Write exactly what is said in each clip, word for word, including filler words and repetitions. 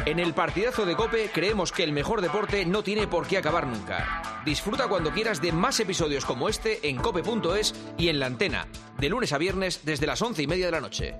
En el partidazo de COPE creemos que el mejor deporte no tiene por qué acabar nunca. Disfruta cuando quieras de más episodios como este en cope punto es y en la antena, de lunes a viernes desde las once y media de la noche.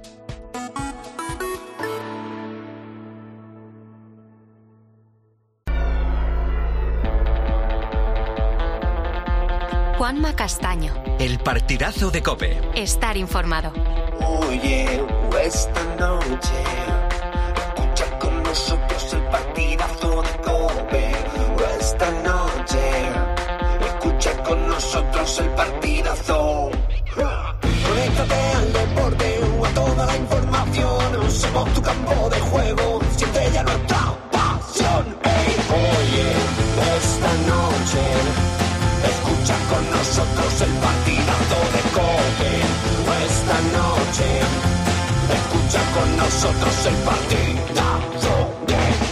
Juanma Castaño. El partidazo de COPE. Estar informado. Oye, esta noche escucha con nosotros el partidazo de COPE. Esta noche escucha con nosotros el partidazo. Conéctate al deporte o a toda la información. Somos tu campo de juego, siente ya nuestra pasión. Hey, oye, esta noche escucha con nosotros el partidazo de COPE. Esta noche escucha con nosotros el partidazo de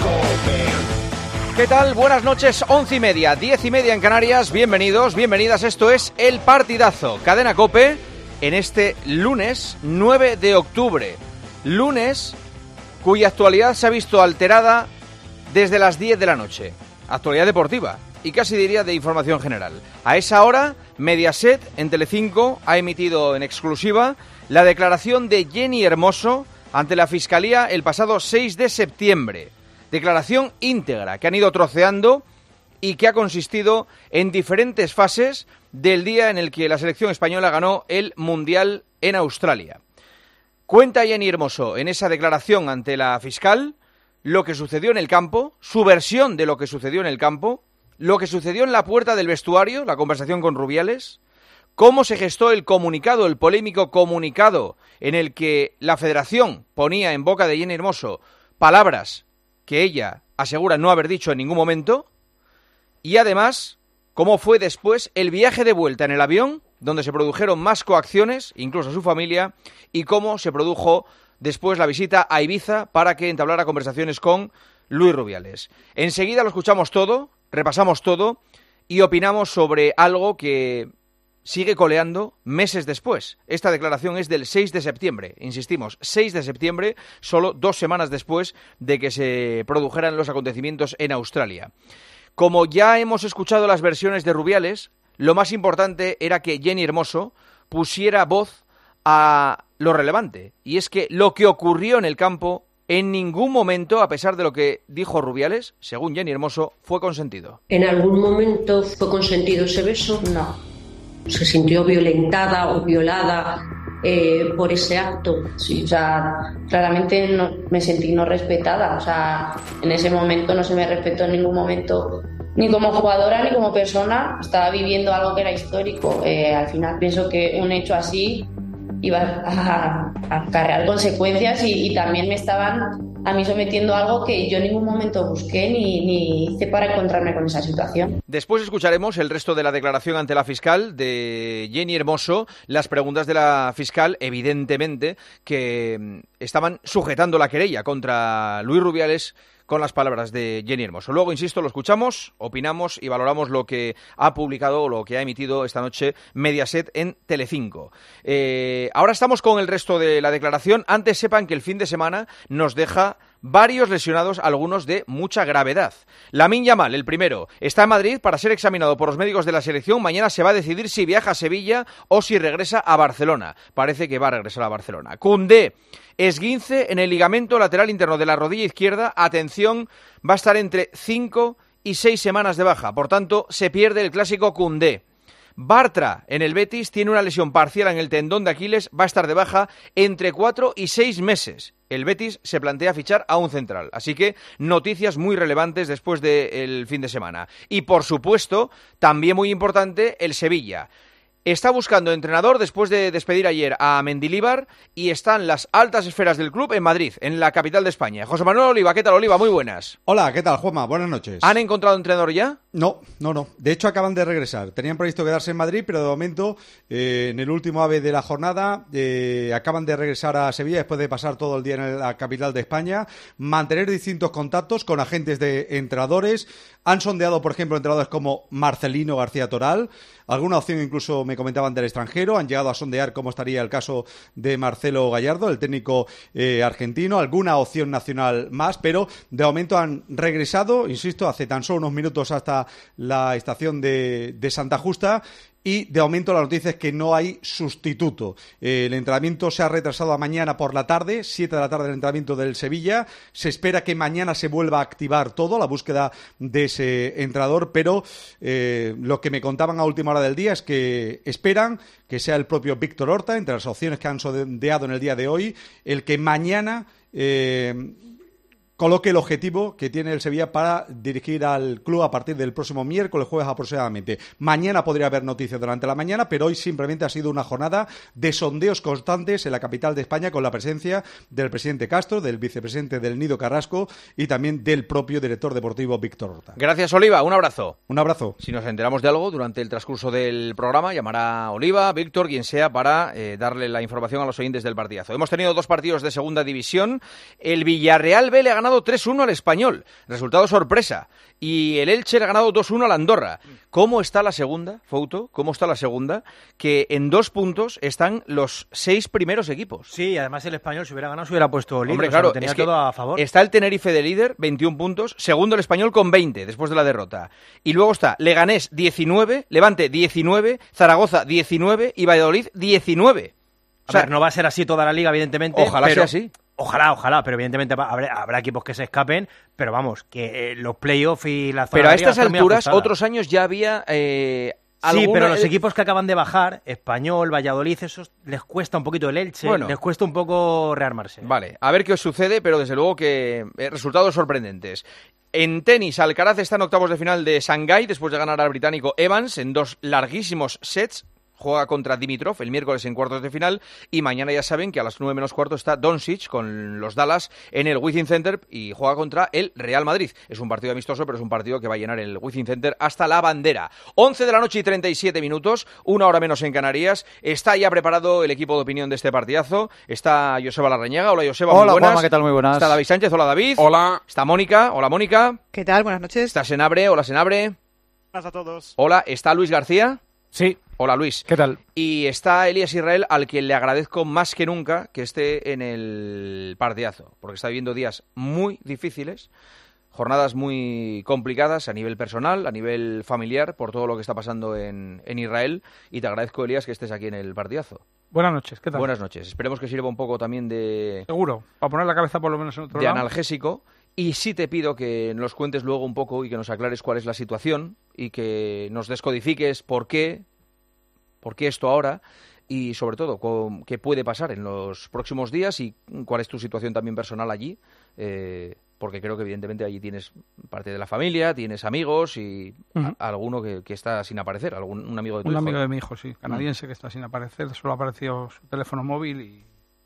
COPE. ¿Qué tal? Buenas noches, once y media, diez y media en Canarias. Bienvenidos, bienvenidas. Esto es El Partidazo, Cadena COPE, en este lunes nueve de octubre. Lunes cuya actualidad se ha visto alterada desde las diez de la noche. Actualidad deportiva y casi diría de información general. A esa hora, Mediaset en Telecinco ha emitido en exclusiva la declaración de Jenni Hermoso ante la Fiscalía el pasado seis de septiembre. Declaración íntegra que han ido troceando y que ha consistido en diferentes fases del día en el que la selección española ganó el Mundial en Australia. Cuenta Jenni Hermoso en esa declaración ante la fiscal lo que sucedió en el campo, su versión de lo que sucedió en el campo, lo que sucedió en la puerta del vestuario, la conversación con Rubiales, cómo se gestó el comunicado, el polémico comunicado en el que la Federación ponía en boca de Jenni Hermoso palabras que ella asegura no haber dicho en ningún momento, y además cómo fue después el viaje de vuelta en el avión, donde se produjeron más coacciones, incluso a su familia, y cómo se produjo después la visita a Ibiza para que entablara conversaciones con Luis Rubiales. Enseguida lo escuchamos todo, repasamos todo y opinamos sobre algo que sigue coleando meses después. Esta declaración es del seis de septiembre, insistimos, seis de septiembre, solo dos semanas después de que se produjeran los acontecimientos en Australia. Como ya hemos escuchado las versiones de Rubiales, lo más importante era que Jenni Hermoso pusiera voz a lo relevante, y es que lo que ocurrió en el campo en ningún momento, a pesar de lo que dijo Rubiales, según Jenni Hermoso, fue consentido. ¿En algún momento fue consentido ese beso? No. ¿Se sintió violentada o violada eh, por ese acto? Sí, o sea, claramente no, me sentí no respetada. O sea, en ese momento no se me respetó en ningún momento, ni como jugadora ni como persona. Estaba viviendo algo que era histórico. Eh, al final pienso que un hecho así iba a, a acarrear consecuencias y, y también me estaban a mí sometiendo a algo que yo en ningún momento busqué ni, ni hice para encontrarme con esa situación. Después escucharemos el resto de la declaración ante la fiscal de Jenni Hermoso, las preguntas de la fiscal, evidentemente, que estaban sujetando la querella contra Luis Rubiales con las palabras de Jenni Hermoso. Luego, insisto, lo escuchamos, opinamos y valoramos lo que ha publicado o lo que ha emitido esta noche Mediaset en Telecinco. Eh, ahora estamos con el resto de la declaración. Antes sepan que el fin de semana nos deja varios lesionados, algunos de mucha gravedad. Lamine Yamal, el primero, está en Madrid para ser examinado por los médicos de la selección. Mañana se va a decidir si viaja a Sevilla o si regresa a Barcelona. Parece que va a regresar a Barcelona. Koundé, esguince en el ligamento lateral interno de la rodilla izquierda. Atención, va a estar entre cinco y seis semanas de baja. Por tanto, se pierde el clásico Koundé. Bartra, en el Betis, tiene una lesión parcial en el tendón de Aquiles, va a estar de baja entre cuatro y seis meses. El Betis se plantea fichar a un central, así que noticias muy relevantes después del fin de semana. Y, por supuesto, también muy importante, el Sevilla. Está buscando entrenador después de despedir ayer a Mendilibar y están las altas esferas del club en Madrid, en la capital de España. José Manuel Oliva, ¿qué tal, Oliva? Muy buenas. Hola, ¿qué tal, Juanma? Buenas noches. ¿Han encontrado entrenador ya? No, no, no. De hecho, acaban de regresar. Tenían previsto quedarse en Madrid, pero de momento, eh, en el último ave de la jornada, eh, acaban de regresar a Sevilla después de pasar todo el día en la capital de España, mantener distintos contactos con agentes de entrenadores. Han sondeado, por ejemplo, entrenadores como Marcelino García Toral. alguna opción incluso me comentaban del extranjero, han llegado a sondear cómo estaría el caso de Marcelo Gallardo, el técnico eh, argentino, alguna opción nacional más, pero de momento han regresado, insisto, hace tan solo unos minutos hasta la estación de, de Santa Justa. Y de momento la noticia es que no hay sustituto. Eh, el entrenamiento se ha retrasado a mañana por la tarde, siete de la tarde el entrenamiento del Sevilla. Se espera que mañana se vuelva a activar todo, la búsqueda de ese entrenador, pero eh, lo que me contaban a última hora del día es que esperan que sea el propio Víctor Horta, entre las opciones que han sondeado en el día de hoy, el que mañana Eh, coloque el objetivo que tiene el Sevilla para dirigir al club a partir del próximo miércoles, jueves aproximadamente. Mañana podría haber noticias durante la mañana, pero hoy simplemente ha sido una jornada de sondeos constantes en la capital de España con la presencia del presidente Castro, del vicepresidente del Nido Carrasco y también del propio director deportivo Víctor Horta. Gracias, Oliva. Un abrazo. Un abrazo. Si nos enteramos de algo durante el transcurso del programa, llamará Oliva, Víctor, quien sea, para eh, darle la información a los oyentes del partidazo. Hemos tenido dos partidos de segunda división. El Villarreal B le ha ganado tres uno al Español, resultado sorpresa, y el Elche le ha ganado dos uno al Andorra. ¿Cómo está la segunda, Fouto? ¿Cómo está la segunda? Que en dos puntos están los seis primeros equipos. Sí, además el Español, si hubiera ganado, se hubiera puesto líder. Hombre, o sea, claro, lo tenía es que todo a favor. Está el Tenerife de líder, veintiún puntos, segundo el Español con veinte, después de la derrota. Y luego está Leganés, diecinueve, Levante, diecinueve, Zaragoza, diecinueve y Valladolid, diecinueve. O sea, a ver, no va a ser así toda la liga, evidentemente. Ojalá pero... sea así. Ojalá, ojalá, pero evidentemente habrá, habrá equipos que se escapen, pero vamos, que eh, los playoffs y la zona Pero a de arriba estas están muy alturas, ajustadas. otros años ya había... Eh, sí, alguna... pero los equipos que acaban de bajar, Español, Valladolid, esos les cuesta un poquito el Elche, bueno, les cuesta un poco rearmarse. Vale, a ver qué os sucede, pero desde luego que eh, resultados sorprendentes. En tenis, Alcaraz está en octavos de final de Shanghái después de ganar al británico Evans en dos larguísimos sets. Juega contra Dimitrov el miércoles en cuartos de final y mañana ya saben que a las nueve menos cuarto está Doncic con los Dallas en el Within Center y juega contra el Real Madrid. Es un partido amistoso, pero es un partido que va a llenar el Within Center hasta la bandera. once de la noche y treinta y siete minutos, una hora menos en Canarias. Está ya preparado el equipo de opinión de este partidazo. Está Joseba Larrañaga. Hola, Joseba, Hola, muy buenas. Juanma, ¿qué tal? Muy buenas. Está David Sánchez. Hola, David. Hola. Está Mónica. Hola, Mónica. ¿Qué tal? Buenas noches. Está Senabre. Hola, Senabre. Buenas a todos. Hola, está Luis García. Sí. Hola, Luis. ¿Qué tal? Y está Elías Israel, al que le agradezco más que nunca que esté en el partidazo, porque está viviendo días muy difíciles, jornadas muy complicadas a nivel personal, a nivel familiar, por todo lo que está pasando en, en Israel, y te agradezco, Elías, que estés aquí en el partidazo. Buenas noches, ¿qué tal? Buenas noches. Esperemos que sirva un poco también de... Seguro, para poner la cabeza por lo menos en otro de lado. analgésico. Y sí te pido que nos cuentes luego un poco y que nos aclares cuál es la situación y que nos descodifiques por qué, por qué esto ahora y sobre todo con, qué puede pasar en los próximos días y cuál es tu situación también personal allí, eh, porque creo que evidentemente allí tienes parte de la familia, tienes amigos y uh-huh. a, alguno que, que está sin aparecer, algún un amigo de tu Un hijo. amigo de mi hijo, sí, canadiense, uh-huh. que está sin aparecer, solo apareció su teléfono móvil y...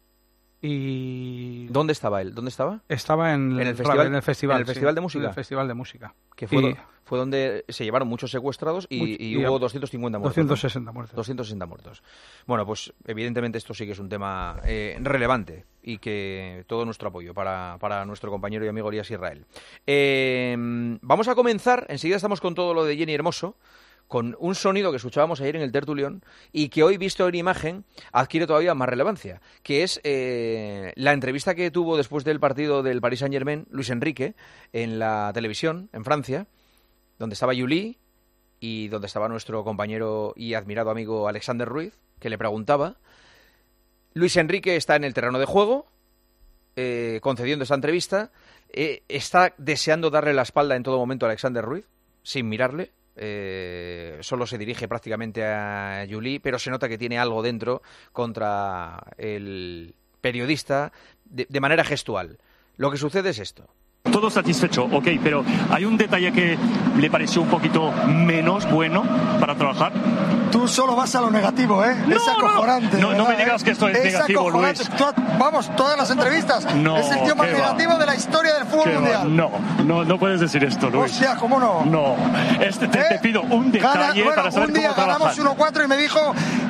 Y... ¿Dónde estaba él? ¿Dónde estaba? Estaba en, ¿En el festival, en el festival, ¿en el festival sí, de música? En el festival de música. Que fue, y... do, fue donde se llevaron muchos secuestrados y, y, y hubo doscientos cincuenta muertos. doscientos sesenta muertos. doscientos sesenta muertos. Bueno, pues evidentemente esto sí que es un tema eh, relevante y que todo nuestro apoyo para, para nuestro compañero y amigo Elías Israel. Eh, vamos a comenzar, enseguida estamos con todo lo de Jenny Hermoso, con un sonido que escuchábamos ayer en el tertulión y que hoy, visto en imagen, adquiere todavía más relevancia, que es eh, la entrevista que tuvo después del partido del Paris Saint-Germain Luis Enrique en la televisión en Francia, donde estaba Juli y donde estaba nuestro compañero y admirado amigo Alexander Ruiz, que le preguntaba. Luis Enrique está en el terreno de juego, eh, concediendo esta entrevista, eh, está deseando darle la espalda en todo momento a Alexander Ruiz, sin mirarle. Eh, solo se dirige prácticamente a Juli, pero se nota que tiene algo dentro contra el periodista de, de manera gestual. Lo que sucede es esto. Todo satisfecho, ok, pero ¿hay un detalle que le pareció un poquito menos bueno para trabajar? Tú solo vas a lo negativo, ¿eh? No, es acojonante. No, no, no me ¿eh? digas que esto es, es negativo, Luis. Tú, vamos, todas las entrevistas. No, es el tío más negativo va. de la historia del fútbol mundial. No, no, no puedes decir esto, Luis. O sea, ¿cómo no? No, este, te, ¿Eh? te pido un detalle Gana, bueno, para saber un día cómo trabajar. ganamos uno cuatro y me dijo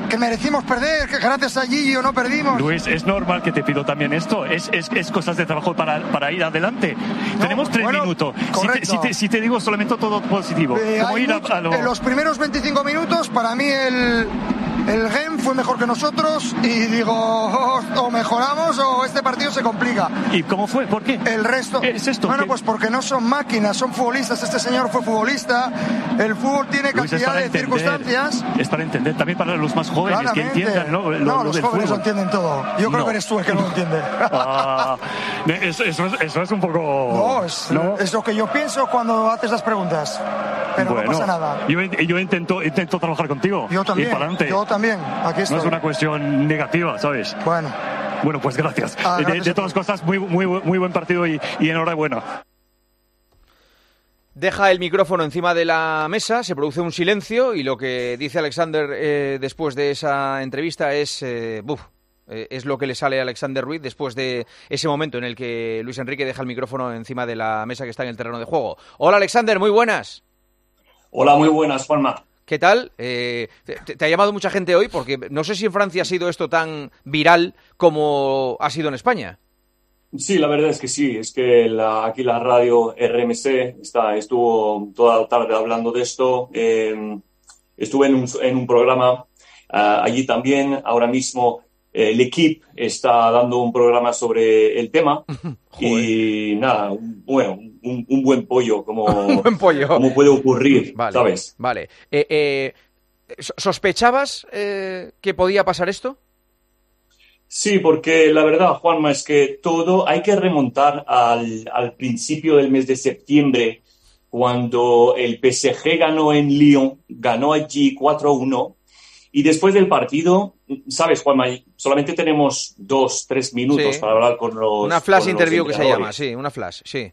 que merecimos perder, que gracias a Gillo no perdimos. Luis, es normal que te pido también esto. Es, es, es cosas de trabajo para, para ir adelante. No, Tenemos tres bueno, minutos. Si te, si, te, si te digo solamente todo positivo. Eh, ¿Cómo ir mucho, a, a lo... En los primeros veinticinco minutos, para mí el... El Gen fue mejor que nosotros y digo, oh, o mejoramos o este partido se complica. ¿Y cómo fue? ¿Por qué? El resto... ¿Es esto? Bueno, ¿Qué? pues porque no son máquinas, son futbolistas. Este señor fue futbolista. El fútbol tiene Luis, cantidad de entender, circunstancias. Es para entender, también para los más jóvenes. Claramente. Que entiendan, ¿no? Lo, no, lo los del jóvenes fútbol. lo entienden todo. Yo creo no. que eres tú el que no lo entiende. Ah, eso, eso, es, eso es un poco... No es, ¿no? Es lo que yo pienso cuando haces las preguntas. Pero bueno, no pasa nada. Yo, yo intento, intento trabajar contigo. Yo también. Ir para adelante. Yo también. Aquí estoy. No es una cuestión negativa, ¿sabes? Bueno. Bueno, pues gracias. Ah, de, gracias de todas cosas, muy, muy, muy buen partido y, y enhorabuena. Deja el micrófono encima de la mesa, se produce un silencio y lo que dice Alexander eh, después de esa entrevista es... Eh, buf, eh, es lo que le sale a Alexander Ruiz después de ese momento en el que Luis Enrique deja el micrófono encima de la mesa que está en el terreno de juego. Hola Alexander, muy buenas. Hola, muy buenas, Juanma. ¿Qué tal? Eh, te, te ha llamado mucha gente hoy porque no sé si en Francia ha sido esto tan viral como ha sido en España. Sí, la verdad es que sí. Es que la, aquí la radio R M C está, estuvo toda la tarde hablando de esto. Eh, estuve en un, en un programa uh, allí también. Ahora mismo eh, el equipo está dando un programa sobre el tema. Y nada, bueno, un, un buen pollo, como, un buen pollo. como puede ocurrir, vale, ¿sabes? Vale. Eh, eh, ¿Sospechabas eh, que podía pasar esto? Sí, porque la verdad, Juanma, es que todo hay que remontar al, al principio del mes de septiembre, cuando el P S G ganó en Lyon, ganó allí cuatro a uno. Y después del partido, ¿sabes, Juanma? Solamente tenemos dos, tres minutos sí. para hablar con los... Una flash con interview los que se llama, sí, una flash, sí.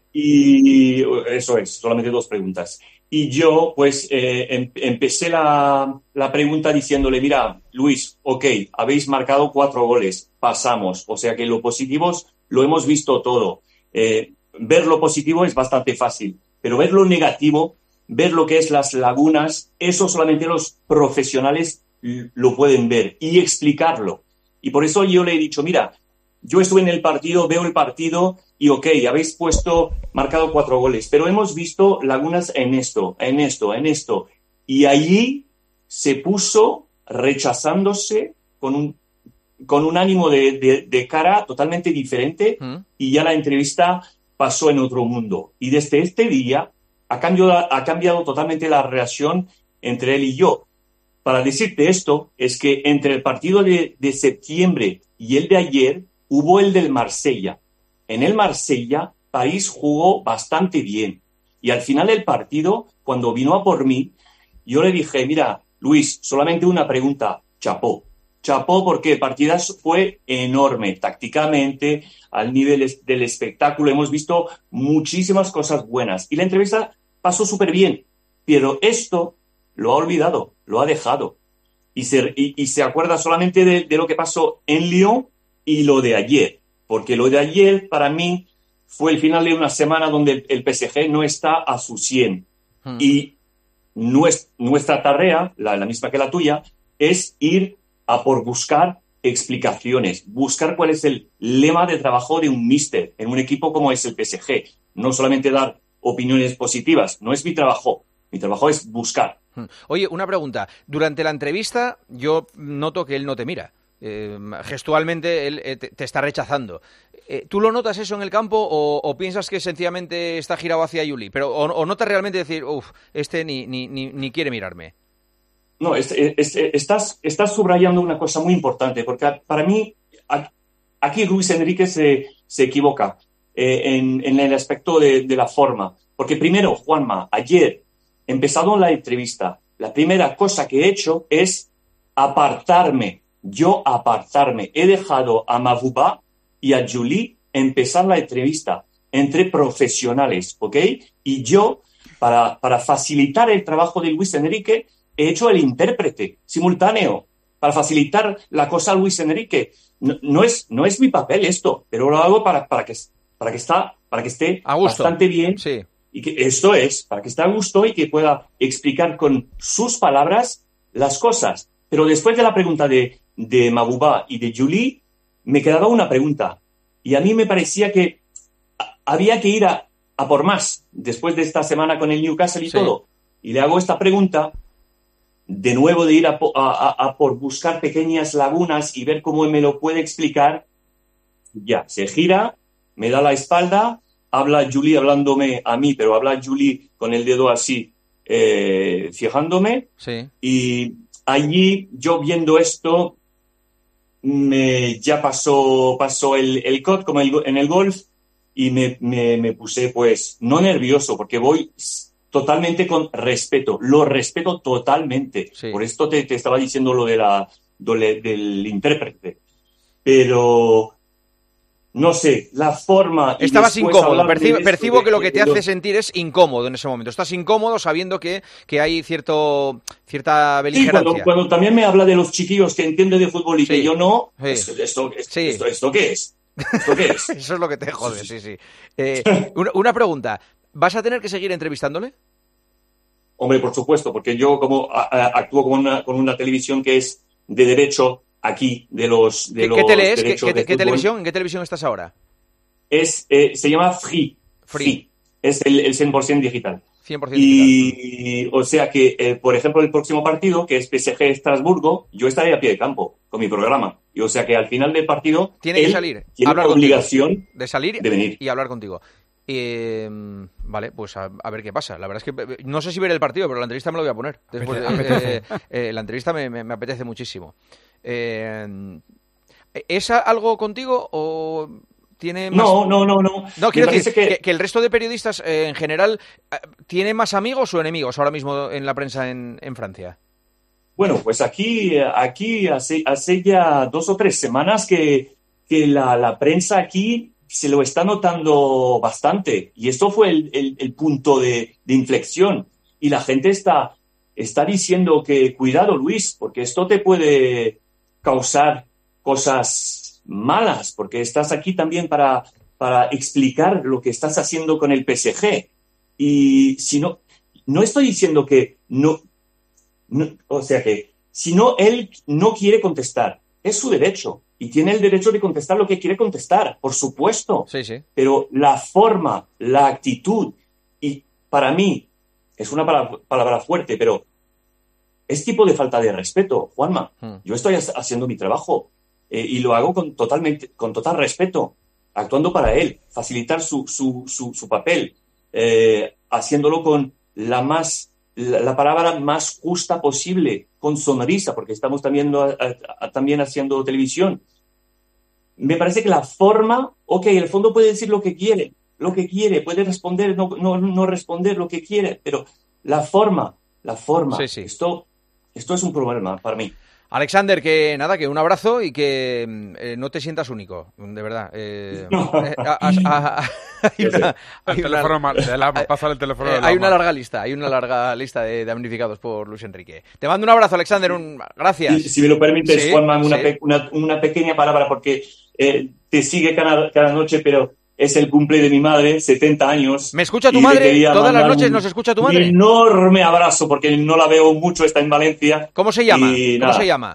Y eso es, solamente dos preguntas. Y yo, pues, eh, em, empecé la, la pregunta diciéndole, mira, Luis, ok, habéis marcado cuatro goles, pasamos. O sea que lo positivo lo hemos visto todo. Eh, ver lo positivo es bastante fácil, pero ver lo negativo, ver lo que es las lagunas, eso solamente los profesionales lo pueden ver y explicarlo. Y por eso yo le he dicho, mira, yo estuve en el partido, veo el partido y ok, habéis puesto, marcado cuatro goles, pero hemos visto lagunas en esto, en esto, en esto. Y allí se puso rechazándose con un, con un ánimo de, de, de cara totalmente diferente ¿Mm? Y ya la entrevista pasó en otro mundo. Y desde este día ha cambiado, ha cambiado totalmente la relación entre él y yo. Para decirte esto, es que entre el partido de, de septiembre y el de ayer, hubo el del Marsella. En el Marsella, París jugó bastante bien. Y al final del partido, cuando vino a por mí, yo le dije, mira, Luis, solamente una pregunta, chapó. Chapó porque el partido fue enorme, tácticamente, al nivel del espectáculo. Hemos visto muchísimas cosas buenas. Y la entrevista pasó súper bien. Pero esto lo ha olvidado, lo ha dejado. Y se, y, y se acuerda solamente de, de lo que pasó en Lyon y lo de ayer. Porque lo de ayer, para mí, fue el final de una semana donde el, el P S G no está a su cien. Hmm. Y nues, nuestra tarea, la, la misma que la tuya, es ir a por buscar explicaciones, buscar cuál es el lema de trabajo de un míster en un equipo como es el P S G. No solamente dar opiniones positivas, no es mi trabajo. Mi trabajo es buscar. Oye, una pregunta. Durante la entrevista yo noto que él no te mira. Eh, gestualmente él eh, te, te está rechazando. Eh, ¿Tú lo notas eso en el campo o, o piensas que sencillamente está girado hacia Juli? Pero, o, o notas realmente decir, uff, este ni, ni, ni, ni quiere mirarme? No, es, es, estás, estás subrayando una cosa muy importante, porque para mí aquí Luis Enrique se, se equivoca eh, en, en el aspecto de, de la forma. Porque primero, Juanma, ayer, empezado la entrevista, la primera cosa que he hecho es apartarme. Yo apartarme. He dejado a Mavuba y a Juli empezar la entrevista entre profesionales, ¿ok? Y yo, para, para facilitar el trabajo de Luis Enrique, he hecho el intérprete simultáneo para facilitar la cosa a Luis Enrique. No, no, es, no es mi papel esto, pero lo hago para, para, que, para, que, está, para que esté bastante bien. Sí. Y que esto es, para que esté a gusto y que pueda explicar con sus palabras las cosas. pero después de la pregunta de, de Mabuba y de Julie, me quedaba una pregunta. Y a mí me parecía que había que ir a, a por más después de esta semana con el Newcastle y sí. todo. Y le hago esta pregunta, de nuevo de ir a, a, a por buscar pequeñas lagunas y ver cómo me lo puede explicar. Ya, se gira, me da la espalda, habla Julie hablándome a mí, pero habla Julie con el dedo así, eh, fijándome. Sí. Y allí, yo viendo esto, me, ya pasó, pasó el, el cut como el, en el golf y me, me, me puse, pues, no nervioso, porque voy totalmente con respeto. Lo respeto totalmente. Sí. Por esto te, te estaba diciendo lo de la, de, del intérprete. Pero... no sé, la forma... Y estabas incómodo, percibo, de percibo de, que lo que te de, hace de, sentir es incómodo en ese momento. Estás incómodo sabiendo que, que hay cierto cierta beligerancia. Sí, cuando, cuando también me habla de los chiquillos que entienden de fútbol y sí. que yo no, sí. esto, esto, esto, sí. esto, ¿esto qué es? ¿Esto qué es? Eso es lo que te jode, sí, sí. Eh, una, una pregunta, ¿vas a tener que seguir entrevistándole? Hombre, por supuesto, porque yo como a, a, actúo con una, con una televisión que es de derecho aquí, de los, de ¿Qué, los ¿qué tele es? ¿Qué, derechos qué, de ¿qué televisión? ¿En qué televisión estás ahora? Es, eh, se llama Free. Free. Free. Es el, el cien por ciento digital. cien por ciento digital. Y, o sea que, eh, por ejemplo, el próximo partido, que es P S G Estrasburgo, yo estaré a pie de campo con mi programa. Y o sea que al final del partido... Tiene él que salir, tiene hablar la obligación contigo, de salir de venir. y hablar contigo. Eh, vale, pues a, a ver qué pasa. La verdad es que no sé si veré el partido, pero la entrevista me lo voy a poner. Después, eh, eh, eh, la entrevista me, me, me apetece muchísimo. Eh, ¿Es algo contigo o tiene más... No, no, no, no. No, quiero decir que... Que, que el resto de periodistas eh, en general eh, tiene más amigos o enemigos ahora mismo en la prensa en, en Francia. Bueno, pues aquí, aquí hace, hace ya dos o tres semanas que, que la, la prensa aquí se lo está notando bastante. Y esto fue el, el, el punto de, de inflexión. Y la gente está, está diciendo que cuidado, Luis, porque esto te puede causar cosas malas, porque estás aquí también para, para explicar lo que estás haciendo con el P S G. Y si no, no estoy diciendo que no... No, o sea que, si no, él no quiere contestar, es su derecho, y tiene el derecho de contestar lo que quiere contestar, por supuesto. Sí, sí. Pero la forma, la actitud, y para mí, es una palabra, palabra fuerte, pero es tipo de falta de respeto, Juanma. Hmm. Yo estoy haciendo mi trabajo, eh, y lo hago con, totalmente, con total respeto, actuando para él, facilitar su, su, su, su papel, eh, haciéndolo con la más... La, la palabra más justa posible, con sonrisa, porque estamos también, a, a, a, también haciendo televisión. Me parece que la forma, ok, el fondo puede decir lo que quiere, lo que quiere, puede responder, no, no, no responder lo que quiere, pero la forma, la forma, sí, sí. Esto, esto es un problema para mí. Alexander, que nada, que un abrazo y que eh, no te sientas único, de verdad. Eh, no. eh, a, a, a, hay una, hay el teléfono una, de la, pasar el teléfono eh, de la hay una larga lista, hay una larga lista de damnificados por Luis Enrique. Te mando un abrazo, Alexander, un, gracias. Si, si me lo permites, sí, Juanma, una, sí. pe, una, una pequeña palabra, porque eh, te sigue cada, cada noche, pero... es el cumple de mi madre, setenta años. ¿Me escucha tu madre? ¿Todas las noches nos escucha tu madre? Un enorme abrazo, porque no la veo mucho, está en Valencia. ¿Cómo se llama? Y, ¿Cómo nada, se llama?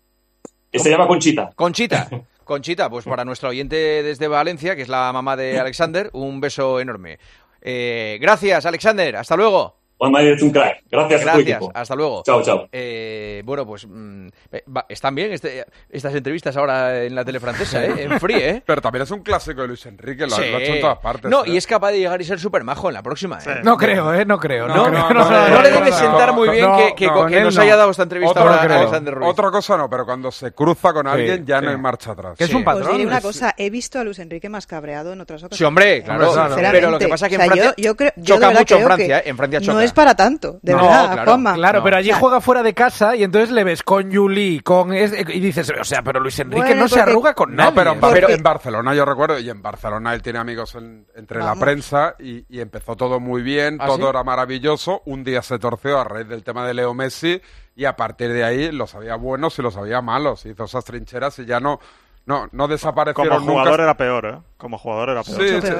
Se llama Conchita. Conchita. Conchita, pues para nuestro oyente desde Valencia, que es la mamá de Alexander, un beso enorme. Eh, gracias, Alexander. Hasta luego. Juanma, eres un crack. Gracias, Gracias, a tu equipo. Hasta luego. Chao, chao. Eh, bueno, pues mmm, va, están bien este, estas entrevistas ahora en la tele francesa, ¿eh? En Free, ¿eh? Pero también es un clásico de Luis Enrique, lo, sí. lo ha hecho en todas partes. No, ¿eh? y es capaz de llegar y ser súper majo en la próxima, ¿eh? Sí. No creo, ¿eh? No creo. No, no, no, no, no, no, no le debe sentar muy bien que, que, que nos haya dado esta entrevista Otro, ahora no. Alexander Ruiz. Otra cosa no, pero cuando se cruza con alguien sí, ya sí. no hay marcha atrás. Que es sí. un patrón. Os diré una cosa, he visto a Luis Enrique más cabreado en otras ocasiones. Sí, hombre, claro. claro. Pero lo que pasa es que en o sea, Francia yo, yo creo, yo choca de verdad mucho en creo Francia, que ¿eh? En Francia choca. no es para tanto, de no, verdad, claro. Juanma. Claro, no. pero allí O sea, juega fuera de casa y entonces le ves con Juli, con es, y dices, o sea, pero Luis Enrique bueno, no se porque... arruga con nadie. No, pero en, Bar pero... en Barcelona yo recuerdo, y en Barcelona él tiene amigos en, entre Vamos. la prensa y, y empezó todo muy bien, ¿Ah, todo sí? era maravilloso. Un día se torció a raíz del tema de Leo Messi y a partir de ahí los había buenos y los había malos. Hizo esas trincheras y ya no, no, no desaparecieron Como jugador nunca. era peor, ¿eh? Como jugador era peor. Sí, Mucho sí. peor.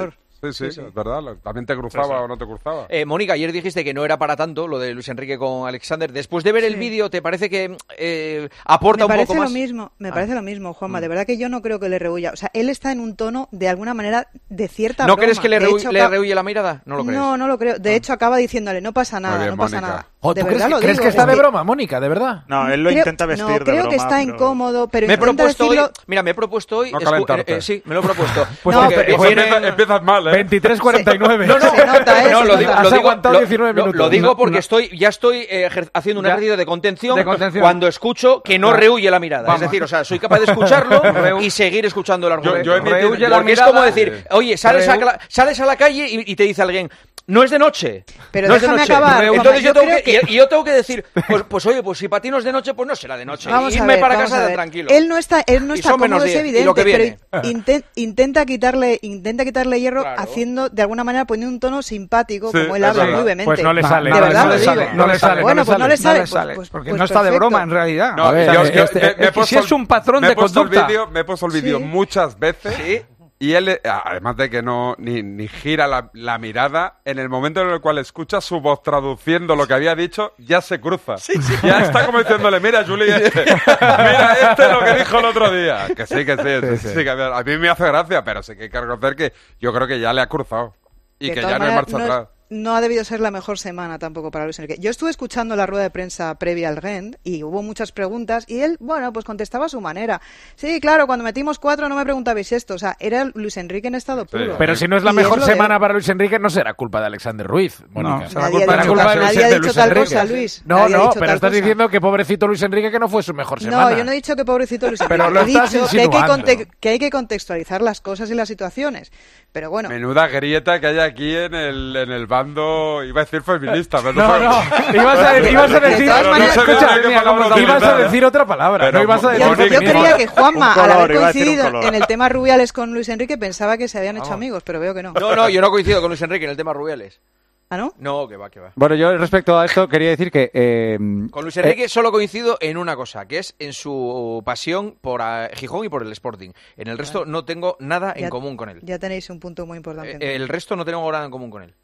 Sí, sí, Sí, sí. es verdad. También te cruzaba Sí, sí. o no te cruzaba. Eh, Mónica, ayer dijiste que no era para tanto lo de Luis Enrique con Alexander. Después de ver el Sí. vídeo, ¿te parece que eh, aporta Me un parece poco lo más? mismo, me Ah. parece lo mismo, Juanma. Mm. De verdad que yo no creo que le rehuya. O sea, él está en un tono de alguna manera de cierta ¿No broma. crees que le, De rehu- hecho, le acaba- rehuye la mirada? No lo crees. No, no lo creo. De hecho, acaba diciéndole, no pasa nada, bien, no pasa Mónica. nada. Jo, de ¿tú verdad crees, lo que, crees digo, que está es de que- broma, Mónica? ¿De verdad? No, él lo Creo- intenta vestir no, de creo broma. que está pero- incómodo, pero Me he intenta propuesto hoy, decirlo... mira, me he propusto hoy, No escu- calentarte. eh, eh, sí, me lo he propuesto. Pues No, Porque pero- Pues viene- empieza- empiezas mal, ¿eh? veintitrés cuarenta y nueve. No, no, Se nota, ¿eh? no, Se lo digo, nota. lo Has digo, aguantado lo- diecinueve lo- minutos. lo digo No, porque no. estoy, ya estoy eh, ejer- haciendo un Ya. ejercicio de contención, De contención. cuando escucho que no Claro. rehuye la mirada. Vamos. Es decir, o sea, soy capaz de escucharlo y seguir escuchando el argumento. yo he emitido- Rehuye yo- la porque es como mirada- decir, oye, sales a, Reu- la, sales a la calle y, y te dice alguien, no es de noche. Pero no es de déjame noche. acabar, Entonces Juanma, yo yo tengo creo que, que- y yo tengo que decir, pues, pues oye, pues si para ti no es de noche, pues no será de noche. Vamos a Irme ver, para vamos casa a de ver. tranquilo. Él no está, él no Y está son menos cómodo, es diez, y evidente, lo que viene. pero inten- intenta quitarle, intenta quitarle hierro Claro. haciendo, de alguna manera, poniendo un tono simpático, Sí, como él es habla verdad. muy vehemente. Pues no le No, sale. de no, verdad no lo le digo. sale, no le sale, Bueno, no le pues no sale, le sale, no le sale, pues- porque pues no está de perfecto. broma en realidad. No, A ver, yo- es que yo- este- me- es me he que puesto si es el- un patrón me he de puesto el conducta. vídeo- Me he puesto el vídeo Sí. muchas veces. Sí. Y él, eh, además de que no ni, ni gira la, la mirada, en el momento en el cual escucha su voz traduciendo lo que había dicho, ya se cruza. Ya está como diciéndole, mira, Juli, este, mira, este lo que dijo el otro día. Que sí, que sí, sí, Sí, sí, que a mí- a mí me hace gracia, pero sí que hay que reconocer que yo creo que ya le ha cruzado. Y De que todas ya no hay maneras, marcha no es- atrás. no ha debido ser la mejor semana tampoco para Luis Enrique. Yo estuve escuchando la rueda de prensa previa al Rennes y hubo muchas preguntas y él, bueno, pues contestaba a su manera. Sí, claro, cuando metimos cuatro no me preguntabais esto. O sea, era Luis Enrique en estado puro. Pero si no es la Y mejor lo de- semana para Luis Enrique, no será culpa de Alexander Ruiz, Mónica. No, será Nadie culpa ha de dicho, Luis- tal- de nadie ha de dicho Luis tal Enrique. cosa, Luis. No, Nadie ha no, dicho pero tal estás cosa. diciendo que pobrecito Luis Enrique que no fue su mejor semana. No, yo no he dicho que pobrecito Luis Enrique. Pero lo he estás dicho que hay que, insinuando. conte- que hay que contextualizar las cosas y las situaciones. Pero bueno, Menuda grieta que hay aquí en el, en el bando, iba a decir feminista, pero No, fue- no, ibas a, de- ibas a De decir, todas Pero no maneras, sé bien escucha, qué palabra ibas a utilizar, ¿eh? decir otra palabra, Pero no ibas a decir yo, Mónica, yo feminista. creía que Juanma, Un color, al haber iba a decir un coincidido color. en el tema Rubiales con Luis Enrique, pensaba que se habían hecho amigos, pero veo que no. No, no, yo no coincido con Luis Enrique en el tema Rubiales. ¿Ah, no? No, que va, que va. Bueno, yo respecto a esto quería decir que... eh, Con Luis Enrique solo coincido en una cosa, que es en su pasión por ah, Gijón y por el Sporting. En el resto no tengo nada en Ya- común con él. Ya tenéis un punto muy importante. Eh, el resto no tengo nada en común con él.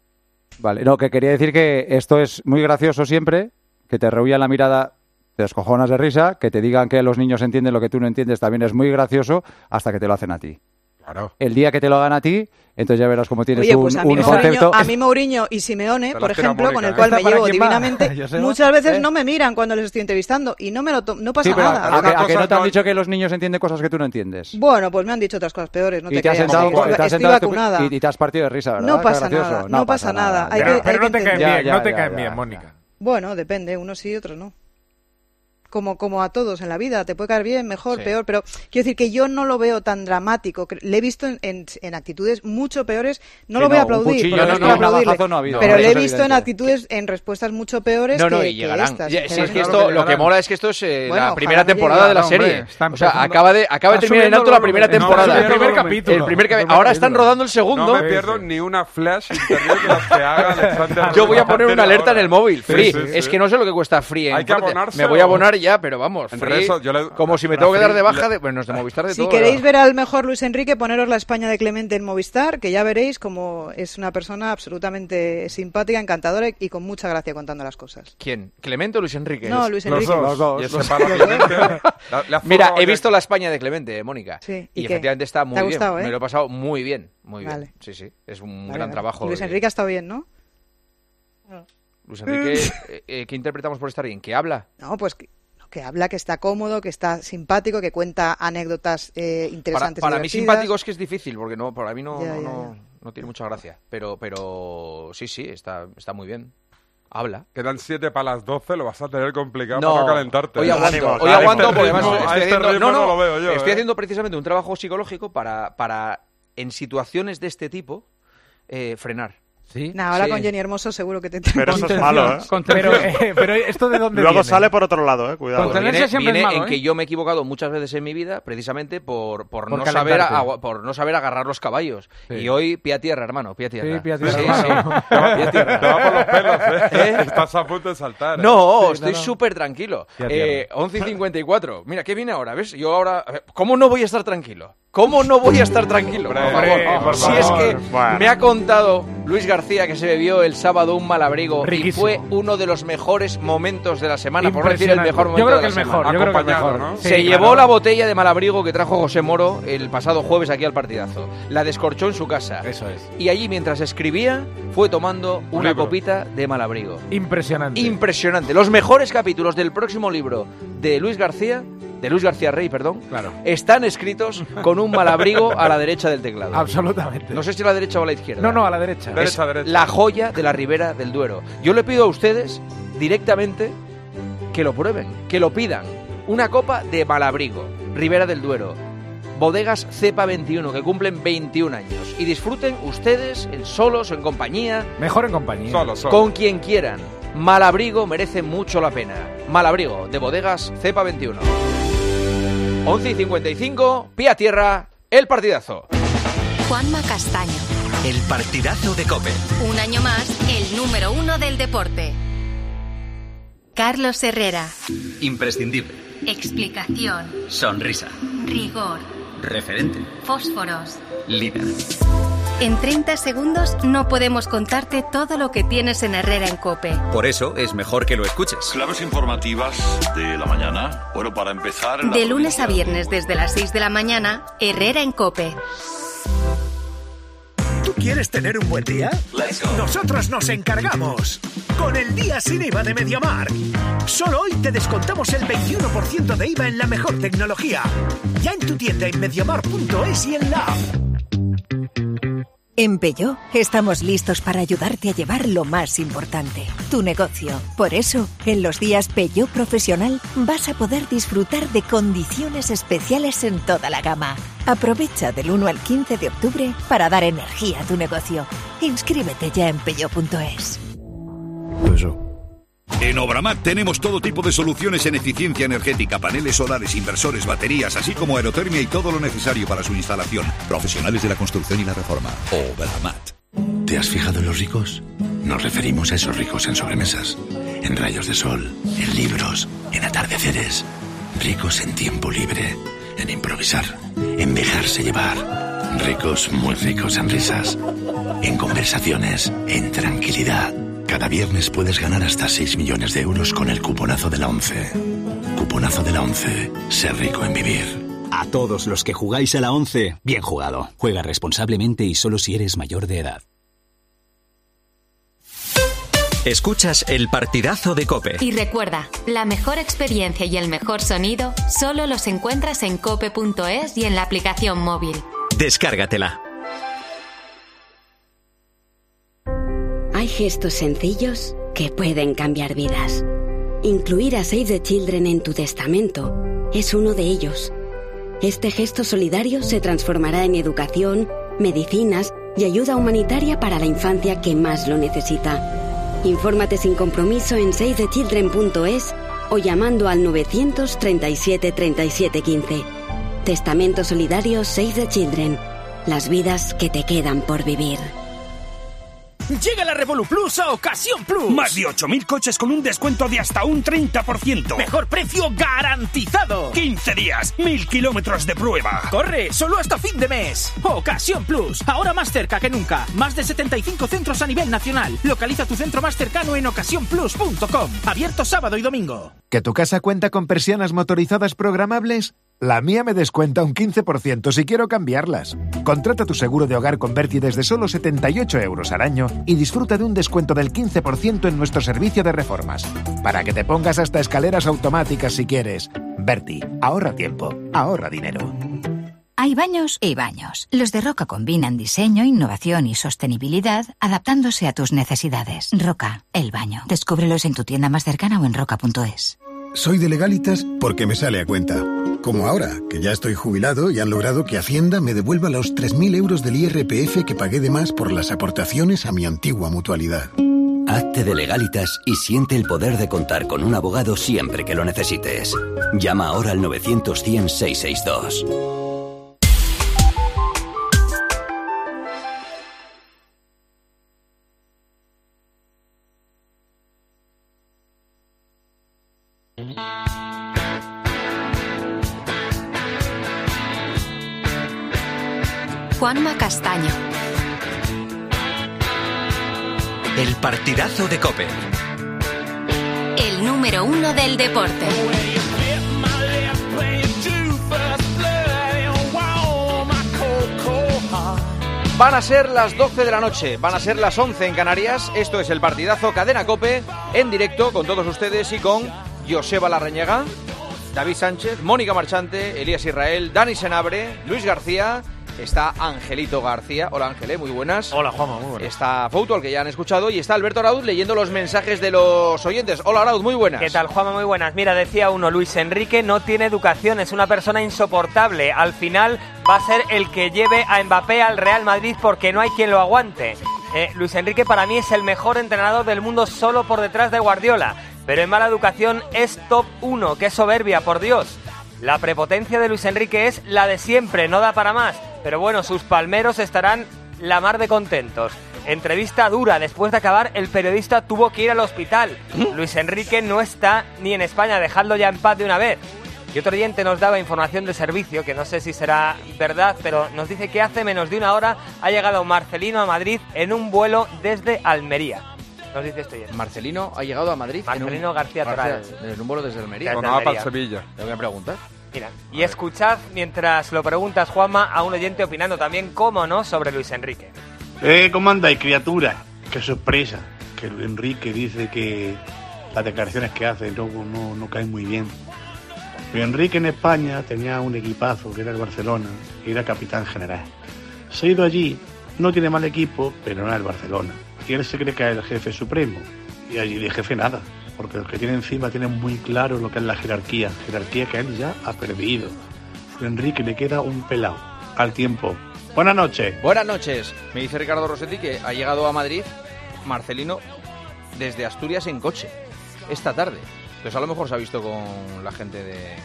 Vale, no, que quería decir que esto es muy gracioso siempre, que te rehuyan la mirada, te descojonas de risa, que te digan que los niños entienden lo que tú no entiendes también es muy gracioso, hasta que te lo hacen a ti. Claro. El día que te lo hagan a ti, entonces ya verás cómo tienes Oye, un, pues a mí, un Mourinho, concepto... a mí Mourinho y Simeone, Te por las tira ejemplo, Mónica, con el ¿eh? cual me ¿Esta para llevo quién va? divinamente, Joseba. muchas veces ¿Eh? no me miran cuando les estoy entrevistando y no me lo to- no pasa Sí, pero nada. a, a que, Una a que cosa no te han no- dicho que los niños entienden cosas que tú no entiendes. Bueno, pues me han dicho otras cosas peores, no y te, te has creas, sentado, ¿eh? y te has Estoy sentado tú- vacunada. y, y te has partido de risa, ¿verdad? No Qué pasa gracioso. nada, no pasa nada. Hay Pero, que- pero hay no te que caen entender. bien, Ya, no ya, te ya, caen ya, bien, ya. Mónica. Bueno, depende, unos sí y otros no. Como, como a todos en la vida, te puede caer bien, mejor, Sí. peor, pero quiero decir que yo no lo veo tan dramático. Cre- Le he visto en, en- en actitudes mucho peores, no Sí, lo voy a no, un aplaudir, cuchillo, porque no, es no, para un aplaudirle, navajazo no ha habido, pero no, le he eso es visto en evidente. actitudes, en respuestas mucho peores No, no, que, y que llegarán. estas. Ya, si es sinceramente. que Claro esto, que lo que llegarán. mola es que esto es eh, Bueno, la ojalá primera no temporada llegue. de la No, hombre, serie. está O sea, empezando- acaba de, acaba de está terminar en subiendo alto la el primera volumen. No, temporada. el primer capítulo. El primer capi- El primer Ahora están capítulo. rodando el segundo. No me pierdo ni una flash internet de las que haga Alexander. Yo voy a poner una alerta en el móvil. Sí, Free. sí, sí. Es que no sé lo que cuesta Free. en Hay que Francia. abonarse Me voy a o- abonar ya, pero vamos. En Free, redes, yo le- como si me la tengo que dar Free de baja le- de. Bueno, de Movistar de Si todo. queréis ¿verdad? ver al mejor Luis Enrique, poneros la España de Clemente en Movistar, que ya veréis como es una persona absolutamente simpática, encantadora y con mucha gracia contando las cosas. ¿Quién? ¿Clemente o Luis Enrique? No, Luis Enrique. Los dos. Y ese palo Clemente, la- le ha Mira, zurrado he ya- visto la España de Clemente, Mónica. Sí, Y, ¿y qué? efectivamente está muy ¿Te ha bien. gustado, eh? Me lo he pasado muy bien. Muy bien. Vale. Sí, sí. Es un Vale, gran vale. trabajo. Luis de- Enrique ha estado bien, ¿no? Luis Enrique, eh, eh, ¿qué interpretamos por estar bien? ¿Qué habla? No, pues que, que habla, que está cómodo, que está simpático, que cuenta anécdotas eh, Para, interesantes. para mí divertidas. simpático es que es difícil, porque no, para mí no, Ya, no, ya, no, no tiene mucha gracia. Pero, pero sí, sí, está, está muy bien. Habla. Quedan siete para las doce, lo vas a tener complicado No, para no calentarte. hoy aguanto, Ánimo, hoy claro, aguanto este porque además ritmo- estoy a este haciendo, ritmo no, no, no lo veo yo, estoy ¿eh? haciendo precisamente un trabajo psicológico para, para en situaciones de este tipo, eh, frenar. ¿Sí? Nah, ahora Sí. con Jenny Hermoso seguro que te Pero eso es malo, ¿eh? Pero, eh, pero ¿esto de dónde Luego viene? sale por otro lado, ¿eh? Cuidado. Viene, viene malo, en ¿eh? que yo me he equivocado muchas veces en mi vida precisamente por, por, Por no, saber calentarte. agua- por no saber agarrar los caballos. Sí. Y hoy pie a tierra, hermano, pie a tierra. Sí, pie a tierra, Sí, hermano. sí. Pie a tierra. Te va por los pelos, ¿eh? ¿Eh? Estás a punto de saltar. ¿eh? No, Sí, estoy no, no. súper tranquilo. Pie a Eh, once y cincuenta y cuatro. Mira, ¿qué viene ahora? ¿Ves? Yo ahora... a ver, ¿cómo no voy a estar tranquilo? ¿Cómo no voy a estar tranquilo? Por Hombre, favor. por Si es favor. que Bueno. me ha contado Luis García que se bebió el sábado un malabrigo y Riquísimo. fue uno de los mejores momentos de la semana, por no decir el Impresionante. mejor momento Yo creo de que la el mejor, semana. yo creo que el Acompañado, mejor. ¿no? Se Sí, llevó claro. la botella de malabrigo que trajo José Moro el pasado jueves aquí al partidazo. La descorchó en su casa. Eso es. Y allí, mientras escribía, fue tomando una libro. copita de malabrigo. Impresionante. Impresionante. Los mejores capítulos del próximo libro de Luis García, de Luis García Rey, perdón, Claro. están escritos con un malabrigo a la derecha del teclado. Absolutamente. No sé si a la derecha o a la izquierda. No, no, a la derecha. Es Derecha, derecha. la joya de la Ribera del Duero. Yo le pido a ustedes directamente que lo prueben, que lo pidan. Una copa de malabrigo, Ribera del Duero. Bodegas Cepa veintiuno, que cumplen veintiún años. Y disfruten ustedes, en solos o en compañía, Mejor en compañía. Solo, solo. con quien quieran. Malabrigo merece mucho la pena. Malabrigo, de Bodegas Cepa veintiuno. once y cincuenta y cinco, pie a tierra, el partidazo. Juanma Castaño. El partidazo de COPE. Un año más, el número uno del deporte. Carlos Herrera. Imprescindible. Explicación. Sonrisa. Rigor. Referente. Fósforos. Líder. En treinta segundos no podemos contarte todo lo que tienes en Herrera en COPE. Por eso es mejor que lo escuches. Claves informativas de la mañana. Bueno, para empezar... la De lunes a provincia- viernes desde las seis de la mañana, Herrera en COPE. ¿Tú quieres tener un buen día? Nosotros nos encargamos. Con el día sin I V A de MediaMarkt. Solo hoy te descontamos el veintiuno por ciento de I V A en la mejor tecnología. Ya en tu tienda en mediamarkt punto es y en la app. En Peugeot estamos listos para ayudarte a llevar lo más importante, tu negocio. Por eso, en los días Peugeot Profesional vas a poder disfrutar de condiciones especiales en toda la gama. Aprovecha del uno al quince de octubre para dar energía a tu negocio. Inscríbete ya en peugeot punto es. En Obramat tenemos todo tipo de soluciones en eficiencia energética, paneles solares, inversores, baterías, así como aerotermia y todo lo necesario para su instalación. Profesionales de la construcción y la reforma. Obramat. ¿Te has fijado en los ricos? Nos referimos a esos ricos en sobremesas, en rayos de sol, en libros, en atardeceres. Ricos en tiempo libre, en improvisar, en dejarse llevar. Ricos, muy ricos en risas, en conversaciones, en tranquilidad. Cada viernes puedes ganar hasta seis millones de euros con el cuponazo de la ONCE. Cuponazo de la ONCE. Ser rico en vivir. A todos los que jugáis a la once, bien jugado. Juega responsablemente y solo si eres mayor de edad. Escuchas el partidazo de COPE. Y recuerda, la mejor experiencia y el mejor sonido solo los encuentras en cope punto es y en la aplicación móvil. Descárgatela. Hay gestos sencillos que pueden cambiar vidas. Incluir a Save the Children en tu testamento es uno de ellos. Este gesto solidario se transformará en educación, medicinas y ayuda humanitaria para la infancia que más lo necesita. Infórmate sin compromiso en save the children punto es o llamando al novecientos treinta y siete treinta y siete quince. Testamento solidario Save the Children. Las vidas que te quedan por vivir. Llega la Revolu Plus a Ocasión Plus. Más de ocho mil coches con un descuento de hasta un treinta por ciento. Mejor precio garantizado. quince días, mil kilómetros de prueba. Corre, solo hasta fin de mes. Ocasión Plus, ahora más cerca que nunca. Más de setenta y cinco centros a nivel nacional. Localiza tu centro más cercano en ocasión plus punto com. Abierto sábado y domingo. ¿Que tu casa cuenta con persianas motorizadas programables? La mía me descuenta un quince por ciento si quiero cambiarlas. Contrata tu seguro de hogar con Berti desde solo setenta y ocho euros al año y disfruta de un descuento del quince por ciento en nuestro servicio de reformas. Para que te pongas hasta escaleras automáticas si quieres. Berti, ahorra tiempo, ahorra dinero. Hay baños y baños. Los de Roca combinan diseño, innovación y sostenibilidad, adaptándose a tus necesidades. Roca, el baño. Descúbrelos en tu tienda más cercana o en roca punto es. Soy de Legalitas porque me sale a cuenta. Como ahora, que ya estoy jubilado y han logrado que Hacienda me devuelva los tres mil euros del I R P F que pagué de más por las aportaciones a mi antigua mutualidad. Hazte de Legalitas y siente el poder de contar con un abogado siempre que lo necesites. Llama ahora al novecientos cien seiscientos sesenta y dos. Juanma Castaño. El partidazo de COPE. El número uno del deporte. Van a ser las doce de la noche, van a ser las once en Canarias. Esto es el partidazo Cadena COPE, en directo con todos ustedes y con Joseba Larrañaga, David Sánchez, Mónica Marchante, Elías Israel, Dani Senabre, Luis García. Está Angelito García. Hola, Ángel, muy buenas. Hola, Juanma, muy buenas. Está Fouto, al que ya han escuchado, y está Alberto Arauz leyendo los mensajes de los oyentes. Hola, Arauz, muy buenas. ¿Qué tal, Juanma? Muy buenas. Mira, decía uno, Luis Enrique no tiene educación, es una persona insoportable. Al final va a ser el que lleve a Mbappé al Real Madrid porque no hay quien lo aguante. Eh, Luis Enrique para mí es el mejor entrenador del mundo solo por detrás de Guardiola, pero en mala educación es top uno. ¡Qué soberbia, por Dios! La prepotencia de Luis Enrique es la de siempre, no da para más. Pero bueno, sus palmeros estarán la mar de contentos. Entrevista dura. Después de acabar, el periodista tuvo que ir al hospital. Luis Enrique no está ni en España. Dejadlo ya en paz de una vez. Y otro oyente nos daba información de servicio, que no sé si será verdad, pero nos dice que hace menos de una hora ha llegado Marcelino a Madrid en un vuelo desde Almería. Nos dice esto ya. Marcelino ha llegado a Madrid. Marcelino en un... García Toral. En un vuelo desde Almería. Desde Almería. para Sevilla. Le voy a preguntar. Mira, y escuchad mientras lo preguntas, Juanma, a un oyente opinando también, cómo no, sobre Luis Enrique. Eh, ¿cómo andáis, criatura? Qué sorpresa, que Luis Enrique dice que las declaraciones que hace no, no, no caen muy bien. Luis Enrique en España tenía un equipazo, que era el Barcelona, y era capitán general. Se ha ido allí, no tiene mal equipo, pero no es el Barcelona. Y él se cree que es el jefe supremo, y allí de jefe nada. Porque los que tiene encima tienen muy claro lo que es la jerarquía, jerarquía que él ya ha perdido. A Enrique le queda un pelado al tiempo. Buenas noches. Buenas noches. Me dice Ricardo Rossetti que ha llegado a Madrid Marcelino desde Asturias en coche esta tarde. Entonces a lo mejor se ha visto con la gente de...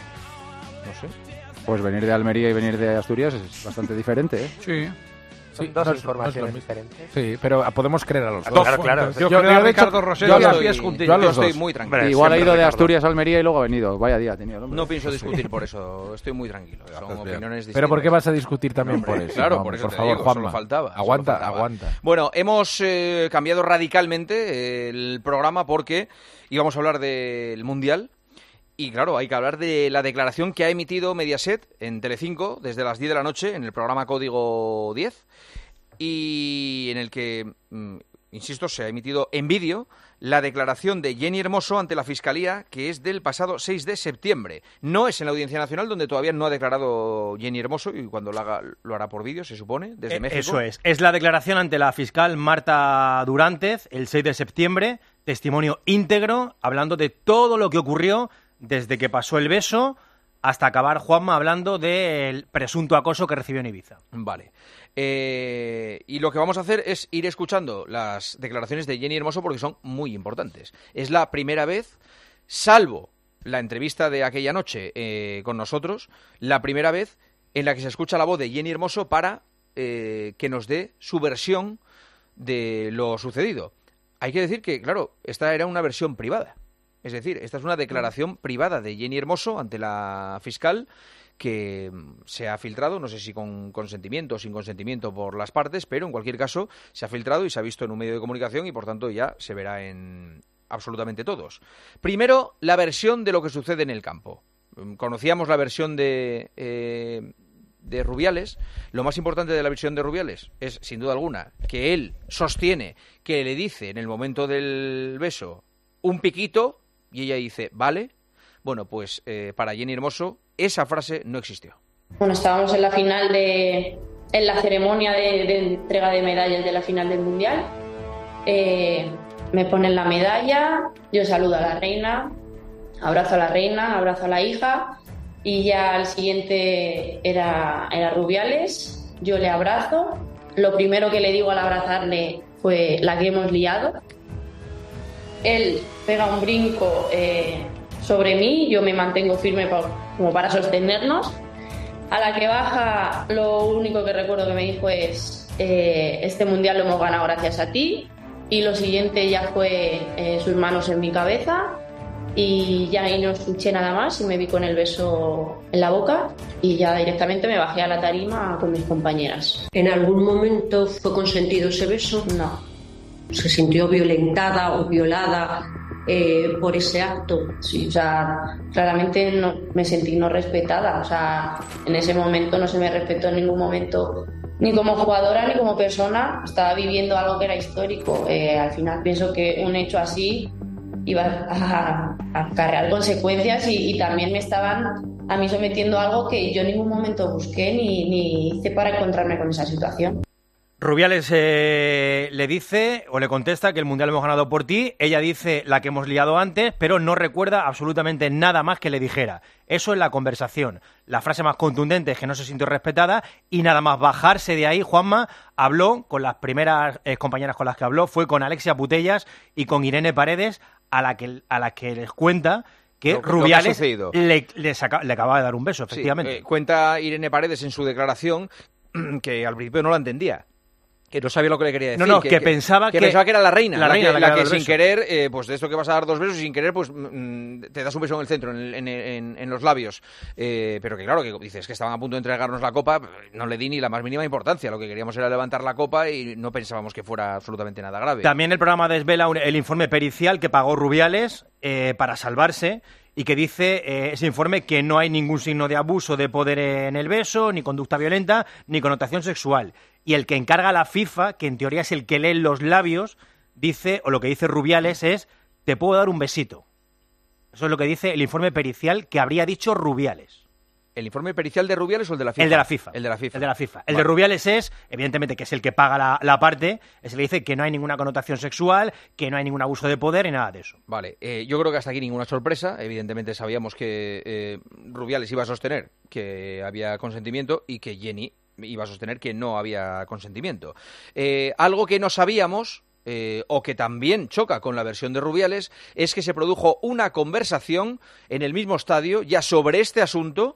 no sé. Pues venir de Almería y venir de Asturias es bastante diferente, ¿eh? Sí. Son Sí, dos no es- informaciones no es lo diferentes. Sí, pero podemos creer a los dos. Claro, claro. Yo, Yo creo a de Ricardo hecho- Rossetti yo y a estoy- pies yo juntillos. Yo estoy estoy muy tranquilo. Igual ha ido de Asturias a Almería y luego ha venido. Vaya día ha tenido el hombre. No pienso discutir por eso. Estoy muy tranquilo. Son opiniones distintas. Pero ¿por qué vas a discutir también Hombre, por eso? Claro, Vamos, por eso por te favor, digo, Juanma. solo faltaba. Aguanta, solo faltaba. aguanta. Bueno, hemos eh, cambiado radicalmente el programa porque íbamos a hablar del Mundial. Y claro, hay que hablar de la declaración que ha emitido Mediaset en Telecinco desde las diez de la noche en el programa Código diez y en el que, mm, insisto, se ha emitido en vídeo la declaración de Jenny Hermoso ante la Fiscalía, que es del pasado seis de septiembre. No es en la Audiencia Nacional, donde todavía no ha declarado Jenny Hermoso, y cuando lo haga lo hará por vídeo, se supone, desde Eh, México. Eso es. Es la declaración ante la fiscal Marta Durántez el seis de septiembre, testimonio íntegro, hablando de todo lo que ocurrió desde que pasó el beso hasta acabar, Juanma, hablando del presunto acoso que recibió en Ibiza. Vale. Eh, y lo que vamos a hacer es ir escuchando las declaraciones de Jenny Hermoso porque son muy importantes. Es la primera vez, salvo la entrevista de aquella noche eh, con nosotros, la primera vez en la que se escucha la voz de Jenny Hermoso para eh, que nos dé su versión de lo sucedido. Hay que decir que, claro, esta era una versión privada. Es decir, esta es una declaración privada de Jenny Hermoso ante la fiscal que se ha filtrado, no sé si con consentimiento o sin consentimiento por las partes, pero en cualquier caso se ha filtrado y se ha visto en un medio de comunicación y por tanto ya se verá en absolutamente todos. Primero, la versión de lo que sucede en el campo. Conocíamos la versión de, eh, de Rubiales. Lo más importante de la versión de Rubiales es, sin duda alguna, que él sostiene que le dice en el momento del beso un piquito y ella dice, vale. Bueno, pues eh, para Jenny Hermoso esa frase no existió. Bueno, estábamos en la final de... en la ceremonia de, de entrega de medallas de la final del Mundial. Eh, me ponen la medalla, yo saludo a la reina, abrazo a la reina, abrazo a la hija y ya al siguiente era, era Rubiales. Yo le abrazo. Lo primero que le digo al abrazarle fue la que hemos liado. Él pega un brinco eh, sobre mí, yo me mantengo firme pa, como para sostenernos. A la que baja, lo único que recuerdo que me dijo es eh, este mundial lo hemos ganado gracias a ti. Y lo siguiente ya fue eh, sus manos en mi cabeza. Y ya ahí no escuché nada más y me vi con el beso en la boca y ya directamente me bajé a la tarima con mis compañeras. ¿En algún momento fue consentido ese beso? No. ¿Se sintió violentada o violada eh, por ese acto? Sí, o sea, claramente no, me sentí no respetada. O sea, en ese momento no se me respetó en ningún momento, ni como jugadora ni como persona. Estaba viviendo algo que era histórico. Eh, al final pienso que un hecho así iba a, a acarrear consecuencias y, y también me estaban a mí sometiendo a algo que yo en ningún momento busqué ni, ni hice para encontrarme con esa situación. Rubiales eh, le dice o le contesta que el Mundial lo hemos ganado por ti. Ella dice la que hemos liado antes, pero no recuerda absolutamente nada más que le dijera. Eso es la conversación. La frase más contundente es que no se sintió respetada y nada más bajarse de ahí, Juanma habló con las primeras eh, compañeras con las que habló, fue con Alexia Putellas y con Irene Paredes, a la que, a la que les cuenta que lo, Rubiales lo que le, le, saca, le acababa de dar un beso, efectivamente. Sí, eh, cuenta Irene Paredes en su declaración que al principio no la entendía. Que no sabía lo que le quería decir. No, no, que, que, que pensaba que, que... pensaba que era la reina. La, la reina, que, la la que, que que sin beso. querer, eh, pues de esto que vas a dar dos besos y sin querer, pues mm, te das un beso en el centro, en, en, en, en los labios. Eh, pero que claro, que dices que estaban a punto de entregarnos la copa, no le di ni la más mínima importancia. Lo que queríamos era levantar la copa y no pensábamos que fuera absolutamente nada grave. También el programa desvela un, el informe pericial que pagó Rubiales eh, para salvarse y que dice eh, ese informe que no hay ningún signo de abuso de poder en el beso, ni conducta violenta, ni connotación sexual. Y el que encarga a la FIFA, que en teoría es el que lee los labios, dice, o lo que dice Rubiales es, te puedo dar un besito. Eso es lo que dice el informe pericial que habría dicho Rubiales. ¿El informe pericial de Rubiales o el de la FIFA? El de la FIFA. El de la FIFA. El de la FIFA. El Vale. de Rubiales es, evidentemente, que es el que paga la, la parte, es el que dice que no hay ninguna connotación sexual, que no hay ningún abuso de poder y nada de eso. Vale, eh, yo creo que hasta aquí ninguna sorpresa. Evidentemente sabíamos que eh, Rubiales iba a sostener que había consentimiento y que Jenny iba a sostener que no había consentimiento. Eh, algo que no sabíamos... Eh, o que también choca con la versión de Rubiales, es que se produjo una conversación en el mismo estadio ya sobre este asunto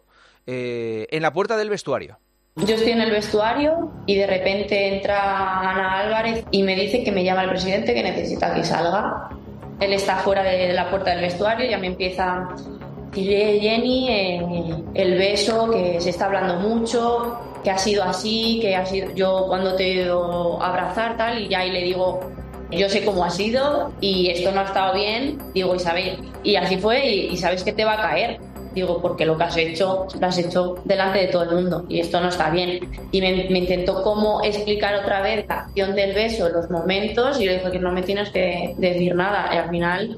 eh, en la puerta del vestuario. Yo estoy en el vestuario y de repente entra Ana Álvarez y me dice que me llama el presidente, que necesita que salga. Él está fuera de la puerta del vestuario y ya me empieza a decir, Jenny, eh, el beso, que se está hablando mucho, que ha sido así, que ha sido yo cuando te he ido a abrazar, tal, y ya ahí le digo, yo sé cómo ha sido y esto no ha estado bien, digo, Isabel, y así fue, y, y sabes que te va a caer, digo, porque lo que has hecho, lo has hecho delante de todo el mundo, y esto no está bien. Y me, me intentó como explicar otra vez la acción del beso, los momentos, y le dije que no me tienes que decir nada, y al final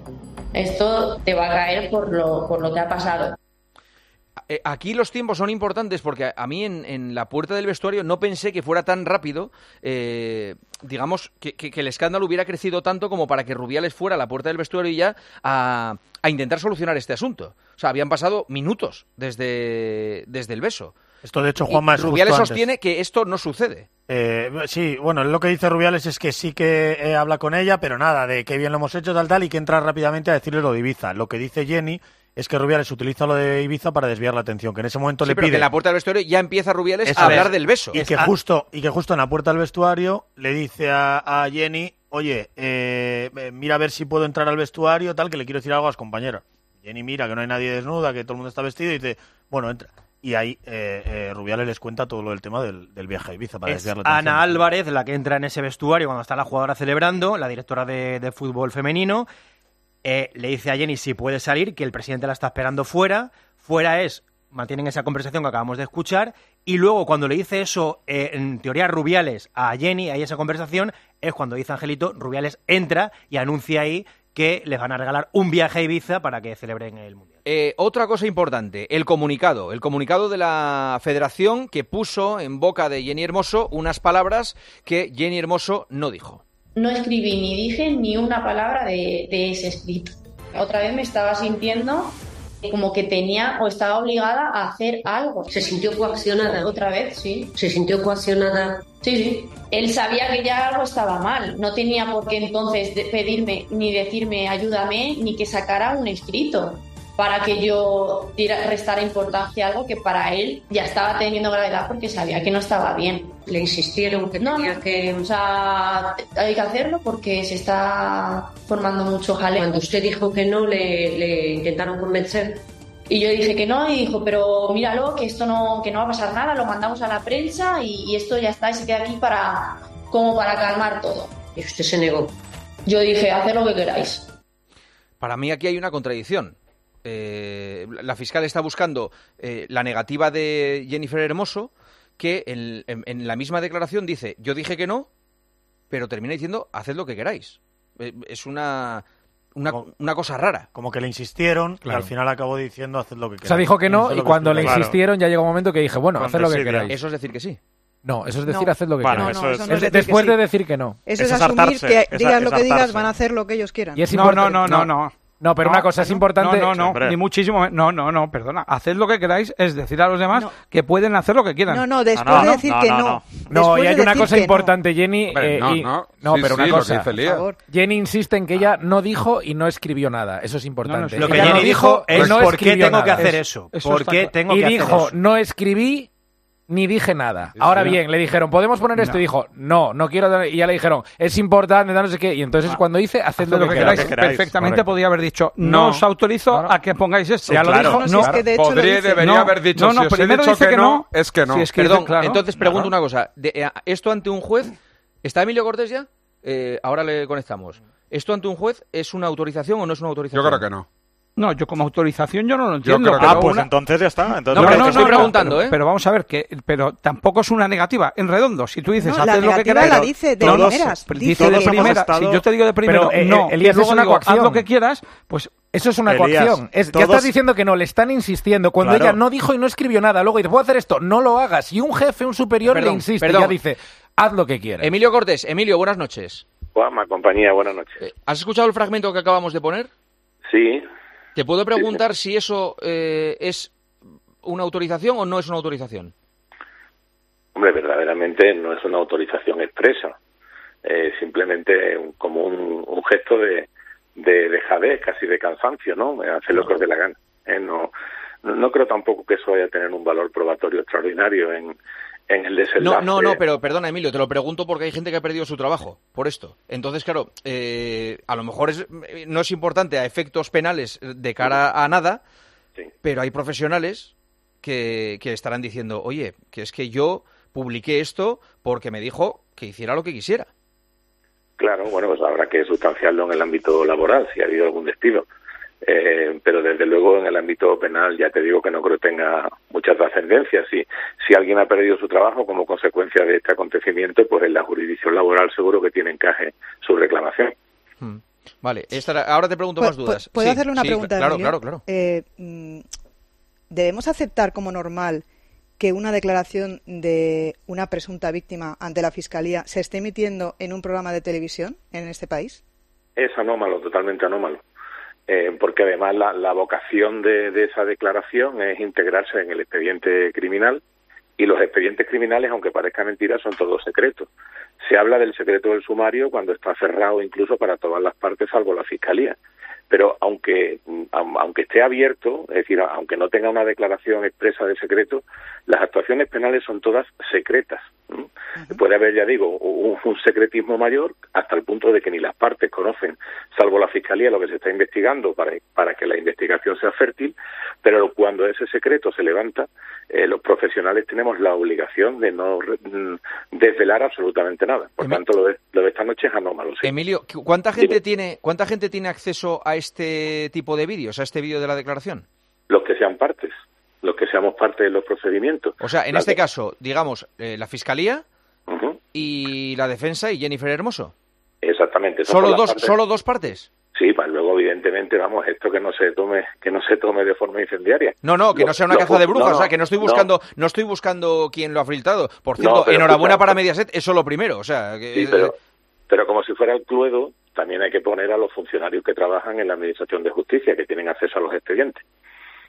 esto te va a caer por lo, por lo que ha pasado. Aquí los tiempos son importantes porque a mí en, en la puerta del vestuario no pensé que fuera tan rápido, eh, digamos, que, que, que el escándalo hubiera crecido tanto como para que Rubiales fuera a la puerta del vestuario y ya a, a intentar solucionar este asunto. O sea, habían pasado minutos desde, desde el beso. Esto, de hecho, Juanma, es Rubiales justo sostiene antes. que esto no sucede. Eh, sí, bueno, lo que dice Rubiales es que sí que eh, habla con ella, pero nada, de qué bien lo hemos hecho, tal, tal, y que entra rápidamente a decirle lo de Ibiza. Lo que dice Jenny es que Rubiales utiliza lo de Ibiza para desviar la atención, que en ese momento Sí, le pero pide... que en la puerta del vestuario ya empieza Rubiales Eso a hablar es. del beso. Y que, justo, y que justo en la puerta del vestuario le dice a, a Jenny, oye, eh, mira a ver si puedo entrar al vestuario, tal, que le quiero decir algo a las compañeras. Jenny mira que no hay nadie desnuda, que todo el mundo está vestido, y dice, bueno, entra. Y ahí eh, eh, Rubiales les cuenta todo lo del tema del, del viaje a Ibiza para Es desviar la atención. Ana Álvarez la que entra en ese vestuario cuando está la jugadora celebrando, la directora de, de fútbol femenino. Eh, le dice a Jenny si puede salir, que el presidente la está esperando fuera. Fuera es, mantienen esa conversación que acabamos de escuchar. Y luego cuando le dice eso, eh, en teoría Rubiales a Jenny, ahí esa conversación, es cuando dice Angelito, Rubiales entra y anuncia ahí que les van a regalar un viaje a Ibiza para que celebren el Mundial. Eh, otra cosa importante, el comunicado. El comunicado de la Federación que puso en boca de Jenny Hermoso unas palabras que Jenny Hermoso no dijo. No escribí ni dije ni una palabra de, de ese escrito. Otra vez me estaba sintiendo como que tenía o estaba obligada a hacer algo. ¿Se sintió coaccionada? Otra vez, sí. ¿Se sintió coaccionada? Sí, sí. Él sabía que ya algo estaba mal. No tenía por qué entonces pedirme ni decirme ayúdame ni que sacara un escrito para que yo restara importancia a algo que para él ya estaba teniendo gravedad porque sabía que no estaba bien. ¿Le insistieron que no, tenía no. que...? O sea, hay que hacerlo porque se está formando mucho jaleo. Cuando usted dijo que no, le, le intentaron convencer. Y yo dije que no, y dijo, pero míralo, que esto no, que no va a pasar nada, lo mandamos a la prensa y, y esto ya está, y se queda aquí para, como para calmar todo. ¿Y usted se negó? Yo dije, haced lo que queráis. Para mí aquí hay una contradicción. Eh, la fiscal está buscando eh, la negativa de Jennifer Hermoso, que en, en, en la misma declaración dice, yo dije que no, pero termina diciendo, haced lo que queráis. Eh, es una... Una, una cosa rara. Como que le insistieron, claro. Y al final acabó diciendo haced lo que queráis. O sea, dijo que no, y cuando le claro. insistieron ya llegó un momento que dije, bueno, haced lo que queráis. Eso es decir que sí. No, eso es decir, No. haced lo que Bueno, queráis. no, eso Es no es de- decir después que de sí. decir que no. Eso es, asumir que digas lo que digas, van a hacer lo que ellos quieran. Y es No, importante- no, no, no, no. No, pero una cosa es importante... No, no, no, ni muchísimo. No, no, no, perdona. Haced lo que queráis es decir a los demás No. que pueden hacer lo que quieran. No, no, después de decir que no. No, Después y hay de una decir cosa que importante, Jenny. Hombre, eh, no, y- no. no, Sí, pero sí, una lo cosa. que dice Lía. Por favor. Jenny insiste en que ella no dijo y no escribió nada. Eso es importante. Lo que Ella Jenny no dijo y es no ¿por qué escribió tengo que nada. hacer Es- eso? eso ¿Por está qué claro. tengo y que hacer dijo, eso? no escribí ni dije nada. Sí, Ahora sí. bien, le dijeron, ¿podemos poner esto? No. Y dijo, no, no quiero. dar- Y ya le dijeron, es importante, no sé qué. Y entonces cuando dice, haced Haced lo que queráis. Perfectamente Correcto. podía haber dicho, no, No. os autorizo a que pongáis esto. Ya lo Claro. dijo, No, no. es que de hecho Podría lo y dice. debería No, haber dicho, no, no, si os he primero dicho dice que, que no, no. es que no. Si es que Perdón, dice, claro. entonces pregunto Claro. una cosa. De- eh, ¿Esto ante un juez? ¿Está Emilio Cortés ya? Eh, ahora le conectamos. ¿Esto ante un juez es una autorización o no es una autorización? Yo creo que no. No, yo como autorización yo no lo entiendo. creo que pero no. Ah, pues una- entonces ya está. Entonces No, pero creo te que estoy sí. preguntando, pero, ¿eh? pero vamos a ver, que pero tampoco es una negativa en redondo. Si tú dices, No, la haced lo que negativa queráis... la dice de todos- primeras. pero Dice dice de que- Todos hemos primera. estado- Si yo te digo de primero, Pero, eh, no, eh, Elías, y luego es una digo, haz coacción. lo que quieras, pues... Eso es una Elías, coacción. Es, todos- Ya estás diciendo que no, le están insistiendo. Cuando Claro. ella no dijo y no escribió nada, luego dice, puedo hacer esto, no lo hagas. Y un jefe, un superior Perdón, le insiste, perdón. ya dice, haz lo que quieras. Emilio Cortés. Emilio, buenas noches. Juanma, compañía, buenas noches. Eh, ¿Has escuchado el fragmento que acabamos de poner? Sí. ¿Te puedo preguntar si eso eh, es una autorización o no es una autorización? Hombre, verdaderamente no es una autorización expresa. Eh, simplemente un- como un, un gesto de, de dejadez, casi de cansancio, ¿no? Hacer lo que os dé la gana. Eh, no, no, no creo tampoco que eso vaya a tener un valor probatorio extraordinario en, en el No, desenlace. no, no, pero perdona, Emilio, te lo pregunto porque hay gente que ha perdido su trabajo por esto. Entonces, claro, eh, a lo mejor es, no es importante a efectos penales de cara a nada, pero hay profesionales que, que estarán diciendo, oye, que es que yo publiqué esto porque me dijo que hiciera lo que quisiera. Claro, bueno, pues habrá que sustanciarlo en el ámbito laboral, si ha habido algún despido. Eh, pero desde luego en el ámbito penal ya te digo que no creo que tenga mucha trascendencia. Si, si alguien ha perdido su trabajo como consecuencia de este acontecimiento, pues en la jurisdicción laboral seguro que tiene encaje su reclamación. Hmm. Vale, esta era- ahora te pregunto Pu- más dudas. pu- ¿Puedo Sí, hacerle una sí, pregunta, Claro, Emilio? claro, claro. Eh, mm, ¿Debemos aceptar como normal que una declaración de una presunta víctima ante la Fiscalía se esté emitiendo en un programa de televisión en este país? Es anómalo, totalmente anómalo. Eh, porque además la, la vocación de, de esa declaración es integrarse en el expediente criminal, y los expedientes criminales, aunque parezca mentira, son todos secretos. Se habla del secreto del sumario cuando está cerrado incluso para todas las partes salvo la Fiscalía. Pero aunque aunque esté abierto, es decir, aunque no tenga una declaración expresa de secreto, las actuaciones penales son todas secretas. ¿Mm? Puede haber, ya digo, un, un secretismo mayor hasta el punto de que ni las partes conocen, salvo la Fiscalía, lo que se está investigando para, para que la investigación sea fértil, pero cuando ese secreto se levanta, eh, los profesionales tenemos la obligación de no re- desvelar absolutamente nada. Por tanto, lo de, lo de esta noche es anómalo. Sí. Emilio, ¿cuánta gente tiene cuánta gente tiene acceso a este tipo de vídeos, a este vídeo de la declaración? Los que sean partes, los que seamos parte de los procedimientos. O sea, en Las este de- caso, digamos, eh, la Fiscalía Ujú. y la Defensa y Jennifer Hermoso. Exactamente. esas ¿Solo son las dos, partes. solo dos partes? Sí, pues luego evidentemente, vamos, esto que no se tome, que no se tome de forma incendiaria. No, no, que Lo- no sea una lo- caza de brujas, no, o sea, que no estoy no. buscando no, estoy buscando quién lo ha filtrado. Por cierto, No, pero enhorabuena escucha, para Mediaset, eso lo primero, o sea, que, Sí, pero, pero como si fuera el Cluedo, también hay que poner a los funcionarios que trabajan en la Administración de Justicia, que tienen acceso a los expedientes.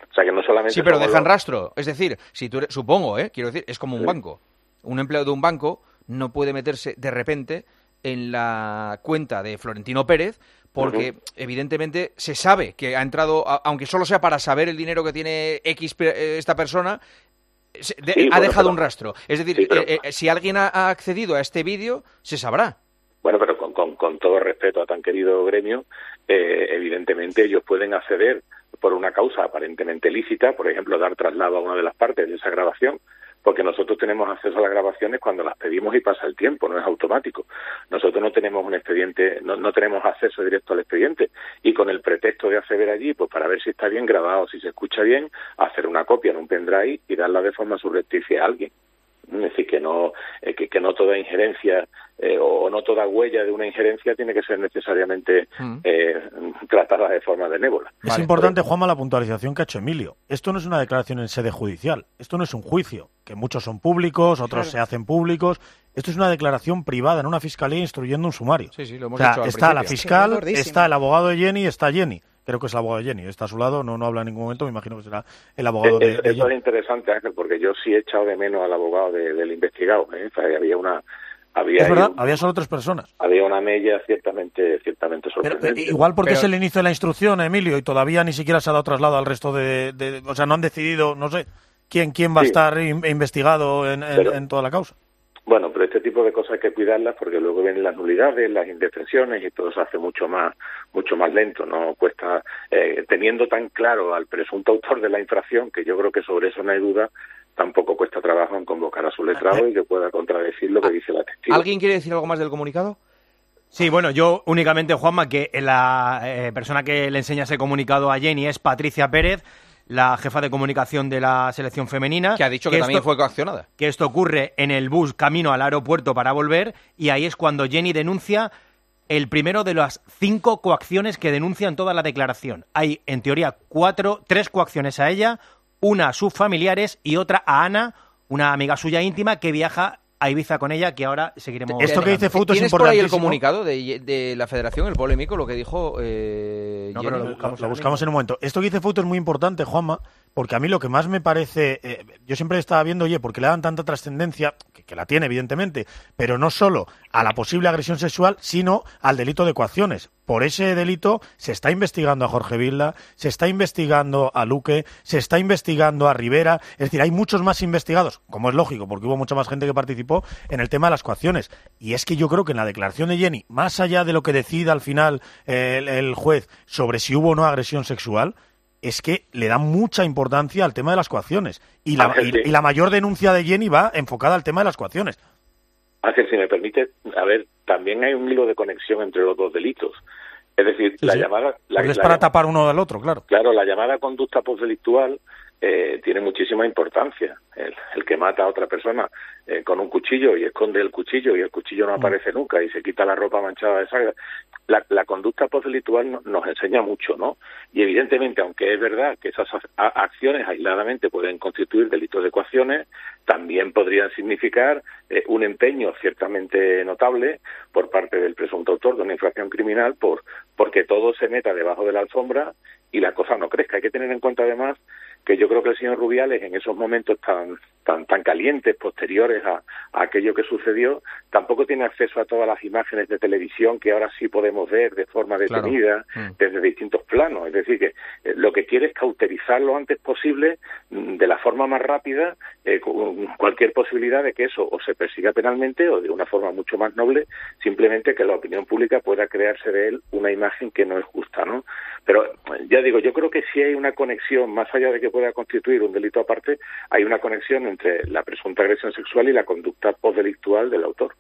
O sea, que no solamente... Sí, pero dejan los... rastro. Es decir, si tú eres, supongo, ¿eh? Quiero decir, es como un sí. banco. Un empleado de un banco no puede meterse de repente en la cuenta de Florentino Pérez porque, uh-huh. evidentemente, se sabe que ha entrado, aunque solo sea para saber el dinero que tiene X esta persona, de, sí, ha bueno, dejado pero... un rastro. Es decir, sí, pero... eh, eh, si alguien ha accedido a este vídeo, se sabrá. Bueno, pero con, con, con todo respeto a tan querido gremio, eh, evidentemente ellos pueden acceder por una causa aparentemente lícita, por ejemplo, dar traslado a una de las partes de esa grabación, porque nosotros tenemos acceso a las grabaciones cuando las pedimos y pasa el tiempo, no es automático. Nosotros no tenemos un expediente, no, no tenemos acceso directo al expediente, y con el pretexto de acceder allí, pues para ver si está bien grabado, si se escucha bien, hacer una copia en un pendrive y darla de forma subrepticia a alguien. Es decir, que no eh, que, que no toda injerencia eh, o no toda huella de una injerencia tiene que ser necesariamente mm. eh, tratada de forma benévola. Es vale, importante, Juanma, la puntualización que ha hecho Emilio. Esto no es una declaración en sede judicial, esto no es un juicio, que muchos son públicos, otros claro. se hacen públicos. Esto es una declaración privada en una fiscalía instruyendo un sumario. Sí, sí, lo hemos o sea, dicho al está principio. la fiscal, sí, está el abogado de Jenny, está Jenny. Creo que es el abogado de Jenny, está a su lado, no, no habla en ningún momento, me imagino que será el abogado de, es, de Eso Jenny. Es interesante, Ángel, porque yo sí he echado de menos al abogado de, del investigado. ¿eh? O sea, había una... Había es verdad, un, había solo tres personas. Había una mella ciertamente ciertamente sorprendente. Pero, igual porque pero, es el inicio de la instrucción, Emilio, y todavía ni siquiera se ha dado traslado al resto de... de o sea, no han decidido, no sé, quién quién va sí. a estar in, investigado en, en, pero, en toda la causa. Bueno, pero este tipo de cosas hay que cuidarlas porque luego vienen las nulidades, las indefensiones y todo se hace mucho más mucho más lento, no cuesta eh, teniendo tan claro al presunto autor de la infracción, que yo creo que sobre eso no hay duda, tampoco cuesta trabajo en convocar a su letrado y que pueda contradecir lo que dice la testigo. ¿Alguien quiere decir algo más del comunicado? Sí, bueno, yo únicamente, Juanma, que la eh, persona que le enseña ese comunicado a Jenny es Patricia Pérez, la jefa de comunicación de la selección femenina. Que ha dicho que, que también esto, fue coaccionada. Que esto ocurre en el bus camino al aeropuerto para volver, y ahí es cuando Jenny denuncia el primero de las cinco coacciones que denuncian toda la declaración. Hay, en teoría, cuatro, tres coacciones a ella, una a sus familiares y otra a Ana, una amiga suya íntima que viaja a Ibiza con ella, que ahora seguiremos... Esto que dice Fouto es ¿Tienes por ahí el importantísimo? comunicado de, de la Federación, el polémico, lo que dijo eh, No, Jenny? pero lo buscamos, lo buscamos en un momento. Esto que dice Fouto es muy importante, Juanma, porque a mí lo que más me parece... Eh, yo siempre estaba viendo, oye, ¿por qué le dan tanta trascendencia? Que, que la tiene, evidentemente, pero no solo a la posible agresión sexual, sino al delito de coacciones. Por ese delito se está investigando a Jorge Vilda, se está investigando a Luque, se está investigando a Rivera. Es decir, hay muchos más investigados, como es lógico, porque hubo mucha más gente que participó en el tema de las coacciones. Y es que yo creo que en la declaración de Jenny, más allá de lo que decida al final eh, el, el juez sobre si hubo o no agresión sexual, es que le da mucha importancia al tema de las coacciones. Y la, y, y la mayor denuncia de Jenny va enfocada al tema de las coacciones. Ángel, si me permite, a ver, también hay un hilo de conexión entre los dos delitos. Es decir, sí, la sí. llamada... La, Porque es la, para tapar uno del otro, claro. Claro, la llamada conducta postdelictual eh, tiene muchísima importancia. El, el que mata a otra persona eh, con un cuchillo y esconde el cuchillo y el cuchillo no aparece nunca y se quita la ropa manchada de sangre. La, la conducta postdelictual no, nos enseña mucho, ¿no? Y evidentemente, aunque es verdad que esas acciones aisladamente pueden constituir delitos de coacciones, también podrían significar eh, un empeño ciertamente notable por parte del presunto autor de una infracción criminal por porque todo se meta debajo de la alfombra y la cosa no crezca. Hay que tener en cuenta además que yo creo que el señor Rubiales en esos momentos tan tan tan calientes posteriores a, a aquello que sucedió tampoco tiene acceso a todas las imágenes de televisión que ahora sí podemos ver de forma detenida, claro. desde distintos planos. Es decir, que eh, lo que quiere es cauterizar lo antes posible de la forma más rápida eh, con cualquier posibilidad de que eso o se persiga penalmente o de una forma mucho más noble, simplemente que la opinión pública pueda crearse de él una imagen que no es justa, ¿no? Pero ya digo, yo creo que sí hay una conexión, más allá de que pueda constituir un delito aparte, hay una conexión entre la presunta agresión sexual y la conducta postdelictual del autor.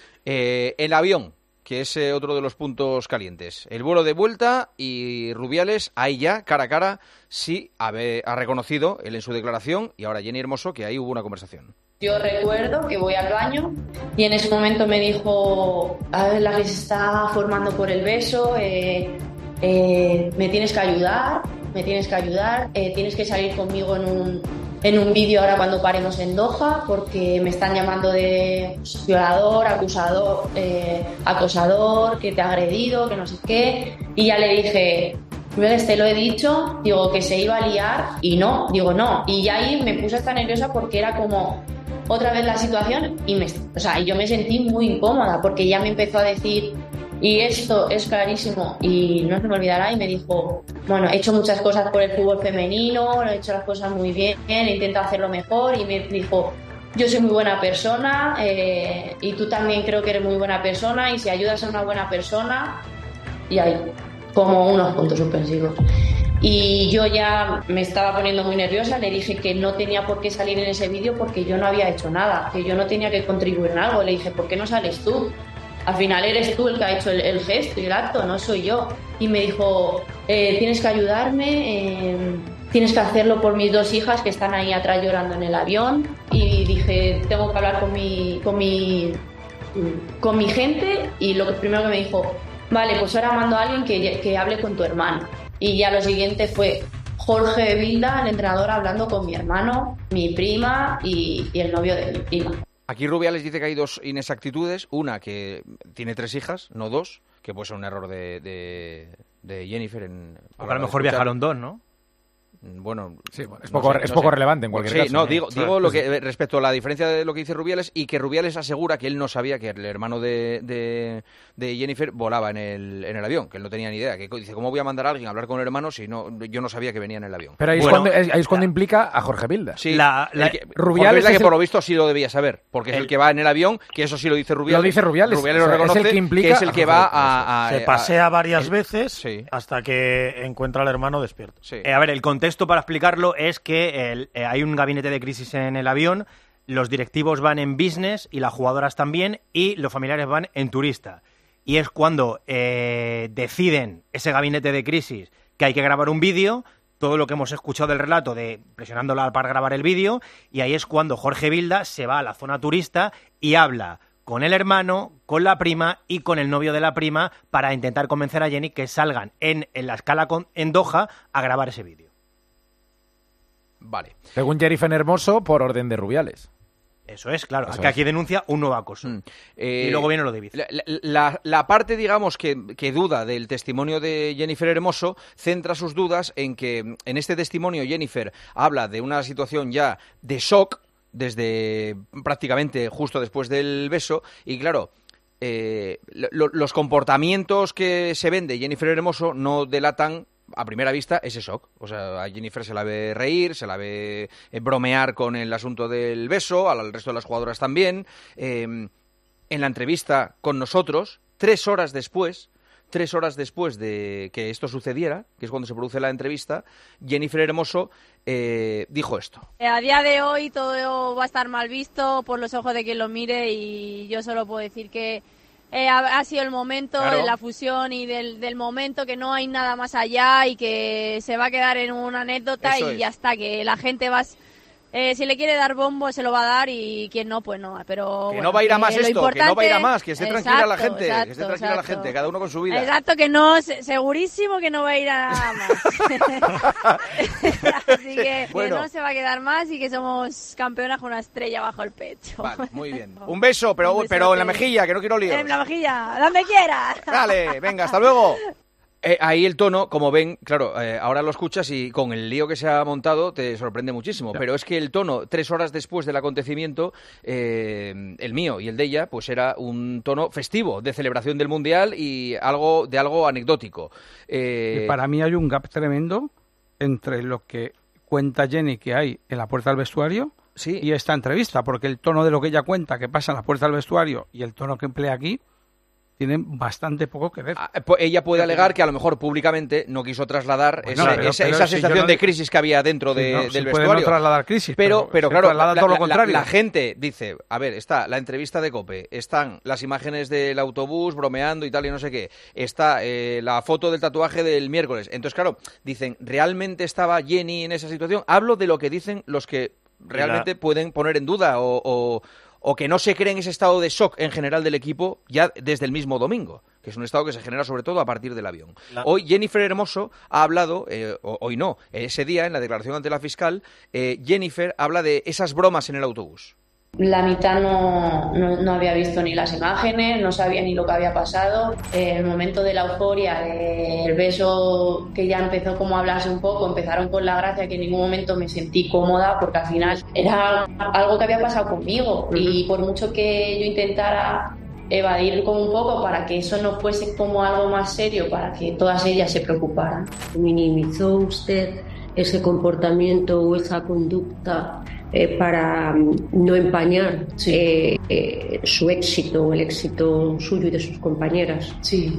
Eh, el avión, que es eh, otro de los puntos calientes. El vuelo de vuelta y Rubiales, ahí ya, cara a cara, sí ha, ha reconocido él en su declaración, y ahora Jenny Hermoso, que ahí hubo una conversación. Yo recuerdo que voy al baño y en ese momento me dijo, a ver, la que se está formando por el beso, eh, eh, me tienes que ayudar, me tienes que ayudar, eh, tienes que salir conmigo en un, en un vídeo ahora cuando paremos en Doha, porque me están llamando de pues, violador, acusador, eh, acosador, que te ha agredido, que no sé qué, y ya le dije, Rubiales, te lo he dicho, digo que se iba a liar y no, digo no. Y ya ahí me puse hasta nerviosa porque era como otra vez la situación y me, o sea, yo me sentí muy incómoda porque ya me empezó a decir, y esto es clarísimo y no se me olvidará, y me dijo, bueno, he hecho muchas cosas por el fútbol femenino, he hecho las cosas muy bien, he intentado hacerlo mejor, y me dijo, yo soy muy buena persona eh, y tú también creo que eres muy buena persona, y si ayudas a una buena persona, y ahí, como unos puntos suspensivos. Y yo ya me estaba poniendo muy nerviosa, le dije que no tenía por qué salir en ese vídeo porque yo no había hecho nada, que yo no tenía que contribuir en algo. Le dije, ¿por qué no sales tú? Al final eres tú el que ha hecho el, el gesto y el acto, no soy yo. Y me dijo, eh, tienes que ayudarme, eh, tienes que hacerlo por mis dos hijas que están ahí atrás llorando en el avión. Y dije, tengo que hablar con mi, con mi, con mi gente. Y lo que primero que me dijo, vale, pues ahora mando a alguien que, que hable con tu hermano. Y ya lo siguiente fue Jorge Vilda, el entrenador, hablando con mi hermano, mi prima y, y el novio de mi prima. Aquí Rubiales dice que hay dos inexactitudes. Una, que tiene tres hijas, no dos, que puede ser un error de, de, de Jennifer. En, a lo mejor viajaron dos, ¿no? Bueno, sí, bueno, es no poco, sé, es no poco sé. relevante en cualquier sí, caso. No, ¿no? digo, Claro, digo lo pues que respecto a la diferencia de lo que dice Rubiales, y que Rubiales asegura que él no sabía que el hermano de, de, de Jennifer volaba en el, en el avión, que él no tenía ni idea. Que dice, ¿cómo voy a mandar a alguien a hablar con el hermano si no, yo no sabía que venía en el avión? Pero ahí es Bueno, cuando, ahí es cuando implica a Jorge Vilda. Sí, la, la, el que, Rubiales Jorge Vilda, es que el, por lo visto sí lo debía saber, porque el, es el que va en el avión, que eso sí lo dice Rubiales. Lo dice Rubiales. Rubiales o sea, lo reconoce, es el que, implica que es el que va a, a... Se pasea varias el, veces sí. hasta que encuentra al hermano despierto. Sí. Eh, a ver, el contexto para explicarlo es que el, eh, hay un gabinete de crisis en el avión, los directivos van en business y las jugadoras también, y los familiares van en turista. Y es cuando eh, deciden ese gabinete de crisis que hay que grabar un vídeo, todo lo que hemos escuchado del relato de presionándola para grabar el vídeo, y ahí es cuando Jorge Vilda se va a la zona turista y habla con el hermano, con la prima y con el novio de la prima para intentar convencer a Jenny que salgan en, en la escala con, en Doha a grabar ese vídeo. Vale. Según Jennifer Hermoso, por orden de Rubiales. Eso es, claro. Eso que es. aquí denuncia un nuevo acoso. Mm. Eh, y luego viene lo de Ibiza. La, la, la parte, digamos, que, que duda del testimonio de Jennifer Hermoso centra sus dudas en que en este testimonio Jennifer habla de una situación ya de shock desde prácticamente justo después del beso y claro... Eh, lo, los comportamientos que se ven de Jennifer Hermoso no delatan a primera vista ese shock. O sea, a Jennifer se la ve reír, se la ve eh, bromear con el asunto del beso, al resto de las jugadoras también. Eh, en la entrevista con nosotros, tres horas después, tres horas después de que esto sucediera, que es cuando se produce la entrevista, Jennifer Hermoso eh, dijo esto. A día de hoy todo va a estar mal visto por los ojos de quien lo mire y yo solo puedo decir que eh, ha, ha sido el momento Claro. de la fusión y del, del momento, que no hay nada más allá y que se va a quedar en una anécdota. Eso y es. ya está, que la gente va... Eh, si le quiere dar bombo se lo va a dar y quien no, pues no. Pero Que bueno, no va a ir a más lo esto, que no va a ir a más, que esté importante- tranquila la Exacto, gente, que esté exacto, tranquila la exacto. gente, cada uno con su vida. Exacto, que no, se- segurísimo que no va a ir a nada más. Así que, Bueno. que no se va a quedar más y que somos campeonas con una estrella bajo el pecho. Vale, muy bien. Un beso, pero, Un besote. pero en la mejilla, que no quiero líos. En la mejilla, donde quieras. Dale, venga, hasta luego. Eh, ahí el tono, como ven, claro, eh, ahora lo escuchas y con el lío que se ha montado te sorprende muchísimo, pero es que el tono, tres horas después del acontecimiento, eh, el mío y el de ella, pues era un tono festivo, de celebración del Mundial y algo de algo anecdótico. Eh, Y para mí hay un gap tremendo entre lo que cuenta Jenny que hay en la puerta del vestuario y esta entrevista, porque el tono de lo que ella cuenta que pasa en la puerta del vestuario y el tono que emplea aquí tienen bastante poco que ver. Pues ella puede alegar que a lo mejor públicamente no quiso trasladar Bueno, ese- pero- esa, pero esa si yo sensación no- de crisis que había dentro Sí, de- no, del sí puede vestuario. no trasladar crisis, pero, pero pero se claro, traslada todo lo la, contrario. la gente dice, a ver, está la entrevista de COPE, están las imágenes del autobús bromeando y tal y no sé qué, está eh, la foto del tatuaje del miércoles. Entonces, claro, dicen, ¿realmente estaba Jenny en esa situación? Hablo de lo que dicen los que realmente pueden poner en duda o, o, o que no se creen ese estado de shock en general del equipo ya desde el mismo domingo, que es un estado que se genera sobre todo a partir del avión. La- Hoy Jennifer Hermoso ha hablado, eh, o- hoy no, ese día en la declaración ante la fiscal, eh, Jennifer habla de esas bromas en el autobús. La mitad no, no, no había visto ni las imágenes, no sabía ni lo que había pasado. Eh, el momento de la euforia, del beso que ya empezó como a hablarse un poco, empezaron con la gracia, que en ningún momento me sentí cómoda porque al final era algo que había pasado conmigo y por mucho que yo intentara evadir como un poco para que eso no fuese como algo más serio, para que todas ellas se preocuparan. Minimizó usted ese comportamiento o esa conducta eh, para no empañar sí. eh, eh, su éxito o el éxito suyo y de sus compañeras. Sí,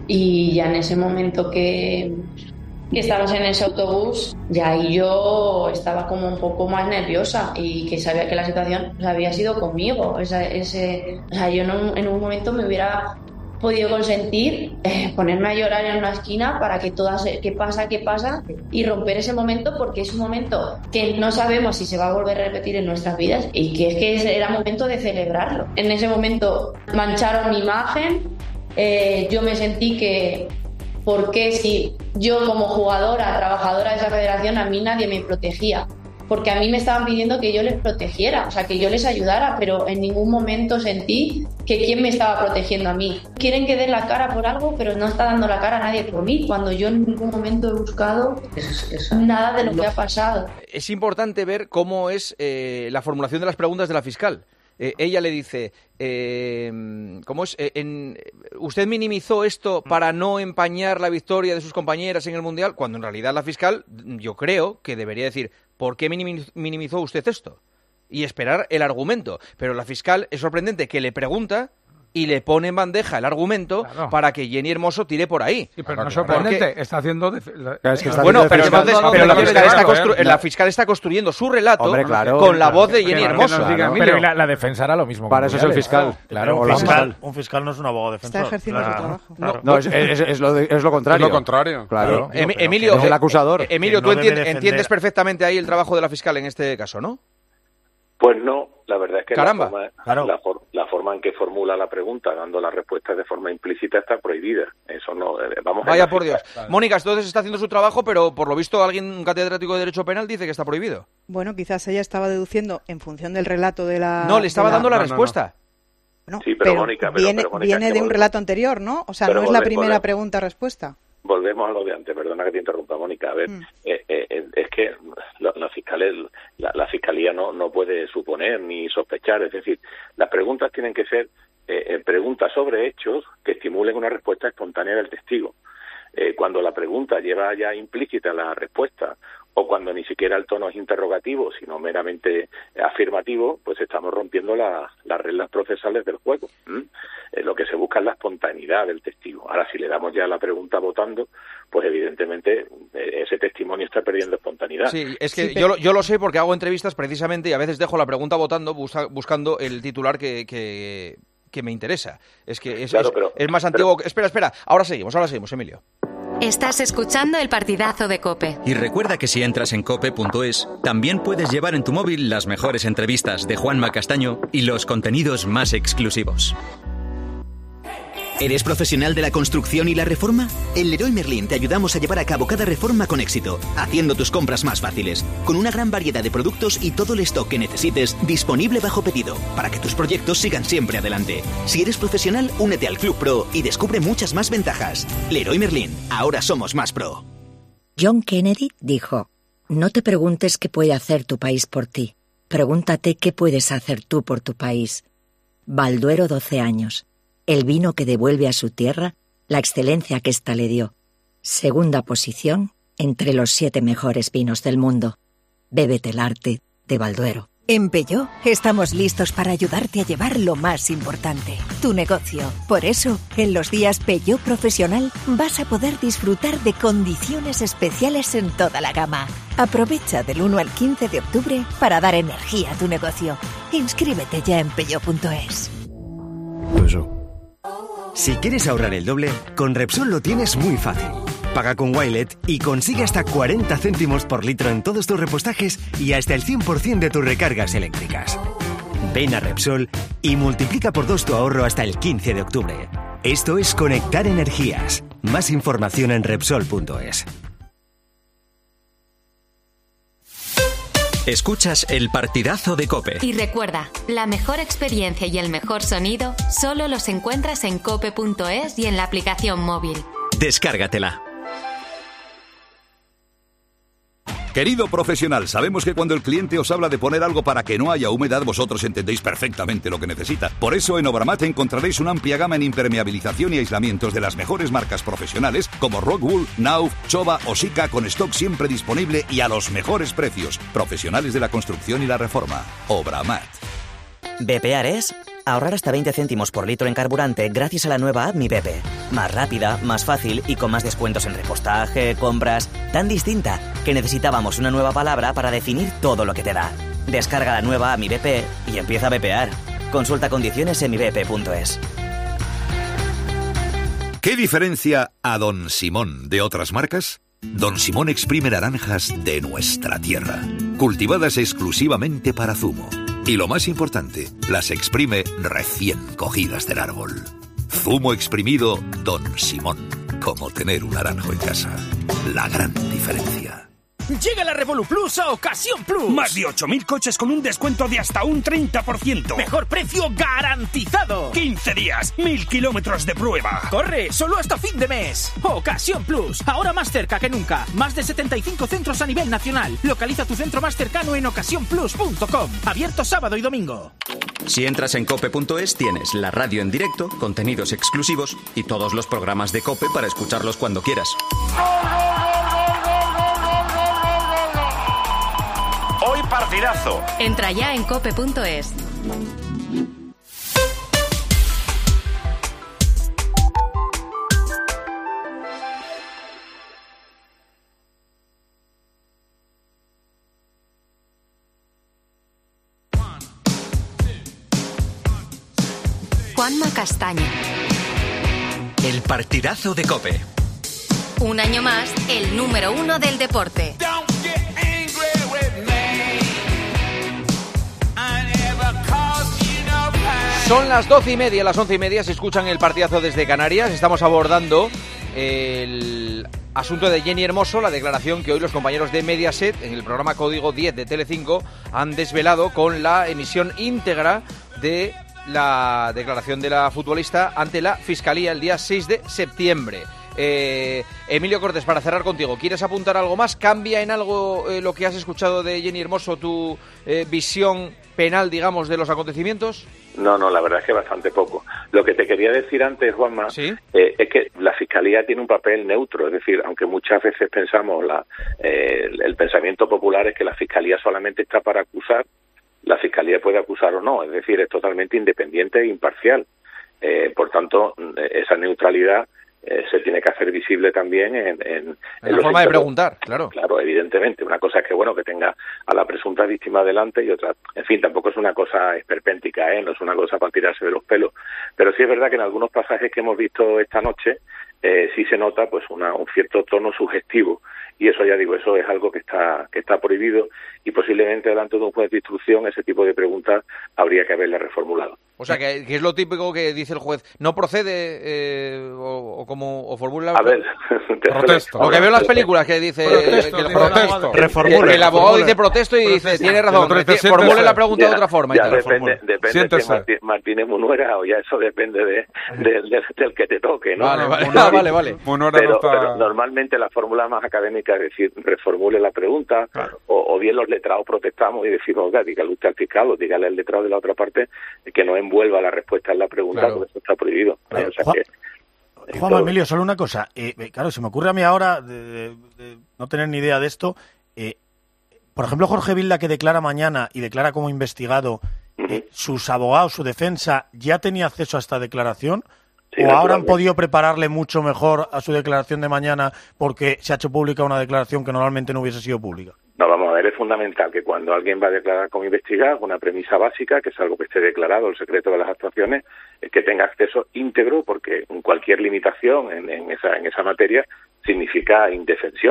y ya en ese momento que, que estábamos en ese autobús, ya ahí yo estaba como un poco más nerviosa y que sabía que la situación pues, había sido conmigo. Esa, ese, o sea, yo no, en un momento me hubiera podido consentir eh, ponerme a llorar en una esquina para que todas, qué pasa, qué pasa y romper ese momento, porque es un momento que no sabemos si se va a volver a repetir en nuestras vidas y que es que era momento de celebrarlo. En ese momento mancharon mi imagen, eh, yo me sentí que ¿por qué si yo como jugadora, trabajadora de esa federación, a mí nadie me protegía? Porque a mí me estaban pidiendo que yo les protegiera, o sea, que yo les ayudara, pero en ningún momento sentí que quién me estaba protegiendo a mí. Quieren que dé la cara por algo, pero no está dando la cara a nadie por mí, cuando yo en ningún momento he buscado nada de lo que ha pasado. Es importante ver cómo es eh, la formulación de las preguntas de la fiscal. Eh, ella le dice, eh, ¿cómo es? Eh, en, ¿usted minimizó esto para no empañar la victoria de sus compañeras en el Mundial? Cuando en realidad la fiscal, yo creo que debería decir, ¿por qué minimizó usted esto? Y esperar el argumento. Pero la fiscal es sorprendente que le pregunta y le pone en bandeja el argumento claro. para que Jenny Hermoso tire por ahí. Sí, pero no es sorprendente, porque... está haciendo... De... Es que está bueno, pero, entonces, pero la, fiscal está constru... la fiscal está construyendo su relato Hombre, claro, con la voz de Jenny Hermoso. Claro, pero la, la defensa era lo mismo. Para eso es el fiscal. Claro, un, fiscal un fiscal no es un abogado defensor. Está ejerciendo claro. su trabajo. Claro. No, es, es, es, lo de, es lo contrario. Es lo contrario. Claro. Em, Emilio, es el acusador. Emilio, tú no entiendes, entiendes perfectamente ahí el trabajo de la fiscal en este caso, ¿no? Pues no, la verdad es que la forma, claro. la, for, la forma en que formula la pregunta, dando las respuestas de forma implícita, está prohibida. Eso no, eh, vamos. Vaya por Dios. Claro. Mónica, entonces está haciendo su trabajo, pero por lo visto alguien, un catedrático de Derecho Penal, dice que está prohibido. Bueno, quizás ella estaba deduciendo en función del relato de la... No, le estaba la... dando la no, respuesta. No, no. Sí, pero, pero Mónica, pero, viene, pero Mónica, viene de un relato anterior, ¿no? O sea, no es la primera pregunta-respuesta. Volvemos a lo de antes, perdona que te interrumpa, Mónica. A ver, mm. eh, eh, es que la, la, fiscales, la, la fiscalía no, no puede suponer ni sospechar. Es decir, las preguntas tienen que ser eh, preguntas sobre hechos que estimulen una respuesta espontánea del testigo. Eh, cuando la pregunta lleva ya implícita la respuesta, o cuando ni siquiera el tono es interrogativo, sino meramente afirmativo, pues estamos rompiendo la, las reglas procesales del juego. ¿Mm? Eh, lo que se busca es la espontaneidad del testigo. Ahora, si le damos ya la pregunta votando, pues evidentemente eh, ese testimonio está perdiendo espontaneidad. Sí, es que sí, yo, yo lo sé porque hago entrevistas precisamente y a veces dejo la pregunta votando busca, buscando el titular que... que... que me interesa. Es que es, claro, es, pero, es más antiguo... Pero... Espera, espera. Ahora seguimos, ahora seguimos, Emilio. Estás escuchando el partidazo de COPE. Y recuerda que si entras en cope punto es, también puedes llevar en tu móvil las mejores entrevistas de Juanma Castaño y los contenidos más exclusivos. ¿Eres profesional de la construcción y la reforma? En Leroy Merlin te ayudamos a llevar a cabo cada reforma con éxito, haciendo tus compras más fáciles, con una gran variedad de productos y todo el stock que necesites disponible bajo pedido, para que tus proyectos sigan siempre adelante. Si eres profesional, únete al Club Pro y descubre muchas más ventajas. Leroy Merlin, ahora somos más pro. John Kennedy dijo, no te preguntes qué puede hacer tu país por ti, pregúntate qué puedes hacer tú por tu país. Balduero doce años. El vino que devuelve a su tierra la excelencia que ésta le dio. Segunda posición entre los siete mejores vinos del mundo. Bébete el arte de Balduero. En Peugeot estamos listos para ayudarte a llevar lo más importante, tu negocio. Por eso, en los días Peugeot Profesional vas a poder disfrutar de condiciones especiales en toda la gama. Aprovecha del uno al quince de octubre para dar energía a tu negocio. Inscríbete ya en peugeot punto es. Peugeot. Si quieres ahorrar el doble, con Repsol lo tienes muy fácil. Paga con Wilet y consigue hasta cuarenta céntimos por litro en todos tus repostajes y hasta el cien por ciento de tus recargas eléctricas. Ven a Repsol y multiplica por dos tu ahorro hasta el quince de octubre. Esto es conectar energías. Más información en Repsol punto es. Escuchas el partidazo de COPE. Y recuerda, la mejor experiencia y el mejor sonido solo los encuentras en cope punto es y en la aplicación móvil. Descárgatela. Querido profesional, sabemos que cuando el cliente os habla de poner algo para que no haya humedad, vosotros entendéis perfectamente lo que necesita. Por eso en Obramat encontraréis una amplia gama en impermeabilización y aislamientos de las mejores marcas profesionales como Rockwool, Nauf, Chova o Sika, con stock siempre disponible y a los mejores precios. Profesionales de la construcción y la reforma. Obramat. Bepear es ahorrar hasta veinte céntimos por litro en carburante gracias a la nueva app Mi Bepe. Más rápida, más fácil y con más descuentos en repostaje, compras... Tan distinta que necesitábamos una nueva palabra para definir todo lo que te da. Descarga la nueva app Mi Bepe y empieza a bepear. Consulta condiciones en mi bepe punto es. ¿Qué diferencia a Don Simón de otras marcas? Don Simón exprime naranjas de nuestra tierra, cultivadas exclusivamente para zumo. Y lo más importante, las exprime recién cogidas del árbol. Zumo exprimido Don Simón. Como tener un naranjo en casa. La gran diferencia. Llega la Revolut Plus a Ocasión Plus. Más de ocho mil coches con un descuento de hasta un treinta por ciento. Mejor precio garantizado. quince días, mil kilómetros de prueba. Corre, solo hasta fin de mes. Ocasión Plus, ahora más cerca que nunca. Más de setenta y cinco centros a nivel nacional. Localiza tu centro más cercano en ocasión plus punto com. Abierto sábado y domingo. Si entras en cope punto es tienes la radio en directo, contenidos exclusivos y todos los programas de COPE para escucharlos cuando quieras. Hoy partidazo. Entra ya en cope punto es. Juanma Castaño. El partidazo de COPE. Un año más, el número uno del deporte. Son las doce y media, las once y media, se escuchan el partidazo desde Canarias. Estamos abordando el asunto de Jenny Hermoso, la declaración que hoy los compañeros de Mediaset, en el programa Código diez de Telecinco, han desvelado con la emisión íntegra de la declaración de la futbolista ante la Fiscalía el día seis de septiembre. Eh, Emilio Cortés, para cerrar contigo, ¿quieres apuntar algo más? ¿Cambia en algo eh, lo que has escuchado de Jenny Hermoso tu eh, visión penal, digamos, de los acontecimientos? No, no, la verdad es que bastante poco. Lo que te quería decir antes, Juanma, ¿sí? eh, es que la Fiscalía tiene un papel neutro, es decir, aunque muchas veces pensamos, la, eh, el, el pensamiento popular es que la Fiscalía solamente está para acusar, la Fiscalía puede acusar o no, es decir, es totalmente independiente e imparcial. Eh, por tanto, esa neutralidad Eh, se tiene que hacer visible también en, en, en la forma de preguntar, claro. Claro, evidentemente. Una cosa es que, bueno, que tenga a la presunta víctima delante y otra, en fin, tampoco es una cosa esperpéntica, ¿eh? No es una cosa para tirarse de los pelos. Pero sí es verdad que en algunos pasajes que hemos visto esta noche eh, sí se nota pues una, un cierto tono sugestivo. Y eso, ya digo, eso es algo que está que está prohibido y posiblemente delante de un juez de instrucción ese tipo de preguntas habría que haberle reformulado. O sea, que, que es lo típico que dice el juez, no procede eh, o, o como o formula la... A ver, protesto. Lo que veo en las películas que dice... Protesto, que el, protesto. Que, Reformule, que el abogado reformule. dice protesto y dice, tiene razón, Siéntese. formule la pregunta ya, de otra forma. Ya y tal. depende, depende de Martí, Martínez Munuera o ya eso depende de, de, de, del que te toque, ¿no? Vale, vale, Munuera, vale, vale. Munuera pero, no está... pero normalmente la fórmula más académica es decir, reformule la pregunta, claro. o, o bien los letrados protestamos y decimos, oiga, dígale usted al fiscal o dígale al letrado de la otra parte que no envuelva la respuesta en la pregunta, claro. Porque eso está prohibido. Claro. O sea Juan, que, Juan Emilio, solo una cosa. Eh, claro, se me ocurre a mí ahora, de, de, de no tener ni idea de esto, eh, por ejemplo, Jorge Vilda, que declara mañana y declara como investigado, eh, ¿sus abogados, su defensa, ya tenía acceso a esta declaración? Sí, ¿O ahora han podido prepararle mucho mejor a su declaración de mañana porque se ha hecho pública una declaración que normalmente no hubiese sido pública? No, vamos a ver, es fundamental que cuando alguien va a declarar como investigado, una premisa básica, que es algo que esté declarado, el secreto de las actuaciones, es que tenga acceso íntegro, porque cualquier limitación en, en, esa, en esa materia significa indefensión.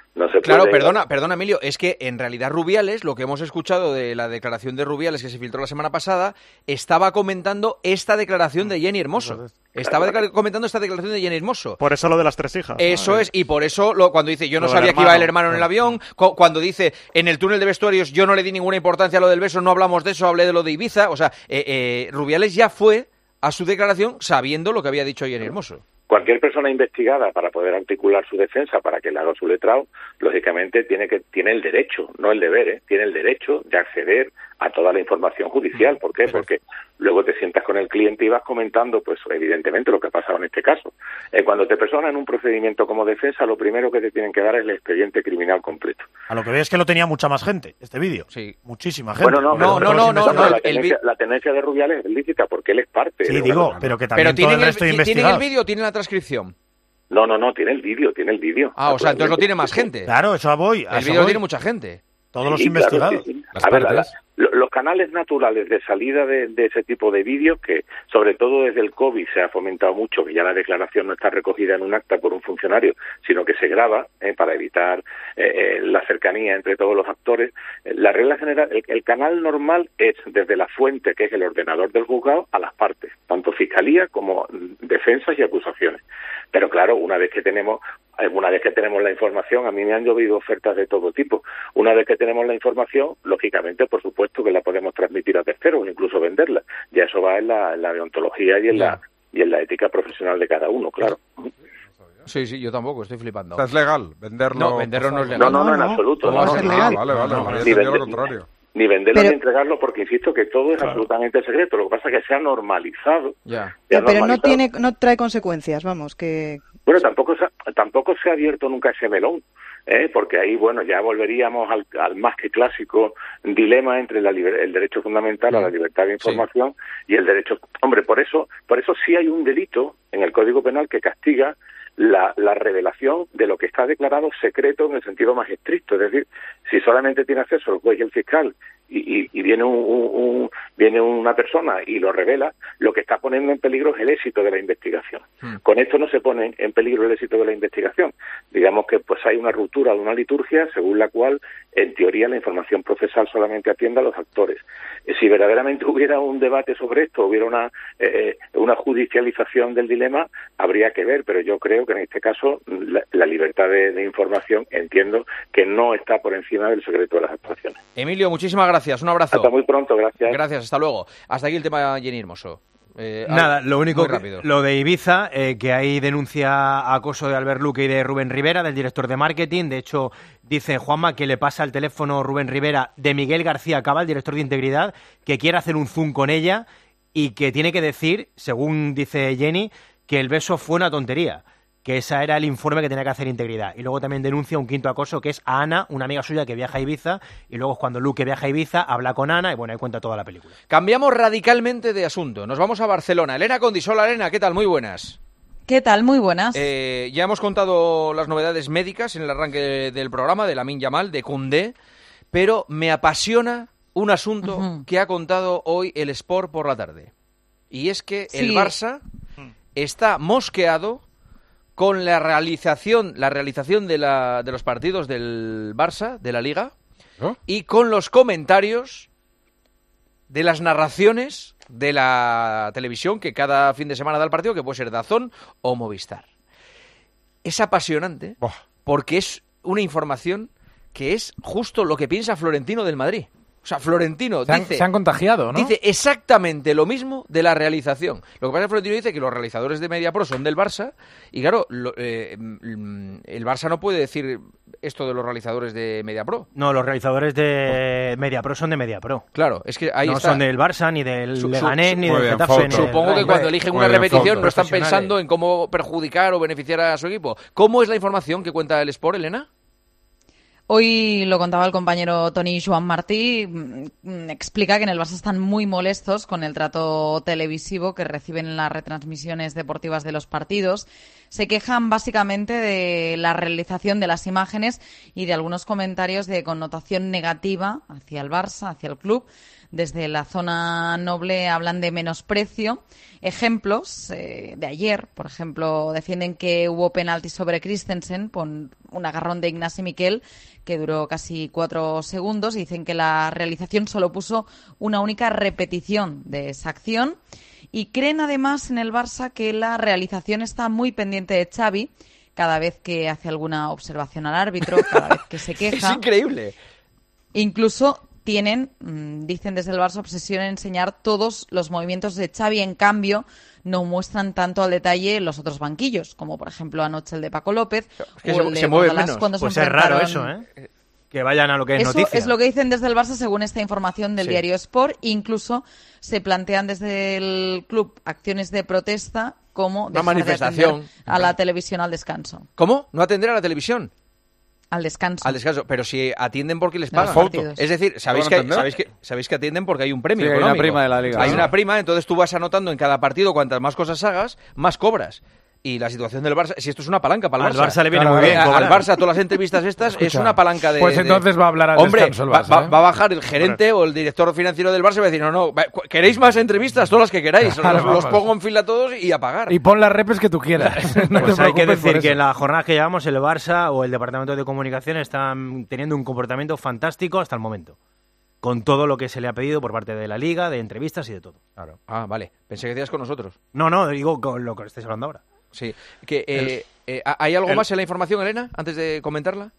No se claro, puede... perdona, perdona Emilio, es que en realidad Rubiales, lo que hemos escuchado de la declaración de Rubiales que se filtró la semana pasada, estaba comentando esta declaración de Jenny Hermoso. Estaba de- comentando esta declaración de Jenny Hermoso. Por eso lo de las tres hijas. Eso ¿no? es, y por eso lo, cuando dice yo no Lo del sabía que iba el hermano hermano. en el avión, cu- cuando dice en el túnel de vestuarios yo no le di ninguna importancia a lo del beso, no hablamos de eso, hablé de lo de Ibiza, o sea, eh, eh, Rubiales ya fue a su declaración sabiendo lo que había dicho Jenny Hermoso. Cualquier persona investigada para poder articular su defensa, para que le haga su letrado, lógicamente tiene que tiene el derecho, no el deber, ¿eh? tiene el derecho de acceder a toda la información judicial. ¿Por qué? Porque luego te sientas con el cliente y vas comentando, pues evidentemente, lo que ha pasado en este caso. Eh, cuando te personas en un procedimiento como defensa, lo primero que te tienen que dar es el expediente criminal completo. A lo que veo es que lo tenía mucha más gente, este vídeo. Sí. Muchísima gente. Bueno, no, Pero pero- todos los pero investigadores. la, tendencia, la tendencia de Rubiales es lícita porque él es parte. Sí, de digo, la- pero que también Pero todo ¿tienen el el, resto de ti- ¿tienen el investigados. vídeo o tienen la transcripción? No, no, no, tiene el vídeo, tiene el vídeo. Ah, o sea, entonces lo tiene más gente. Claro, eso voy. a El eso vídeo lo voy. tiene mucha gente. Todos los Sí, claro, investigados. sí, sí. Las A ver, la- partes. la- lo- los canales naturales de salida de, de ese tipo de vídeos, que sobre todo desde el COVID se ha fomentado mucho, que ya la declaración no está recogida en un acta por un funcionario, sino que se graba eh, para evitar eh, eh, la cercanía entre todos los actores. Eh, La regla general, el, el canal normal es desde la fuente, que es el ordenador del juzgado, a las partes, tanto fiscalía como mm, defensas y acusaciones. Pero claro, una vez que tenemos una vez que tenemos la información, a mí me han llovido ofertas de todo tipo. Una vez que tenemos la información, lógicamente, por supuesto que la podemos transmitir a terceros, incluso venderla. Ya eso va en la, en la deontología y en la y en la ética profesional de cada uno, claro. Sí, sí, yo tampoco, estoy flipando. O sea, ¿es legal venderlo? No, venderlo no es No, legal. no, no, en absoluto. ¿Cómo no, va a ser no, legal? no, Vale, vale, no, me había ni entendido lo vender- contrario. Ni venderlo Pero- ni entregarlo, porque insisto que todo es absolutamente secreto. Lo que pasa es que se ha normalizado. Ya. se ha Pero no normalizado. tiene, no trae consecuencias, vamos, que Bueno, tampoco se ha, tampoco se ha abierto nunca ese melón, ¿eh? Porque ahí, bueno, ya volveríamos al, al más que clásico dilema entre la liber- el derecho fundamental a la libertad de información y el derecho... Hombre, por eso, por eso sí hay un delito en el Código Penal que castiga la, la revelación de lo que está declarado secreto en el sentido más estricto. Es decir, si solamente tiene acceso el juez y el fiscal y, y, y viene un, un, un- viene una persona y lo revela, lo que está poniendo en peligro es el éxito de la investigación. Hmm. Con esto no se pone en peligro el éxito de la investigación. Digamos que pues hay una ruptura de una liturgia según la cual, en teoría, la información procesal solamente atiende a los actores. Eh, Si verdaderamente hubiera un debate sobre esto, hubiera una, eh, una judicialización del dilema, habría que ver, pero yo creo que en este caso la, la libertad de, de información entiendo que no está por encima del secreto de las actuaciones. Emilio, muchísimas gracias, un abrazo. Hasta muy pronto, gracias. Gracias, hasta luego. Hasta aquí el tema Jenny Hermoso. Eh, Nada, ah, lo único muy que, rápido. lo de Ibiza, eh, que hay denuncia acoso de Albert Luque y de Rubén Rivera, del director de marketing. De hecho, dice Juanma que le pasa el teléfono Rubén Rivera de Miguel García Cava, el director de integridad, que quiere hacer un zoom con ella y que tiene que decir, según dice Jenny, que el beso fue una tontería, que ese era el informe que tenía que hacer integridad. Y luego también denuncia un quinto acoso, que es a Ana, una amiga suya que viaja a Ibiza, y luego cuando Luque viaja a Ibiza, habla con Ana, y bueno, ahí cuenta toda la película. Cambiamos radicalmente de asunto. Nos vamos a Barcelona. Elena Condisola. Elena, ¿qué tal? Muy buenas. ¿Qué tal? Muy buenas. Eh, ya hemos contado las novedades médicas en el arranque del programa de Lamine Yamal, de Koundé, pero me apasiona un asunto Ujú. que ha contado hoy el Sport por la tarde. Y es que el Sí. Barça está mosqueado con la realización, la realización de, la, de los partidos del Barça, de la Liga, y con los comentarios de las narraciones de la televisión que cada fin de semana da el partido, que puede ser DAZN o Movistar. Es apasionante porque es una información que es justo lo que piensa Florentino del Madrid. O sea, Florentino Se han, dice... se han contagiado, ¿no? Dice exactamente lo mismo de la realización. Lo que pasa es que Florentino dice que los realizadores de MediaPro son del Barça y claro, lo- eh, mm, el Barça no puede decir esto de los realizadores de MediaPro. No, los realizadores de MediaPro son de MediaPro. Claro, es que ahí no está. son del Barça, ni del Su- su- Leganés, ni Muy del bien, Getafe. Fouto. ni del- Supongo que Hombre, cuando eligen muy una bien, repetición Fouto. no están Profesionales. pensando en cómo perjudicar o beneficiar a su equipo. ¿Cómo es la información que cuenta el Sport, Elena? Hoy lo contaba el compañero Toni Joan Martí, mm, explica que en el Barça están muy molestos con el trato televisivo que reciben en las retransmisiones deportivas de los partidos. Se quejan básicamente de la realización de las imágenes y de algunos comentarios de connotación negativa hacia el Barça, hacia el club, Desde la zona noble hablan de menosprecio. Ejemplos eh, de ayer, por ejemplo, defienden que hubo penalti sobre Christensen por un agarrón de Ignasi Miquel que duró casi cuatro segundos. Dicen que la realización solo puso una única repetición de esa acción. Y creen además en el Barça que la realización está muy pendiente de Xavi cada vez que hace alguna observación al árbitro, cada vez que se queja. Es increíble. Incluso tienen, dicen desde el Barça, obsesión en enseñar todos los movimientos de Xavi. En cambio, no muestran tanto al detalle los otros banquillos, como por ejemplo anoche el de Paco López es o el de se mueve Bordalás menos. cuando Pues se es raro enfrentaron. eso, ¿eh? Que vayan a lo que es Eso noticia. es lo que dicen desde el Barça según esta información del Sí. diario Sport. Incluso se plantean desde el club acciones de protesta como Una dejar manifestación. de atender a la televisión al descanso. ¿Cómo? ¿No atender a la televisión? Al descanso. Al descanso, pero si atienden porque les De los pagan. partidos. Es decir, sabéis ¿Lo que, van a atender? sabéis, que, sabéis que atienden porque hay un premio Sí, hay una económico. prima de la liga. Hay Ah. una prima, entonces tú vas anotando en cada partido cuantas más cosas hagas, más cobras. Y la situación del Barça, si esto es una palanca para el Al Barça. Barça le viene Claro, muy bien a- cobrar. Al Barça, todas las entrevistas estas, es Escucha, una palanca de... pues de- entonces va a hablar al Hombre, descanso el va, Barça, va- ¿eh? va a bajar el gerente o el director financiero del Barça y va a decir, no, no, va- cu- ¿queréis más entrevistas? Todas las que queráis. Claro, los, los vamos. pongo en fila todos y a pagar. Y pon las repes que tú quieras. No Pues te hay que preocupes decir por que eso. en la jornada que llevamos el Barça o el Departamento de Comunicación están teniendo un comportamiento fantástico hasta el momento. Con todo lo que se le ha pedido por parte de la Liga, de entrevistas y de todo. Claro. Ah, vale. Pensé que decías con nosotros. No, no, digo con lo que estáis hablando ahora. Sí. Que, eh, eh, ¿hay algo el- más en la información, Elena, antes de comentarla?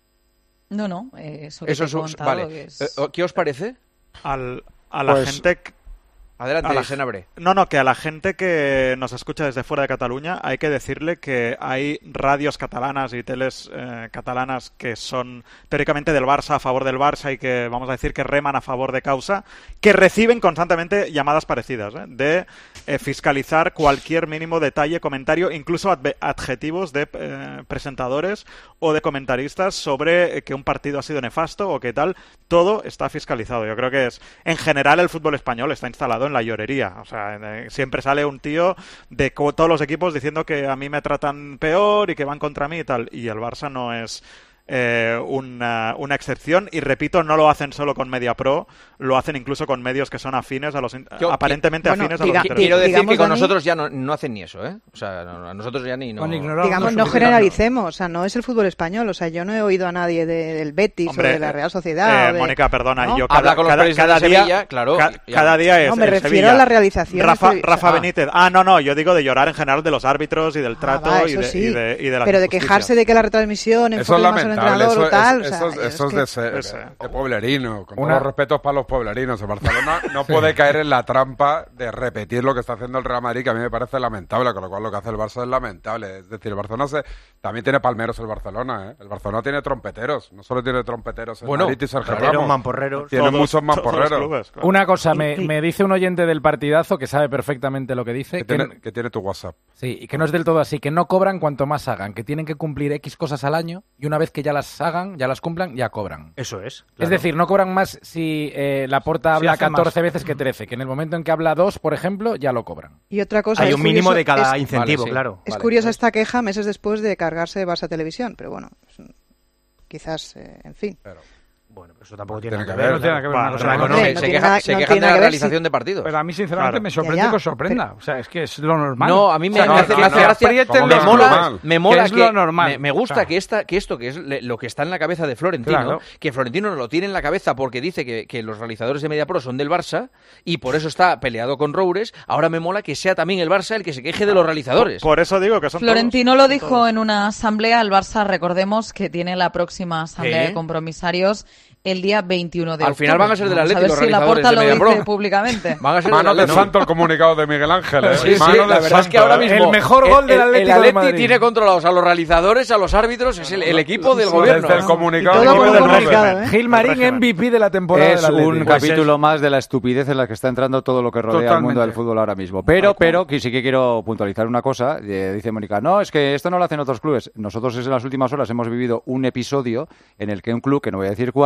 No, no, eh, eso que Eso te he es un- contado, vale. que es- Eh, ¿Qué os parece? Al, a la Pues, gente... que- Adelante, a la- Senabre. No, no, que a la gente que nos escucha desde fuera de Cataluña hay que decirle que hay radios catalanas y teles eh, catalanas que son teóricamente del Barça, a favor del Barça y que vamos a decir que reman a favor de causa, que reciben constantemente llamadas parecidas, ¿eh? de eh, fiscalizar cualquier mínimo detalle, comentario, incluso adve- adjetivos de eh, presentadores o de comentaristas sobre eh, que un partido ha sido nefasto o que tal. Todo está fiscalizado. Yo creo que es, en general, el fútbol español está instalado en la llorería. O sea, eh, siempre sale un tío de co- todos los equipos diciendo que a mí me tratan peor y que van contra mí y tal. Y el Barça no es eh, una, una excepción. Y repito, no lo hacen solo con MediaPro, lo hacen incluso con medios que son afines a los in- Yo- aparentemente bueno, afines diga- a los intereses. Quiero decir que digamos, con Dani- nosotros ya no, no hacen ni eso, ¿eh? O sea, no- a nosotros ya ni... No... Digamos, no generalicemos, o sea, no es el fútbol español, o sea, yo no he oído a nadie de- del Betis Hombre, o de la Real Sociedad. eh, o de- Mónica, perdona, ¿no? yo cada, Habla con los cada- periodistas cada de día, Sevilla, claro, ca- ya- cada día es No, me en refiero Sevilla. a la realización, Rafa, estoy- Rafa ah. Benítez. Ah, no, no, yo digo de llorar en general de los árbitros y del Ah, trato va, y, eso de, sí. y, de, y de las Pero de injusticias. quejarse de que la retransmisión Eso enfoque es más al lamentable, entrenador eso, o tal, es, o sea, eso, es- es eso es que- de, ser- Ese. de pueblerino, con Una- todos los respetos para los pueblerinos. El Barcelona no puede caer en la trampa de repetir lo que está haciendo el Real Madrid, que a mí me parece lamentable, con lo cual lo que hace el Barça es lamentable. Es decir, el Barcelona se, también tiene palmeros el Barcelona, ¿eh? El Barcelona tiene trompeteros, no solo tiene trompeteros en Bueno, Madrid y Sergio Trompeteros, Ramos. mamporreros. Tiene Todos- muchos todos los mamporreros. clubes, claro. Una cosa, me, Y- me dice un oyente del partidazo que sabe perfectamente lo que dice, Que que, tiene, que tiene tu WhatsApp. sí, y que no es del todo así, que no cobran cuanto más hagan, que tienen que cumplir X cosas al año y una vez que ya las hagan, ya las cumplan, ya cobran. Eso es. Es claro. decir, no cobran más si eh, Laporta Si habla hace catorce más. veces que trece, que en el momento en que habla dos, por ejemplo, ya lo cobran. Y otra cosa, hay es un mínimo curioso- de cada es- incentivo, Vale, sí. claro. Es Vale, curiosa pues- esta queja meses después de cargarse Barça Televisión, pero bueno, es un- quizás, eh, en fin. Bueno, pero eso tampoco tiene, Tiene nada que que ver. No tiene nada que ver una Bueno, cosa no, con no, otra. Hombre, se, no se tiene quejan, nada- se no quejan tiene de nada la que ver realización si- de partidos. Pero a mí, sinceramente, Claro. me sorprende Ya, ya, que os sorprenda. O sea, es que es lo normal. No, a mí me, O sea, me hace, que me hace no gracia, aprieten me los mola, normal. me mola Que es lo normal. Me, me gusta O sea. que esta, que esto, que es le- lo que está en la cabeza de Florentino, Claro. que Florentino no lo tiene en la cabeza porque dice que, que los realizadores de MediaPro son del Barça y por eso está peleado con Roures. Ahora me mola que sea también el Barça el que se queje de los realizadores. Por eso digo que son Florentino todos, lo son dijo todos. en una asamblea. El Barça, recordemos que tiene la próxima asamblea ¿Qué? de compromisarios el día veintiuno de Al octubre. final van a ser del Vamos Atleti a ver los si realizadores Laporta de lo MediaPro. dice públicamente. Van a ser Mano del de Atleti. santo el comunicado de Miguel Ángel, ¿eh? Sí, sí, Mano la de verdad es que santo, ahora ¿eh? mismo El mejor gol del el- Atlético el de Atleti Madrid. tiene controlados a los realizadores, a los árbitros, es el, el equipo del Desde gobierno. el comunicado Y todo de por del comunicado, régimen. ¿eh? Gilmarín, régimen. M V P de la temporada Es del Atleti. un Pues capítulo más de la estupidez en la que está entrando todo lo que rodea al Totalmente. mundo del fútbol ahora mismo. Pero, pero, que sí que quiero puntualizar una cosa. Eh, dice Mónica, no, es que esto no lo hacen otros clubes. Nosotros en las últimas horas hemos vivido un episodio en el que un club, que no voy a decir cuál,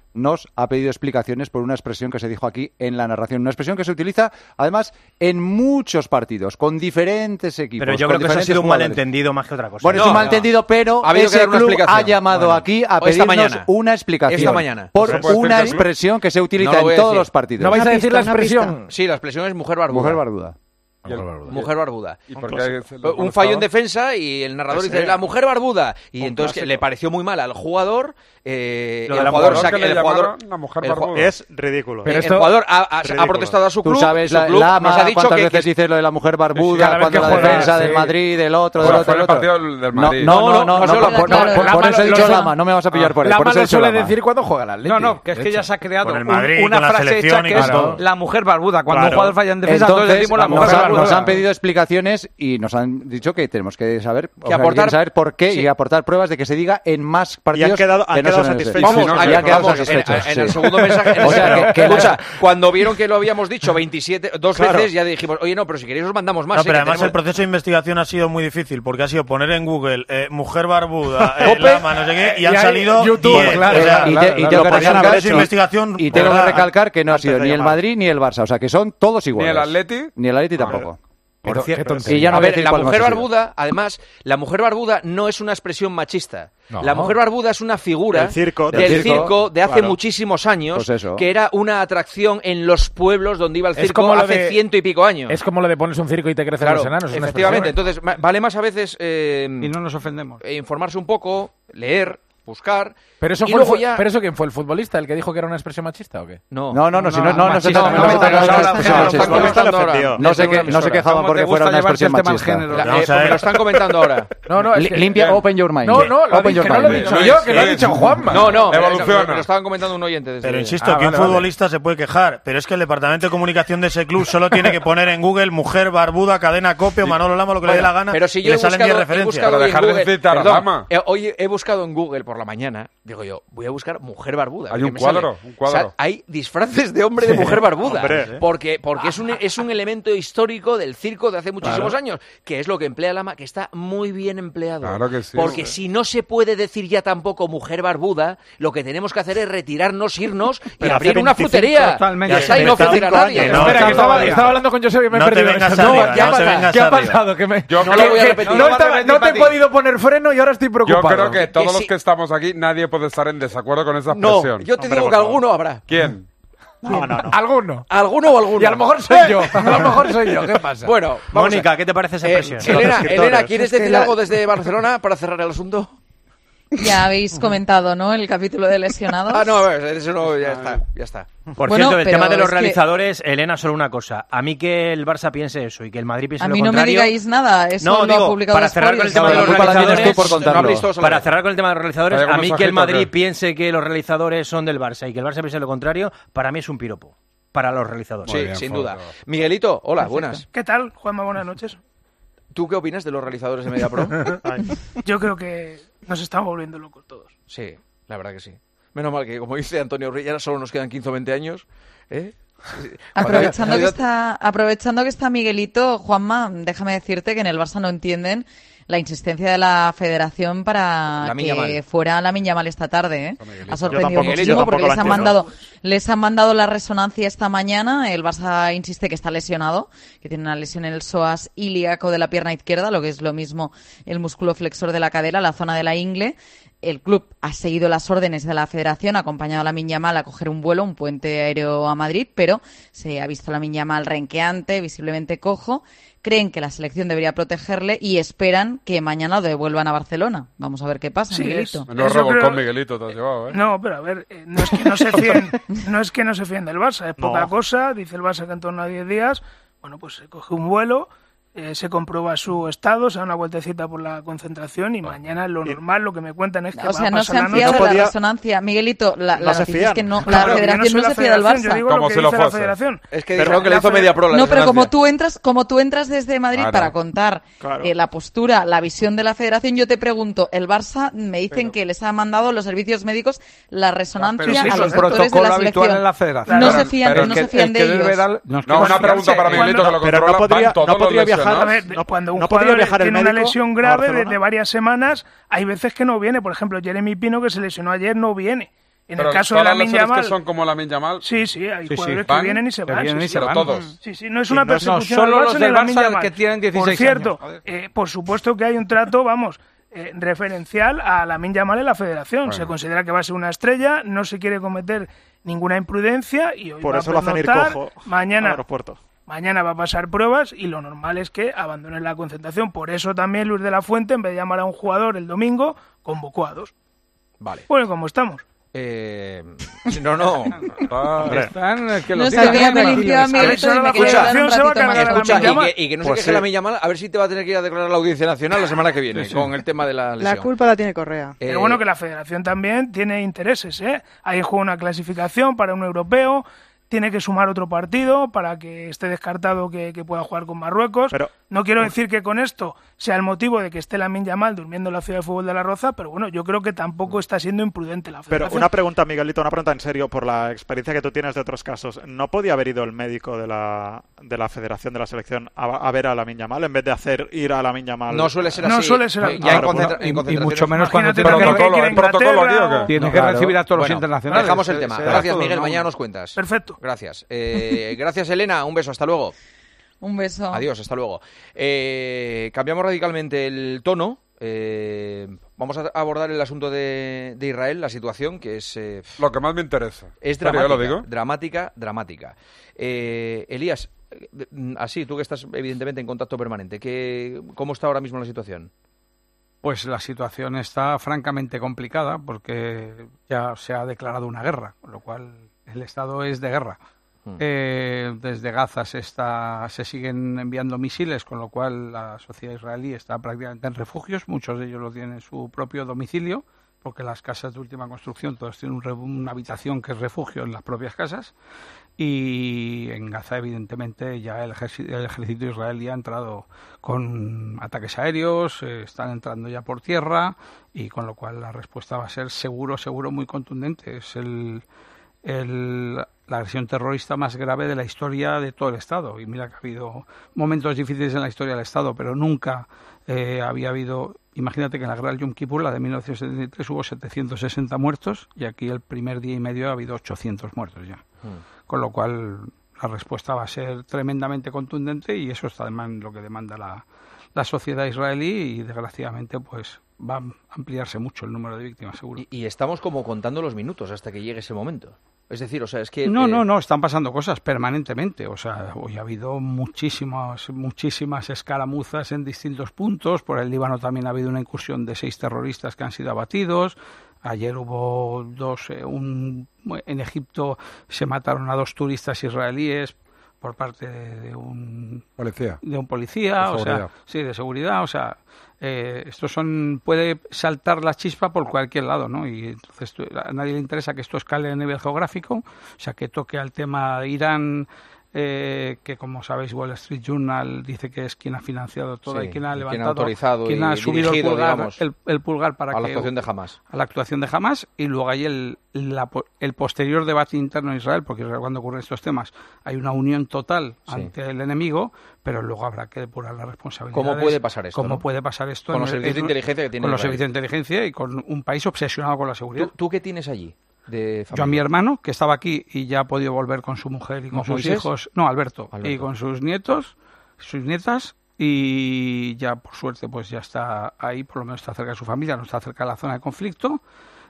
nos ha pedido explicaciones por una expresión que se dijo aquí en la narración. Una expresión que se utiliza, además, en muchos partidos, con diferentes equipos. Pero yo creo que eso ha sido un malentendido más que otra cosa. Bueno, no, es un malentendido, pero ha ese una club ha llamado bueno. aquí a pedirnos una explicación. Esta mañana. Por una expresión que se utiliza no en todos los partidos. ¿No vais a decir la expresión? Sí, la expresión es mujer barbuda. Mujer barbuda. El, mujer barbuda. ¿Y por qué un fallo en defensa y el narrador dice la mujer barbuda y entonces que le pareció muy mal al jugador. Eh, el jugador, jugador, que el le jugador la mujer barbuda. Es ridículo. Pero esto, el jugador ha, ha, ha protestado a su club. Tú sabes, la, club Lama, nos ha dicho cuántas que, veces que dices lo de la mujer barbuda, sí, cuando la juega, defensa sí. del Madrid, del otro, del bueno, otro, del otro. otro. Del Madrid. No, no, no, no, no, no, por, claro, por, por eso he dicho Lama, no me vas a pillar por ahí. Lama lo suele decir cuando juega el Atlético. No, no, que es que ya se ha creado Madrid, una frase hecha que es la mujer barbuda. Cuando un jugador falla en defensa, todos decimos la mujer barbuda. Nos han pedido explicaciones y nos han dicho que tenemos que saber, que aportar, saber por qué y aportar pruebas de que se diga en más partidos. Y han quedado, han quedado satisfechos. Vamos, ya quedado satisfechos. En, en el segundo mensaje, o sea, que, que escucha, cuando vieron que lo habíamos dicho veintisiete, dos claro. veces, ya dijimos, oye, no, pero si queréis os mandamos más. No, pero ¿eh? además tenemos... el proceso de investigación ha sido muy difícil, porque ha sido poner en Google eh, mujer barbuda, eh, Lama, no sé qué, y, y han salido YouTube, diez, claro, o sea, y, claro, te, y tengo que recalcar, esa investigación, y tengo que recalcar que no ha sido ni el Madrid ni el Barça, o sea, que son todos iguales. Ni el Atleti. Ni el Atleti tampoco. Por cierto, y ya no a ver, la mujer no barbuda, además, la mujer barbuda no es una expresión machista. No. La mujer barbuda es una figura del circo, del del circo, circo de hace claro. muchísimos años, pues que era una atracción en los pueblos donde iba el circo como hace de, ciento y pico años. Es como lo de pones un circo y te crecen claro, los enanos. Efectivamente, entonces vale más a veces eh, y no nos ofendemos. Informarse un poco, leer, buscar. ¿Pero eso, fue el, ya... ¿Pero eso quién fue? ¿El futbolista el que dijo que era una expresión machista o qué? No, no, no, no, si no, no, no, no se no se quejaban porque fuera una expresión machista. Me lo están comentando ahora. No, no, limpia, open your mind. No, no, que no lo he dicho yo, que lo ha dicho Juanma. No, no, me lo estaban comentando un oyente. Pero insisto, que un futbolista se puede quejar, pero es que el departamento de comunicación de ese club solo tiene que poner en Google mujer barbuda, cadena copio, Manolo Lama, lo que le dé la gana, pero si yo le salen diez referencias. Para dejar de citar a Lama. Hoy he buscado en Google por la mañana, digo yo, voy a buscar mujer barbuda. Hay un cuadro, un cuadro. O sea, hay disfraces de hombre de mujer barbuda. Hombre, porque porque es un, es un elemento histórico del circo de hace muchísimos claro. años, que es lo que emplea Lama, que está muy bien empleado. Claro que sí. Porque sí. si no se puede decir ya tampoco mujer barbuda, lo que tenemos que hacer es retirarnos, irnos y pero abrir una frutería. Totalmente. Ya está, y no ofender a nadie. No, Espera, que estaba, estaba hablando con José y me he no perdido. Te no, arriba, ¿qué, no ha, ¿qué ha pasado? Que me, yo no lo voy a repetir. No, estaba, no te he podido poner freno y ahora estoy preocupado. Yo creo que todos los que estamos aquí, nadie puede estar en desacuerdo con esa expresión. No, yo te Hombre, digo que alguno habrá. ¿Quién? No, no, no. ¿Alguno? ¿Alguno o alguno? Y a lo mejor soy yo. A lo mejor soy yo. ¿Qué pasa? Bueno, Mónica, ¿qué te parece esa expresión? Eh, Elena, Elena, ¿quieres decir algo desde Barcelona para cerrar el asunto? Ya habéis comentado, ¿no? El capítulo de lesionados. Ah, no, a ver, eso no, ya está, ya está. Por bueno, cierto, el tema de los realizadores, que... Elena, solo una cosa. A mí que el Barça piense eso y que el Madrid piense a lo mí contrario... no me digáis nada, eso no, lo digo, ha publicado para cerrar con el tema de los realizadores... No, para cerrar con el tema de los realizadores, a mí que el Madrid piense que los realizadores son del Barça y que el Barça piense lo contrario, para mí es un piropo. Para los realizadores. Sí, bien, sin duda. Favor. Miguelito, hola, Perfecto. buenas. ¿Qué tal, Juanma? Buenas noches. ¿Tú qué opinas de los realizadores de MediaPro? Yo creo que nos estamos volviendo locos todos. Sí, la verdad que sí. Menos mal que, como dice Antonio Rey, ya solo nos quedan quince o veinte años. ¿eh? Sí, sí. Aprovechando, que está, aprovechando que está Miguelito, Juanma, déjame decirte que en el Barça no entienden la insistencia de la Federación para que mal. fuera Lamine Yamal esta tarde. ¿eh? Ha sorprendido muchísimo porque les han mandado les han mandado la resonancia esta mañana. El Barça insiste que está lesionado, que tiene una lesión en el psoas ilíaco de la pierna izquierda, lo que es lo mismo el músculo flexor de la cadera, la zona de la ingle. El club ha seguido las órdenes de la Federación, ha acompañado a Lamine Yamal a coger un vuelo, un puente aéreo a Madrid, pero se ha visto a Lamine Yamal renqueante, visiblemente cojo. Creen que la selección debería protegerle y esperan que mañana lo devuelvan a Barcelona. Vamos a ver qué pasa, sí, Miguelito. No robo creo... con Miguelito te has llevado, ¿eh? No, pero a ver, eh, no es que no se fíen, no es que no se fíen del Barça, es poca no. cosa. Dice el Barça que en torno a diez días, bueno, pues se coge un vuelo, eh, se comprueba su estado, se da una vueltecita por la concentración y mañana lo normal, lo que me cuentan es que o va sea, a no se pasar han la fiado noche. de la resonancia. Miguelito, la, no la se noticia es que no, claro, la Federación no, no se fía del Barça. Yo digo como lo que si lo dice la fuese. Federación. Es que dijeron que le hizo MediaPro la No, pero como resonancia. tú entras, como tú entras desde Madrid Claro. para contar Claro. eh, la postura, la visión de la Federación, yo te pregunto, el Barça me dicen Pero- que les ha mandado los servicios médicos la resonancia Pero sí, a eso los es doctores de protocolo la habitual selección. en la Federación. No Claro, se fían, pero no el se fían de el que debe ellos. dar- no, es que No, no una se pregunta para fiarse. Miguelito que lo Pero no controla. podría- ¿Van todos no los podría viajar- lesionados? A ver, No, cuando un no podría jugador viajar el tiene una médico lesión a grave de, Barcelona. de varias semanas, hay veces que no viene. Por ejemplo, Jeremy Pino, que se lesionó ayer, no viene. En Pero el caso todas de las Lamine lesiones Yamal, que son como Lamine Yamal. Sí, sí, hay sí, jugadores sí. que Van, vienen y se que van. vienen sí, y sí. se van. Todos. Sí, sí, no es Y una no- persecución no, al solo Barça los ni del a Lamine Barça Yamal. que tienen dieciséis Por cierto, años. eh, por supuesto que hay un trato, vamos, eh, referencial a Lamine Yamal en la federación. Bueno. Se considera que va a ser una estrella, no se quiere cometer ninguna imprudencia y hoy Por va eso a lo hacen ir pernoctar. cojo al Mañana aeropuerto. Mañana va a pasar pruebas y lo normal es que abandone la concentración. Por eso también Luis de la Fuente, en vez de llamar a un jugador el domingo, convocó a dos. Vale. Bueno, ¿cómo estamos? Eh, no, no. Están, eh, que lo No tienen sabía, me tranquilos. limpió a mí el Escucha, todo y me quería hablar un se va a ratito más. cargar Escucha, Lamine y Yamal. que, y que no Pues se queje sí. Lamine Yamal, a ver si te va a tener que ir a declarar la Audiencia Nacional la semana que viene Sí, sí. con el tema de la lesión. La culpa la tiene Correa. Eh, Pero bueno, que la federación también tiene intereses, ¿eh? Hay en juego una clasificación para un europeo, tiene que sumar otro partido para que esté descartado que, que pueda jugar con Marruecos. Pero- no quiero decir que con esto sea el motivo de que esté Lamine Yamal durmiendo en la ciudad de fútbol de La Roza, pero bueno, yo creo que tampoco está siendo imprudente la Pero federación. una pregunta, Miguelito, una pregunta en serio, por la experiencia que tú tienes de otros casos. ¿No podía haber ido el médico de la, de la federación de la selección a, a ver a Lamine Yamal en vez de hacer ir a Lamine Yamal? No suele ser No así. suele ser así. Ya en Claro, concentra- bueno, en Y, y concentraciones- mucho menos cuando Imagínate tiene también que, que hay que ir a protocolo, Inglaterra tío, o- tiene No, que claro. recibir a todos Bueno, los internacionales. dejamos el Se- tema. se da Gracias, todo, Miguel. ¿no? Mañana nos cuentas. Perfecto. Gracias. Eh, gracias, Elena. Un beso. Hasta luego. Un beso. Adiós. Hasta luego. Eh, cambiamos radicalmente el tono. Eh, vamos a abordar el asunto de, de Israel, la situación que es... eh, Lo que más me interesa. Es Pero dramática, ya lo digo. dramática, dramática. Eh, Elías, eh, así, tú que estás evidentemente en contacto permanente, ¿qué, ¿cómo está ahora mismo la situación? Pues la situación está francamente complicada porque ya se ha declarado una guerra, con lo cual el Estado es de guerra. Hmm. Eh, desde Gaza se, está, se siguen enviando misiles, con lo cual la sociedad israelí está prácticamente en refugios. Muchos de ellos lo tienen en su propio domicilio, porque las casas de última construcción todas tienen un re- una habitación que es refugio en las propias casas. Y en Gaza, evidentemente, ya el ejército, el ejército israelí ha entrado con ataques aéreos, eh, están entrando ya por tierra, y con lo cual la respuesta va a ser seguro, seguro, muy contundente. Es el, el, la agresión terrorista más grave de la historia de todo el Estado. Y mira que ha habido momentos difíciles en la historia del Estado, pero nunca eh, había habido... Imagínate que en la guerra del Yom Kippur, la de mil novecientos setenta y tres, hubo setecientos sesenta muertos, y aquí el primer día y medio ha habido ochocientos muertos ya. Con lo cual la respuesta va a ser tremendamente contundente, y eso es además lo que demanda la, la sociedad israelí, y desgraciadamente pues va a ampliarse mucho el número de víctimas, seguro. Y, y estamos como contando los minutos hasta que llegue ese momento. Es decir, o sea, es que... No, eh, no, no, están pasando cosas permanentemente. O sea, hoy ha habido muchísimas, muchísimas escaramuzas en distintos puntos. Por el Líbano también ha habido una incursión de seis terroristas que han sido abatidos. Ayer hubo dos, eh, un, en Egipto se mataron a dos turistas israelíes por parte de, de un Policía. de un policía, De o sea, seguridad. sí, de seguridad, o sea, eh, estos son, puede saltar la chispa por cualquier lado, ¿no? Y entonces tú- a nadie le interesa que esto escale a nivel geográfico, o sea, que toque al tema de Irán, eh, que como sabéis Wall Street Journal dice que es quien ha financiado todo Sí, y quien ha y quien ha levantado, autorizado quien y ha subido el dirigido, pulgar, digamos, el, el pulgar para a la que actuación de Hamas. a la actuación de Hamas, y luego hay el, la po- el posterior debate interno en Israel, porque cuando ocurren estos temas hay una unión total Sí. ante el enemigo, pero luego habrá que depurar la responsabilidad. ¿Cómo puede pasar esto, ¿Cómo no? puede pasar esto? Con en- los servicios de en- inteligencia que tiene Con los Israel. servicios de inteligencia y con un país obsesionado con la seguridad. ¿Tú, tú qué tienes allí de Yo a familia? mi hermano, que estaba aquí y ya ha podido volver con su mujer y con ¿Mo- sus Moisés? hijos. No, Alberto, Alberto. Y con sus nietos, sus nietas, y ya por suerte pues ya está ahí, por lo menos está cerca de su familia, no está cerca de la zona de conflicto.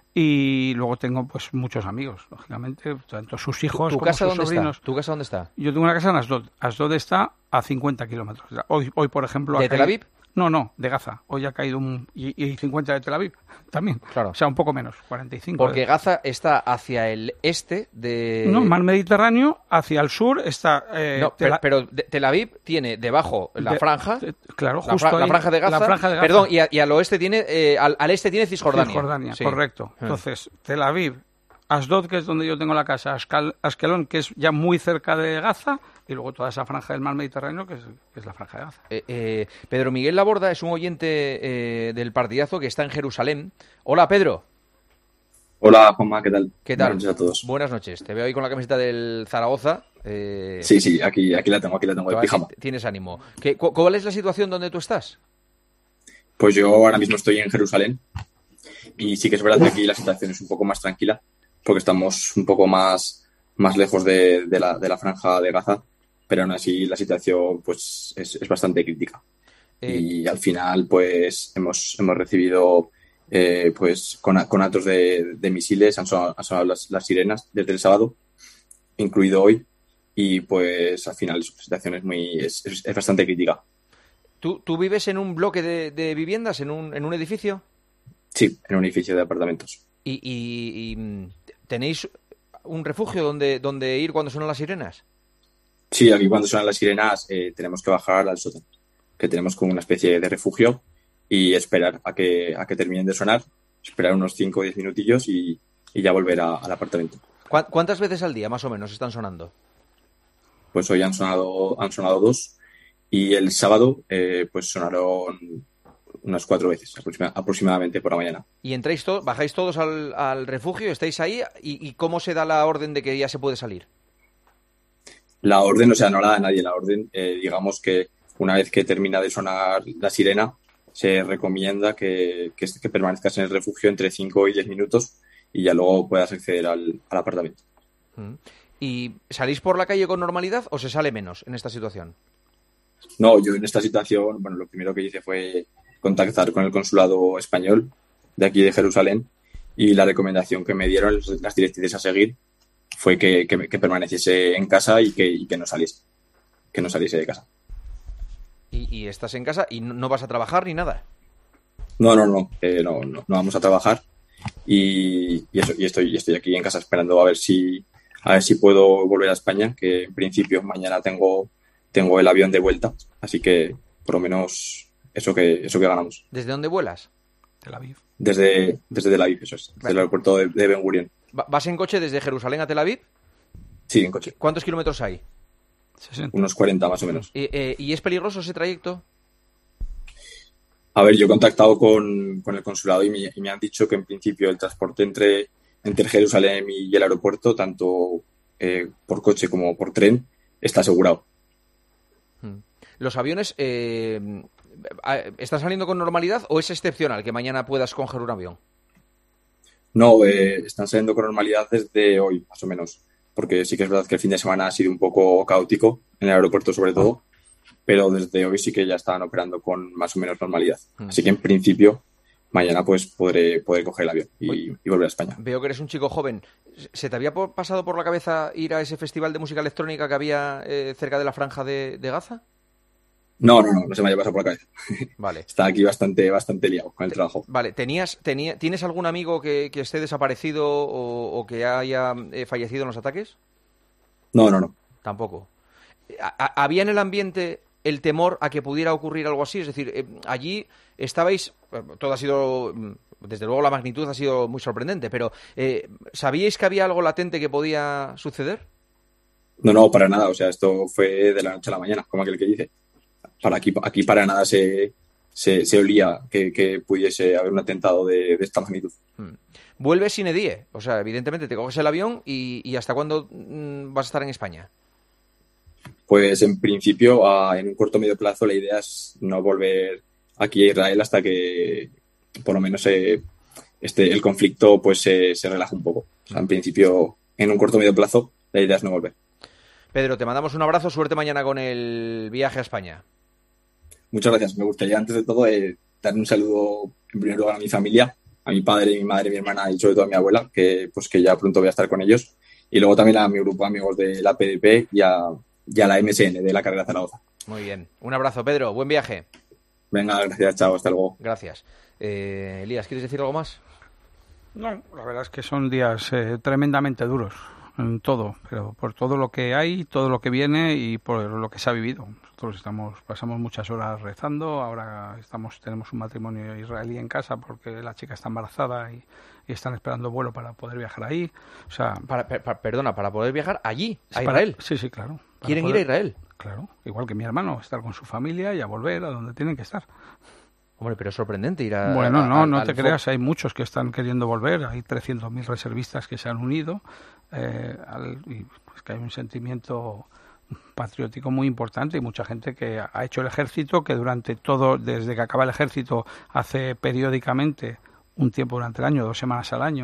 Y luego tengo pues muchos amigos, lógicamente, tanto sus hijos ¿Tu como casa sus dónde sobrinos. está? ¿Tu casa dónde está? Yo tengo una casa en Asdod. Asdod está a cincuenta kilómetros. Hoy, hoy por ejemplo... ha ¿De Tel caído- Aviv? No, no, de Gaza. Hoy ha caído un... Y, y cincuenta de Tel Aviv también. Claro. O sea, un poco menos, cuarenta y cinco. Porque Gaza está hacia el este de... No, mar Mediterráneo, hacia el sur está... eh, No, Tel- pero, pero de- Tel Aviv tiene debajo la de- franja, de- claro, la, justo fra- la ahí, franja de Gaza, la franja de Gaza. perdón, y, a- y al oeste tiene, eh, al, al este tiene Cisjordania. Cisjordania, Sí. correcto. Ah. Entonces, Tel Aviv, Asdod, que es donde yo tengo la casa, Ascal- Askelón, que es ya muy cerca de Gaza, y luego toda esa franja del mar Mediterráneo, que es, que es la franja de Gaza. Eh, eh, Pedro Miguel Laborda es un oyente eh, del partidazo que está en Jerusalén. Hola, Pedro. Hola, Juanma, ¿qué tal? ¿Qué tal? Buenas noches a todos. Buenas noches. Te veo ahí con la camiseta del Zaragoza. eh, Sí, sí, aquí, aquí la tengo, aquí la tengo, de todavía pijama. ti- Tienes ánimo. ¿Qué, cu- ¿Cuál es la situación donde tú estás? Pues yo ahora mismo estoy en Jerusalén y sí que es verdad que aquí la situación es un poco más tranquila, porque estamos un poco más, más lejos de, de, la, de la franja de Gaza, pero aún así la situación pues es, es bastante crítica. Eh... Y al final pues hemos, hemos recibido eh, pues con, con actos de, de misiles, han sonado, han sonado las, las sirenas desde el sábado, incluido hoy, y pues al final la situación es, muy, es, es, es bastante crítica. ¿Tú, ¿Tú vives en un bloque de, de viviendas, en un, en un edificio? Sí, en un edificio de apartamentos. ¿Y, y, y tenéis un refugio donde, donde ir cuando suenan las sirenas? Sí, aquí cuando suenan las sirenas eh, tenemos que bajar al sótano, que tenemos como una especie de refugio y esperar a que, a que terminen de sonar, esperar unos cinco o diez minutillos y, y ya volver a, al apartamento. ¿Cuántas veces al día más o menos están sonando? Pues hoy han sonado, han sonado dos y el sábado eh, pues sonaron unas cuatro veces aproximadamente por la mañana. ¿Y entráis todos, bajáis todos al, al refugio, estáis ahí y, y cómo se da la orden de que ya se puede salir? La orden, o sea, no la da nadie. La orden, eh, digamos que una vez que termina de sonar la sirena, se recomienda que, que, que permanezcas en el refugio entre cinco y diez minutos y ya luego puedas acceder al, al apartamento. ¿Y salís por la calle con normalidad o se sale menos en esta situación? No, yo en esta situación, bueno, lo primero que hice fue contactar con el consulado español de aquí de Jerusalén y la recomendación que me dieron, las directrices a seguir, fue que, que, que permaneciese en casa y que, y que no saliese, que no saliese de casa. ¿Y, y estás en casa y no, no vas a trabajar ni nada? No, no, no, eh, no, no, no vamos a trabajar y, y eso, y estoy, estoy aquí en casa esperando a ver si, a ver si puedo volver a España, que en principio mañana tengo, tengo el avión de vuelta, así que por lo menos eso que, eso que ganamos. ¿Desde dónde vuelas? Tel Aviv. Desde, desde Tel Aviv, eso es, desde el aeropuerto de, de Ben Gurion. ¿Vas en coche desde Jerusalén a Tel Aviv? Sí, en coche. ¿Cuántos kilómetros hay? sesenta. Unos cuarenta más o menos. ¿Y, eh, ¿y es peligroso ese trayecto? A ver, yo he contactado con, con el consulado y me, y me han dicho que en principio el transporte entre, entre Jerusalén y el aeropuerto, tanto eh, por coche como por tren, está asegurado. ¿Los aviones eh, están saliendo con normalidad o es excepcional que mañana puedas coger un avión? No, eh, están saliendo con normalidad desde hoy, más o menos. Porque sí que es verdad que el fin de semana ha sido un poco caótico, en el aeropuerto sobre todo, pero desde hoy sí que ya estaban operando con más o menos normalidad. Así que en principio, mañana pues podré, podré coger el avión y, y volver a España. Veo que eres un chico joven. ¿Se te había pasado por la cabeza ir a ese festival de música electrónica que había eh, cerca de la franja de, de Gaza? No, no, no, no se me haya pasado por la cabeza. Vale. Está aquí bastante, bastante liado con el trabajo. Vale, ¿tenías, tenía, ¿tienes algún amigo que, que esté desaparecido o, o que haya eh, fallecido en los ataques? No, no, no. Tampoco. ¿Había en el ambiente el temor a que pudiera ocurrir algo así? Es decir, eh, allí estabais, todo ha sido, desde luego la magnitud ha sido muy sorprendente, pero eh, ¿sabíais que había algo latente que podía suceder? No, no, para nada. O sea, esto fue de la noche a la mañana, como aquel que dice. Para aquí, aquí para nada se, se, se olía que, que pudiese haber un atentado de, de esta magnitud. Hmm. Vuelves sine die, o sea, evidentemente te coges el avión y, y ¿hasta cuándo mm, vas a estar en España? Pues en principio, a, en un corto o medio plazo, la idea es no volver aquí a Israel hasta que por lo menos eh, este, el conflicto pues se, se relaje un poco. O sea, en principio, en un corto o medio plazo, la idea es no volver. Pedro, te mandamos un abrazo, suerte mañana con el viaje a España. Muchas gracias. Me gustaría, antes de todo, eh, dar un saludo en primer lugar a mi familia, a mi padre, mi madre, mi hermana y sobre todo a mi abuela, que pues que ya pronto voy a estar con ellos. Y luego también a mi grupo de amigos de la P D P y a, y a la M S N de la carrera Zaragoza. Muy bien. Un abrazo, Pedro. Buen viaje. Venga, gracias. Chao. Hasta luego. Gracias. Eh, Elías, ¿quieres decir algo más? No, la verdad es que son días eh, tremendamente duros. En todo, pero por todo lo que hay, todo lo que viene y por lo que se ha vivido. Nosotros estamos, pasamos muchas horas rezando, ahora estamos, tenemos un matrimonio israelí en casa porque la chica está embarazada y, y están esperando vuelo para poder viajar ahí. O sea, para, para, perdona, para poder viajar allí, a para, Israel. Sí, sí, claro. ¿Quieren poder, ir a Israel? Claro, igual que mi hermano, estar con su familia y a volver a donde tienen que estar. Hombre, pero es sorprendente ir a... Bueno, no, a, a, no al te fo- creas, hay muchos que están queriendo volver, hay trescientos mil reservistas que se han unido, eh, al, y pues que hay un sentimiento patriótico muy importante y mucha gente que ha hecho el ejército, que durante todo, desde que acaba el ejército, hace periódicamente un tiempo durante el año, dos semanas al año,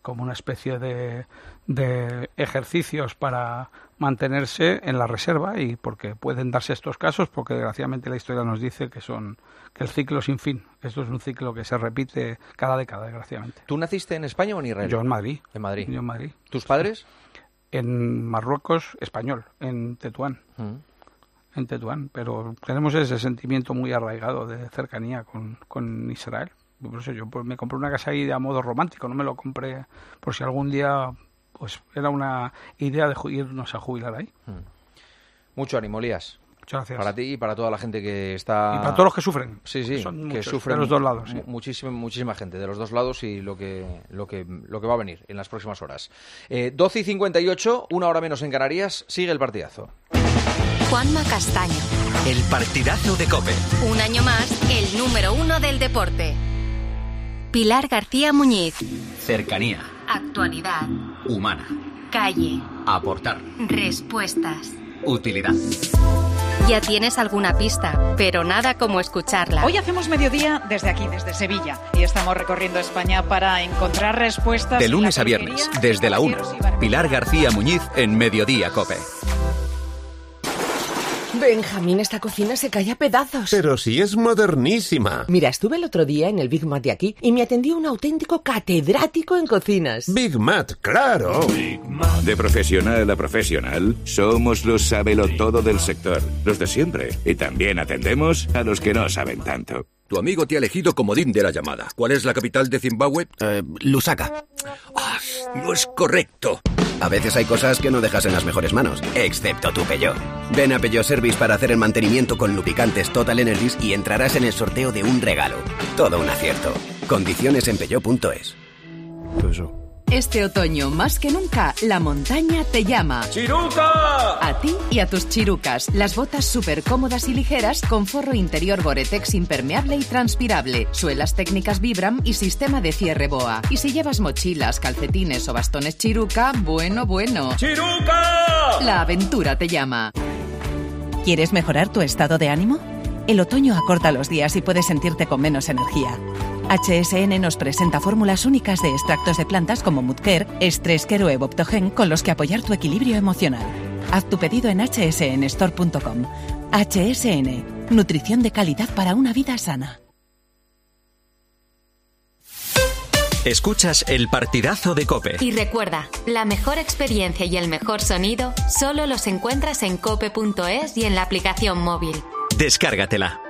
como una especie de, de ejercicios para mantenerse en la reserva, y porque pueden darse estos casos, porque desgraciadamente la historia nos dice que son que el ciclo sin fin. Esto es un ciclo que se repite cada década, desgraciadamente. ¿Tú naciste en España o en Israel? Yo en Madrid. En Madrid. Yo en Madrid. ¿Tus padres? En Marruecos, español, en Tetuán. Mm. En Tetuán, pero tenemos ese sentimiento muy arraigado de cercanía con, con Israel. Por eso yo pues, me compré una casa ahí de a modo romántico, no me lo compré por si algún día pues era una idea de irnos a jubilar ahí. Mm. Mucho ánimo, Elías. Muchas gracias. Para ti y para toda la gente que está... Y para todos los que sufren. Sí, sí, son que muchos, sufren de los dos lados. Sí. Muchísima, muchísima gente de los dos lados y lo que, lo que, lo que va a venir en las próximas horas. Eh, doce y cincuenta y ocho, una hora menos en Canarias, sigue el partidazo. Juanma Castaño. El partidazo de COPE. Un año más, el número uno del deporte. Pilar García Muñiz. Cercanía. Actualidad. Humana. Calle. Aportar. Respuestas. Utilidad. Ya tienes alguna pista, pero nada como escucharla. Hoy hacemos mediodía desde aquí, desde Sevilla, y estamos recorriendo España para encontrar respuestas. De lunes a viernes, desde la una. Pilar García Muñiz en Mediodía COPE. Benjamín, esta cocina se cae a pedazos. Pero si es modernísima. Mira, estuve el otro día en el Big Mat de aquí y me atendió un auténtico catedrático en cocinas. Big Mat, claro. De profesional a profesional, somos los sabelotodo del sector, los de siempre. Y también atendemos a los que no saben tanto. Tu amigo te ha elegido comodín de la llamada. ¿Cuál es la capital de Zimbabue? Eh, Lusaka. Ah, no es correcto. A veces hay cosas que no dejas en las mejores manos, excepto tu Peugeot. Ven a Peugeot Service para hacer el mantenimiento con lubricantes Total Energies y entrarás en el sorteo de un regalo. Todo un acierto. Condiciones en peugeot punto es. Este otoño, más que nunca, la montaña te llama. ¡Chiruca! A ti y a tus chirucas. Las botas súper cómodas y ligeras con forro interior Gore-Tex impermeable y transpirable, suelas técnicas Vibram y sistema de cierre BOA. Y si llevas mochilas, calcetines o bastones Chiruca, bueno, bueno. ¡Chiruca! La aventura te llama. ¿Quieres mejorar tu estado de ánimo? El otoño acorta los días y puedes sentirte con menos energía. H S N nos presenta fórmulas únicas de extractos de plantas como Mudcare, Stress Care o Evoptogen con los que apoyar tu equilibrio emocional. Haz tu pedido en h s n store punto com. H S N, nutrición de calidad para una vida sana. Escuchas el partidazo de COPE. Y recuerda, la mejor experiencia y el mejor sonido solo los encuentras en cope punto es y en la aplicación móvil. Descárgatela.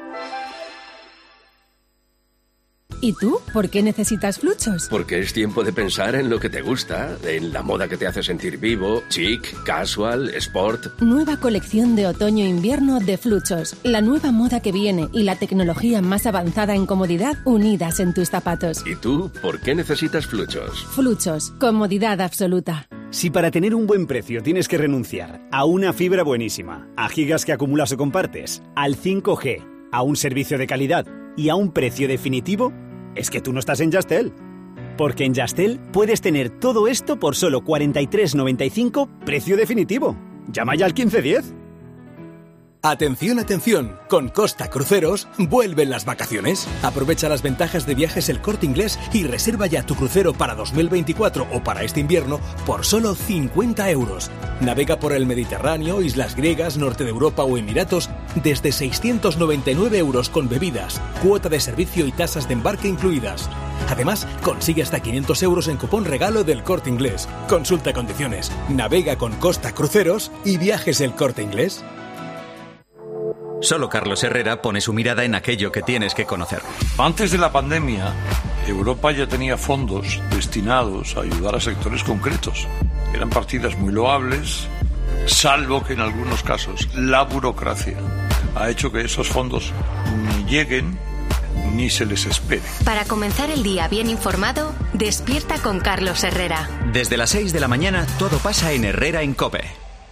¿Y tú? ¿Por qué necesitas Fluchos? Porque es tiempo de pensar en lo que te gusta, en la moda que te hace sentir vivo, chic, casual, sport. Nueva colección de otoño-invierno de Fluchos. La nueva moda que viene y la tecnología más avanzada en comodidad unidas en tus zapatos. ¿Y tú? ¿Por qué necesitas Fluchos? Fluchos. Comodidad absoluta. Si para tener un buen precio tienes que renunciar a una fibra buenísima, a gigas que acumulas o compartes, al cinco G, a un servicio de calidad y a un precio definitivo, es que tú no estás en Yastel. Porque en Yastel puedes tener todo esto por solo cuarenta y tres noventa y cinco, precio definitivo. Llama ya al quince diez. Atención, atención, con Costa Cruceros vuelven las vacaciones. Aprovecha las ventajas de Viajes El Corte Inglés y reserva ya tu crucero para dos mil veinticuatro o para este invierno por solo cincuenta euros. Navega por el Mediterráneo, islas griegas, norte de Europa o Emiratos desde seiscientos noventa y nueve euros con bebidas, cuota de servicio y tasas de embarque incluidas. Además, consigue hasta quinientos euros en cupón regalo del Corte Inglés. Consulta condiciones. Navega con Costa Cruceros y Viajes El Corte Inglés. Solo Carlos Herrera pone su mirada en aquello que tienes que conocer. Antes de la pandemia, Europa ya tenía fondos destinados a ayudar a sectores concretos. Eran partidas muy loables, salvo que en algunos casos la burocracia ha hecho que esos fondos ni lleguen ni se les espere. Para comenzar el día bien informado, despierta con Carlos Herrera. Desde las seis de la mañana, todo pasa en Herrera en COPE.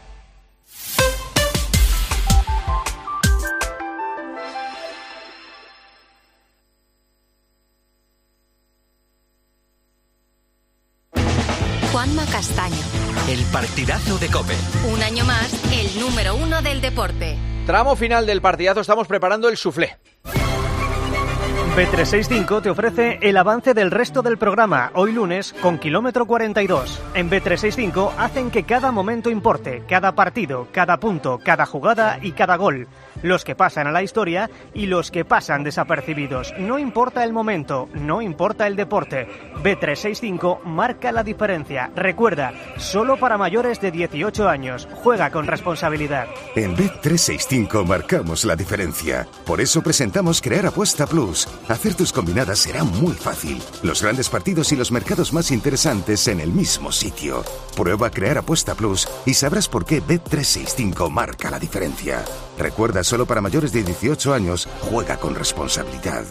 Juanma Castaño. El partidazo de COPE. Un año más, el número uno del deporte. Tramo final del partidazo, estamos preparando el soufflé. B trescientos sesenta y cinco te ofrece el avance del resto del programa, hoy lunes, con kilómetro cuarenta y dos. En B trescientos sesenta y cinco hacen que cada momento importe, cada partido, cada punto, cada jugada y cada gol. Los que pasan a la historia y los que pasan desapercibidos. No importa el momento, no importa el deporte. B trescientos sesenta y cinco marca la diferencia. Recuerda, solo para mayores de dieciocho años. Juega con responsabilidad. En B trescientos sesenta y cinco marcamos la diferencia. Por eso presentamos Crear Apuesta Plus. Hacer tus combinadas será muy fácil. Los grandes partidos y los mercados más interesantes en el mismo sitio. Prueba Crear Apuesta Plus y sabrás por qué B trescientos sesenta y cinco marca la diferencia. Recuerda, solo para mayores de dieciocho años. Juega con responsabilidad.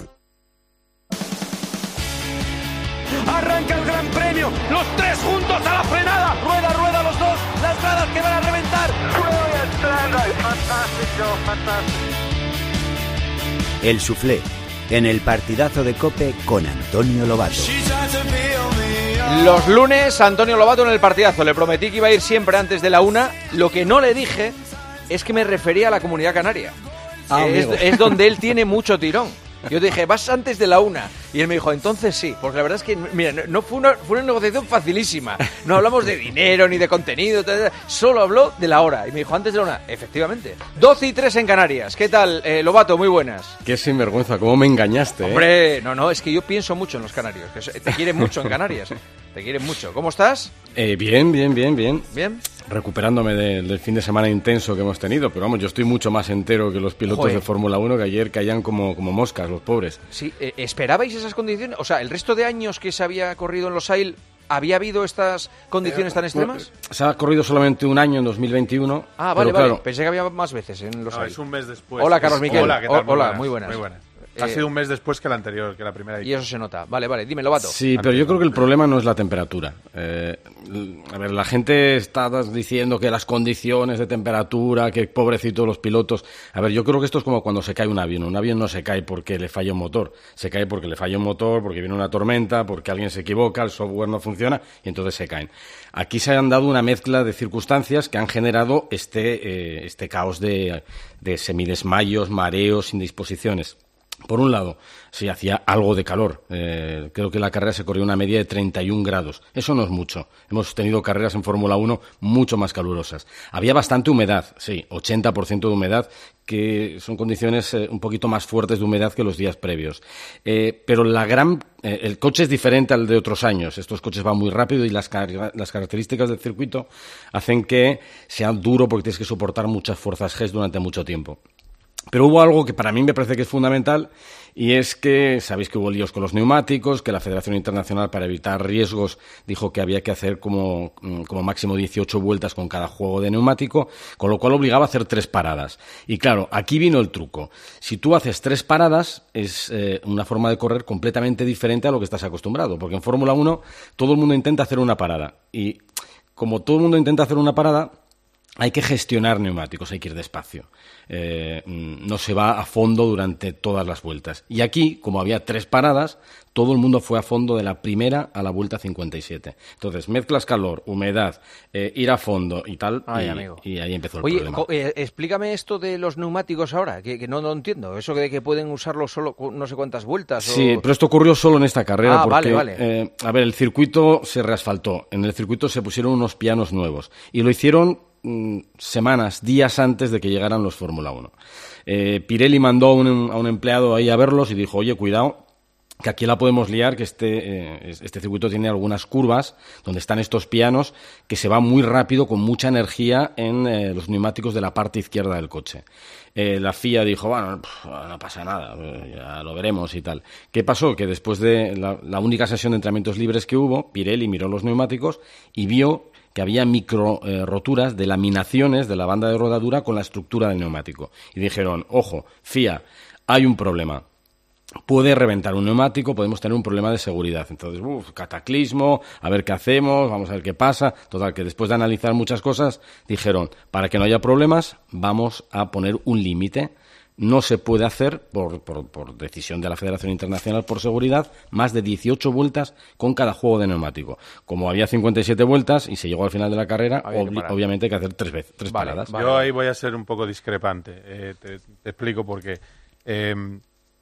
Arranca el Gran Premio, los tres juntos a la frenada, rueda, rueda los dos, las gradas que van a reventar. El Soufflé, en el partidazo de COPE con Antonio Lobato. Los lunes, Antonio Lobato en el partidazo. Le prometí que iba a ir siempre antes de la una. Lo que no le dije es que me refería a la Comunidad Canaria. Ah, es, es donde él tiene mucho tirón. Yo dije, vas antes de la una. Y él me dijo, entonces sí. Porque la verdad es que, mira, no fue una, fue una negociación facilísima. No hablamos de dinero ni de contenido. Tal, tal, solo habló de la hora. Y me dijo, antes de la una. Efectivamente. doce y tres en Canarias. ¿Qué tal, eh, Lobato? Muy buenas. Qué sinvergüenza, cómo me engañaste. Hombre, ¿eh? no, no, es que yo pienso mucho en los canarios. Que te quieren mucho en Canarias. Te quieren mucho. ¿Cómo estás? Eh, bien, bien, bien, bien. Bien. Recuperándome de, del fin de semana intenso que hemos tenido, pero vamos, yo estoy mucho más entero que los pilotos Joder. de Fórmula uno, que ayer caían como, como moscas, los pobres. Sí, eh, ¿esperabais esas condiciones? O sea, ¿el resto de años que se había corrido en los A I L, había habido estas condiciones tan extremas? Se ha corrido solamente un año en dos mil veintiuno. Ah, vale, pero, vale. claro, Pensé que había más veces en los No, A I L. es un mes después. Hola, Carlos Miquel. Hola, ¿qué tal? Muy Hola, buenas, muy buenas. Muy buenas. Eh, Ha sido un mes después que la anterior, que la primera edición. Y eso se nota. Vale, vale. Dime, Lobato. Sí, pero yo creo que el problema no es la temperatura. Eh, a ver, la gente está diciendo que las condiciones de temperatura, que pobrecitos los pilotos. A ver, yo creo que esto es como cuando se cae un avión. Un avión no se cae porque le falla un motor. Se cae porque le falla un motor, porque viene una tormenta, porque alguien se equivoca, el software no funciona y entonces se caen. Aquí se han dado una mezcla de circunstancias que han generado este, eh, este caos de, de semidesmayos, mareos, indisposiciones. Por un lado, sí, hacía algo de calor. Eh, creo que la carrera se corrió una media de treinta y un grados. Eso no es mucho. Hemos tenido carreras en Fórmula uno mucho más calurosas. Había bastante humedad, sí, ochenta por ciento de humedad, que son condiciones eh, un poquito más fuertes de humedad que los días previos. Eh, pero la gran, eh, el coche es diferente al de otros años. Estos coches van muy rápido y las, car- las características del circuito hacen que sea duro porque tienes que soportar muchas fuerzas G durante mucho tiempo. Pero hubo algo que para mí me parece que es fundamental, y es que sabéis que hubo líos con los neumáticos, que la Federación Internacional, para evitar riesgos, dijo que había que hacer como, como máximo dieciocho vueltas con cada juego de neumático, con lo cual obligaba a hacer tres paradas. Y claro, aquí vino el truco. Si tú haces tres paradas, es eh, una forma de correr completamente diferente a lo que estás acostumbrado, porque en Fórmula uno todo el mundo intenta hacer una parada. Y como todo el mundo intenta hacer una parada, hay que gestionar neumáticos, hay que ir despacio. Eh, no se va a fondo durante todas las vueltas. Y aquí, como había tres paradas, todo el mundo fue a fondo de la primera a la vuelta cincuenta y siete. Entonces, mezclas calor, humedad, eh, ir a fondo y tal, Ay, y, amigo. y ahí empezó el Oye, problema. jo, eh, explícame esto de los neumáticos ahora, que, que no, no entiendo. Eso de que pueden usarlo solo con no sé cuántas vueltas. Sí, o... pero esto ocurrió solo en esta carrera. Ah, porque, vale, vale. Eh, a ver, el circuito se reasfaltó. En el circuito se pusieron unos pianos nuevos. Y lo hicieron mm, semanas, días antes de que llegaran los Fórmula uno. Eh, Pirelli mandó a un, a un empleado ahí a verlos y dijo, oye, cuidado, que aquí la podemos liar, que este, eh, este circuito tiene algunas curvas donde están estos pianos que se va muy rápido, con mucha energía en eh, los neumáticos de la parte izquierda del coche. Eh, la F I A dijo, bueno, pff, no pasa nada, ya lo veremos y tal. ¿Qué pasó? Que después de la, la única sesión de entrenamientos libres que hubo, Pirelli miró los neumáticos y vio que había micro eh, roturas de laminaciones de la banda de rodadura con la estructura del neumático. Y dijeron, ojo, F I A, hay un problema. Puede reventar un neumático, podemos tener un problema de seguridad. Entonces, uff, cataclismo, a ver qué hacemos, vamos a ver qué pasa. Total, que después de analizar muchas cosas, dijeron, para que no haya problemas, vamos a poner un límite. No se puede hacer, por, por, por decisión de la Federación Internacional por Seguridad, más de dieciocho vueltas con cada juego de neumático. Como había cincuenta y siete vueltas y se llegó al final de la carrera, obli- obviamente hay que hacer tres veces, tres Vale, paradas. Yo ahí voy a ser un poco discrepante. Eh, te, te explico por qué. Eh,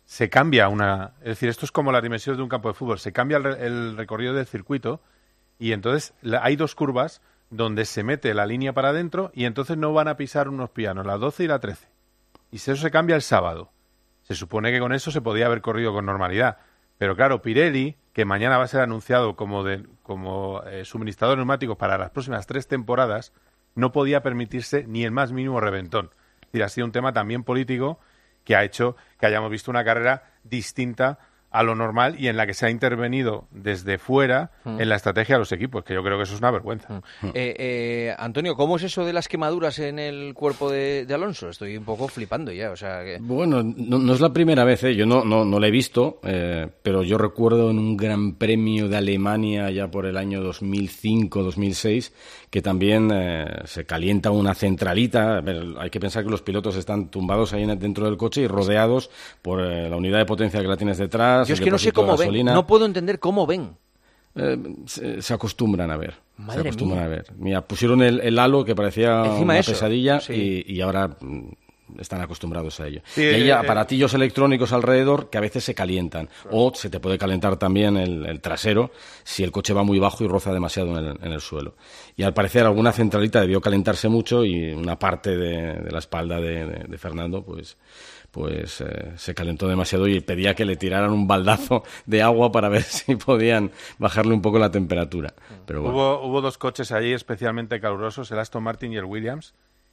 se cambia una... Es decir, esto es como las dimensiones de un campo de fútbol. Se cambia el, el recorrido del circuito y entonces la, hay dos curvas donde se mete la línea para adentro y entonces no van a pisar unos pianos, la doce y la trece. Y si eso se cambia el sábado. Se supone que con eso se podía haber corrido con normalidad. Pero claro, Pirelli, que mañana va a ser anunciado como, de, como eh, suministrador de neumáticos para las próximas tres temporadas, no podía permitirse ni el más mínimo reventón. Es decir, ha sido un tema también político que ha hecho que hayamos visto una carrera distinta a lo normal y en la que se ha intervenido desde fuera mm. en la estrategia de los equipos, que yo creo que eso es una vergüenza. Mm. Eh, eh, Antonio, ¿cómo es eso de las quemaduras en el cuerpo de, de Alonso? Estoy un poco flipando ya. O sea, que... Bueno, no, no es la primera vez, ¿eh? Yo no, no, no la he visto, eh, pero yo recuerdo en un Gran Premio de Alemania ya por el año dos mil cinco dos mil seis que también eh, se calienta una centralita. A ver, hay que pensar que los pilotos están tumbados ahí dentro del coche y rodeados por eh, la unidad de potencia que la tienes detrás. Yo es que no sé cómo ven, no puedo entender cómo ven. Eh, se, se acostumbran a ver. Madre se acostumbran mía. a ver. Mira, pusieron el, el halo que parecía Encima una eso, pesadilla sí. y, y ahora mm, están acostumbrados a ello. Sí, y hay eh, aparatillos electrónicos alrededor que a veces se calientan. O se te puede calentar también el, el trasero si el coche va muy bajo y roza demasiado en el, en el suelo. Y al parecer alguna centralita debió calentarse mucho y una parte de, de la espalda de, de, de Fernando pues... pues eh, se calentó demasiado y pedía que le tiraran un baldazo de agua para ver si podían bajarle un poco la temperatura. Pero bueno. hubo, hubo dos coches allí especialmente calurosos, el Aston Martin y el Williams,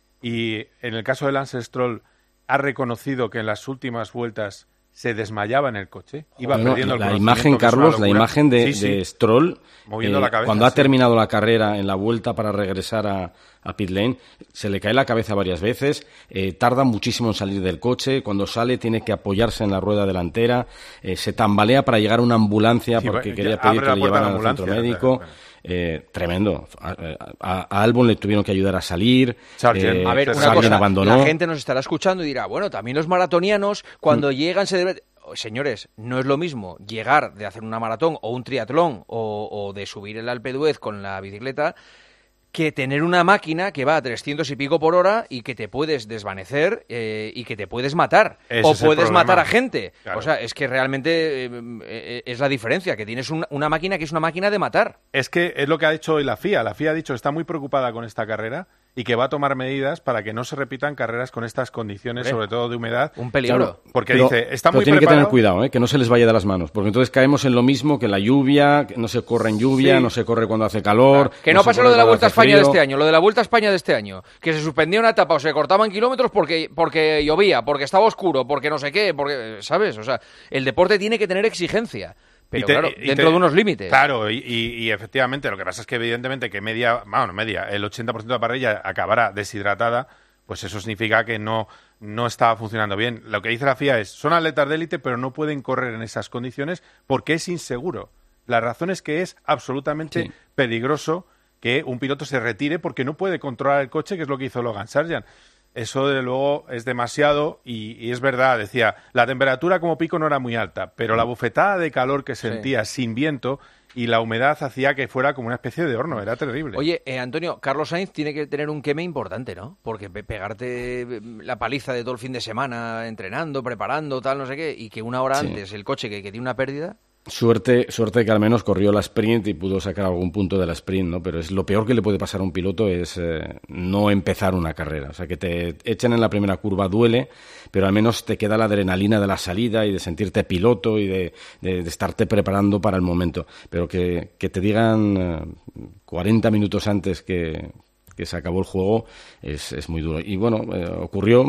y en el caso de Lance Stroll ha reconocido que en las últimas vueltas se desmayaba en el coche, iba bueno, perdiendo el la imagen, Carlos, la imagen de, sí, sí. de Stroll moviendo eh, la cabeza, cuando ha sí. terminado la carrera en la vuelta para regresar a, a pit lane, se le cae la cabeza varias veces, eh, tarda muchísimo en salir del coche, cuando sale tiene que apoyarse en la rueda delantera, eh, se tambalea para llegar a una ambulancia sí, porque quería pedir que le llevaran al centro médico. Claro, claro. Eh, tremendo. A, a, a Albon le tuvieron que ayudar a salir. Eh, a ver, una cosa, abandonó. La gente nos estará escuchando y dirá, bueno, también los maratonianos cuando mm. llegan se debe... Señores, no es lo mismo llegar de hacer una maratón o un triatlón o, o de subir el Alpe d'Huez con la bicicleta que tener una máquina que va a trescientos y pico por hora y que te puedes desvanecer eh, y que te puedes matar. Ese o puedes matar a gente. Claro. O sea, es que realmente eh, es la diferencia, que tienes un, una máquina que es una máquina de matar. Es que es lo que ha hecho hoy la F I A. La F I A ha dicho que está muy preocupada con esta carrera y que va a tomar medidas para que no se repitan carreras con estas condiciones, sobre todo de humedad. Un peligro. Claro, porque pero, dice, está pero muy tiene preparado. que tener cuidado, ¿eh? Que no se les vaya de las manos, porque entonces caemos en lo mismo que la lluvia, que no se corre en lluvia, sí. no se corre cuando hace calor. Claro. Que no, no pasa lo de la Vuelta a España frío. de este año, lo de la Vuelta a España de este año, que se suspendía una etapa o se cortaban kilómetros porque, porque llovía, porque estaba oscuro, porque no sé qué, porque, ¿sabes? O sea, el deporte tiene que tener exigencia. Pero te, claro, dentro te, de unos límites. Claro, y, y, y efectivamente, lo que pasa es que evidentemente que media, bueno, media, el ochenta por ciento de la parrilla acabará deshidratada, pues eso significa que no, no estaba funcionando bien. Lo que dice la F I A es, son atletas de élite, pero no pueden correr en esas condiciones porque es inseguro. La razón es que es absolutamente sí. peligroso que un piloto se retire porque no puede controlar el coche, que es lo que hizo Logan Sargent. Eso, de luego, es demasiado y, y es verdad, decía, la temperatura como pico no era muy alta, pero la bufetada de calor que sentía sí. sin viento y la humedad hacía que fuera como una especie de horno, era terrible. Oye, eh, Antonio, Carlos Sainz tiene que tener un queme importante, ¿no? Porque pe- pegarte la paliza de todo el fin de semana entrenando, preparando, tal, no sé qué, y que una hora sí. antes el coche que, que tiene una pérdida... Suerte, suerte que al menos corrió la sprint y pudo sacar algún punto de la sprint, ¿no? Pero es lo peor que le puede pasar a un piloto es eh, no empezar una carrera. O sea, que te echen en la primera curva duele, pero al menos te queda la adrenalina de la salida y de sentirte piloto y de, de, de estarte preparando para el momento. Pero que, que te digan eh, cuarenta minutos antes que... que se acabó el juego, es, es muy duro. Y bueno, eh, ocurrió,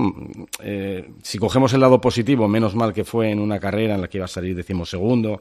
eh, si cogemos el lado positivo, menos mal que fue en una carrera en la que iba a salir decimosegundo,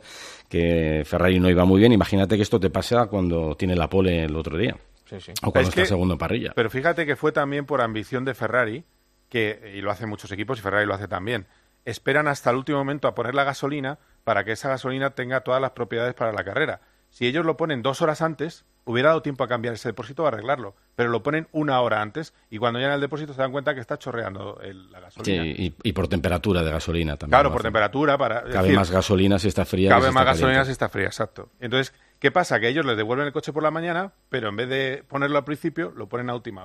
que Ferrari no iba muy bien, imagínate que esto te pasa cuando tiene la pole el otro día. Sí, sí. O cuando es está que, segundo en parrilla. Pero fíjate que fue también por ambición de Ferrari, que y lo hacen muchos equipos y Ferrari lo hace también. Esperan hasta el último momento a poner la gasolina para que esa gasolina tenga todas las propiedades para la carrera. Si ellos lo ponen dos horas antes, hubiera dado tiempo a cambiar ese depósito o a arreglarlo, pero lo ponen una hora antes y cuando llegan el depósito se dan cuenta que está chorreando el, la gasolina. Sí, y, y por temperatura de gasolina también. Claro, por temperatura. para Cabe decir, más gasolina si está fría. Cabe si más está gasolina caliente. si está fría, exacto. Entonces, ¿qué pasa? Que ellos les devuelven el coche por la mañana, pero en vez de ponerlo al principio, lo ponen a última hora.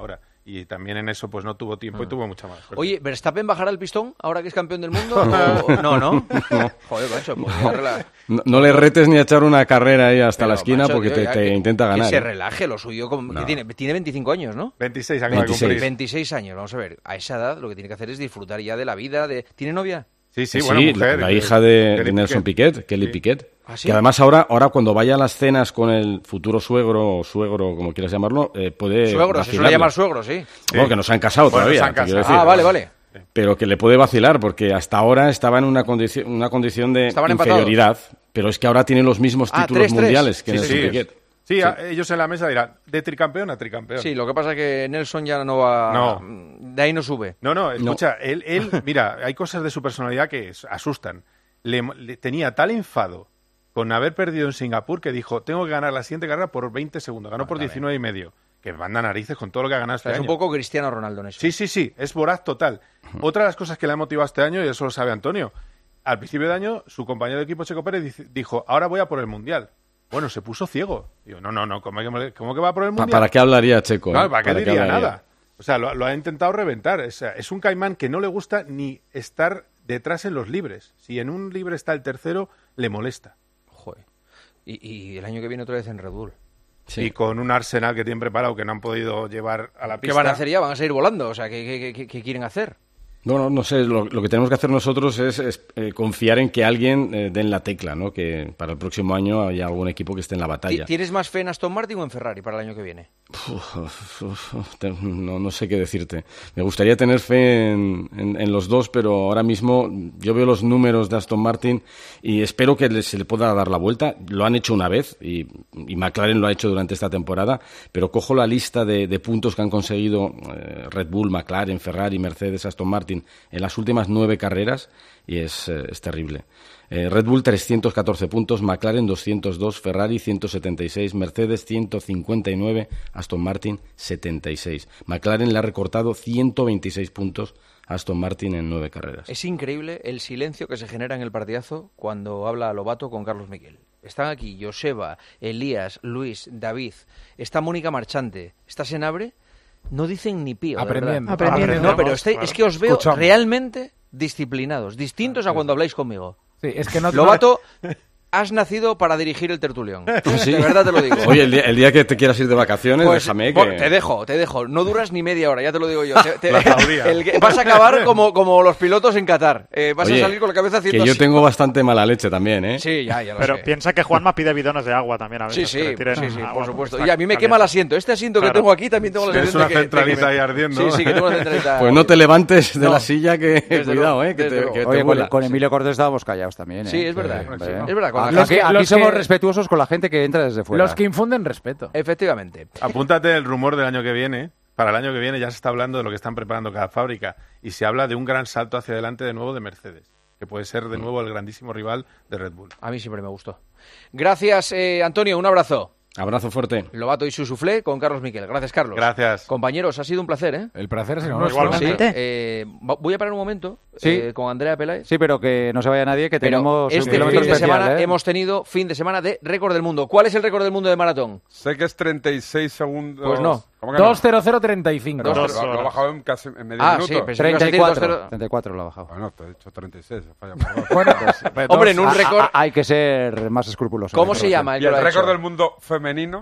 y también en eso pues no tuvo tiempo ah. y tuvo mucha más suerte. Oye, ¿Verstappen bajará el pistón ahora que es campeón del mundo? o... No, ¿no? no. Joder, macho, pues no, no le retes ni a echar una carrera ahí hasta Pero, la esquina macho, porque tío, te, te que, intenta ganar. Que se ¿eh? relaje, lo suyo. Como, no. que tiene, tiene veinticinco años, ¿no? veintiséis años. veintiséis. veintiséis años, vamos a ver. A esa edad lo que tiene que hacer es disfrutar ya de la vida. De... ¿Tiene novia? Sí, sí, sí, bueno, mujer. La, la hija de, de Nelson Piquet, Piquet Kelly sí. Piquet. ¿Ah, sí? Que además ahora, ahora cuando vaya a las cenas con el futuro suegro o suegro, como quieras llamarlo, eh, puede Suegro, se suele llamar suegro, sí. Bueno, sí. que no se han casado bueno, todavía. Se han casado. Decir, ah, vale, vale. Pero que le puede vacilar, porque hasta ahora estaba en una condición, una condición de Estaban inferioridad, empatados. Pero es que ahora tienen los mismos ah, títulos tres, tres. mundiales que sí, Nelson sí. Piquet. Sí, sí. A, ellos en la mesa dirán, de tricampeón a tricampeón. Sí, lo que pasa es que Nelson ya no va... No. De ahí no sube. No, no, escucha, no. Él, él, mira, hay cosas de su personalidad que asustan. Le, le tenía tal enfado con haber perdido en Singapur que dijo, tengo que ganar la siguiente carrera por veinte segundos. Ganó ah, por diecinueve y medio. Que manda narices con todo lo que ha ganado este o sea, año. Es un poco Cristiano Ronaldo en eso. Sí, sí, sí, es voraz total. Uh-huh. Otra de las cosas que le ha motivado este año, y eso lo sabe Antonio, al principio de año su compañero de equipo Checo Pérez dijo, ahora voy a por el Mundial. Bueno, se puso ciego. Digo, no, no, no, ¿cómo que, cómo que va por el Mundial? ¿Para qué hablaría Checo? No, ¿eh? ¿para qué ¿Para diría qué nada? O sea, lo, lo ha intentado reventar. O sea, es un caimán que no le gusta ni estar detrás en los libres. Si en un libre está el tercero, le molesta. Joder. Y, y el año que viene otra vez en Red Bull. Sí. Y con un Arsenal que tienen preparado que no han podido llevar a la pista. ¿Qué van a hacer ya? ¿Van a seguir volando? O sea, ¿qué, qué, qué, qué quieren hacer? Bueno, no sé, lo, lo que tenemos que hacer nosotros es, es eh, confiar en que alguien eh, dé en la tecla, ¿no? Que para el próximo año haya algún equipo que esté en la batalla. ¿Tienes más fe en Aston Martin o en Ferrari para el año que viene? Uf, uf, uf, no, no sé qué decirte. Me gustaría tener fe en, en, en los dos, pero ahora mismo yo veo los números de Aston Martin y espero que se le pueda dar la vuelta. Lo han hecho una vez y, y McLaren lo ha hecho durante esta temporada, pero cojo la lista de, de puntos que han conseguido eh, Red Bull, McLaren, Ferrari, Mercedes, Aston Martin en las últimas nueve carreras y es, eh, es terrible. Eh, Red Bull trescientos catorce puntos, McLaren doscientos dos, Ferrari ciento setenta y seis, Mercedes ciento cincuenta y nueve, Aston Martin setenta y seis. McLaren le ha recortado ciento veintiséis puntos a Aston Martin en nueve carreras. Es increíble el silencio que se genera en el partidazo cuando habla Lobato con Carlos Miquel. Están aquí Joseba, Elías, Luis, David, está Mónica Marchante, está Senabre. No dicen ni pío. Aprendiendo. Aprendiendo. No, pero este, claro. Es que os veo Escuchamos. realmente disciplinados, distintos a cuando habláis conmigo. Sí, es que no Lobato, has nacido para dirigir el tertulión. ¿Sí? De verdad te lo digo. Oye, el día, el día que te quieras ir de vacaciones, pues, déjame que... Te dejo, te dejo. No duras ni media hora, ya te lo digo yo. Te, te, el que, vas a acabar como, como los pilotos en Qatar. Eh, vas Oye, a salir con la cabeza haciendo que yo así. tengo bastante mala leche también, ¿eh? Sí, ya, ya lo Pero sé. piensa que Juanma pide bidones de agua también a veces. Sí, sí, sí, sí, por supuesto. Está, y a mí me quema el asiento. Este asiento claro. que tengo aquí también tengo la sensación de que... Tienes una centralita ahí ardiendo. Sí, sí, que tengo una centralita. Pues no te levantes de no. la silla que... Cuidado, ¿eh? Que te, que Oye, te con, con Emilio Cortés estábamos callados también, ¿eh? Sí, es verdad. Es verdad. Aquí, aquí somos respetuosos con la gente que entra desde fuera. Los que infunden respeto. Efectivamente. Apúntate el rumor del año que viene. Para el año que viene ya se está hablando de lo que están preparando cada fábrica y se habla de un gran salto hacia adelante de nuevo de Mercedes, que puede ser de nuevo el grandísimo rival de Red Bull. A mí siempre me gustó. Gracias, eh, Antonio. Un abrazo. Abrazo fuerte. Lobato y su soufflé con Carlos Miquel. Gracias, Carlos. Gracias. Compañeros, ha sido un placer, ¿eh? El placer es no, igualmente. Sí, eh, voy a parar un momento ¿Sí? eh, con Andrea Peláez. Sí, pero que no se vaya nadie, que pero tenemos este un kilómetro fin de especial, semana ¿eh? hemos tenido fin de semana de récord del mundo. ¿Cuál es el récord del mundo de maratón? Sé que es treinta y seis segundos. Pues no. dos cero cero treinta y cinco. Lo, lo ha bajado en casi en medio ah, minuto. Sí, treinta y cuatro. treinta y cuatro lo ha bajado. Bueno, te he dicho treinta y seis. Falla bueno, pues, pues, hombre, en un récord... A, a, hay que ser más escrupuloso. ¿Cómo se llama? El, y el récord del mundo femenino...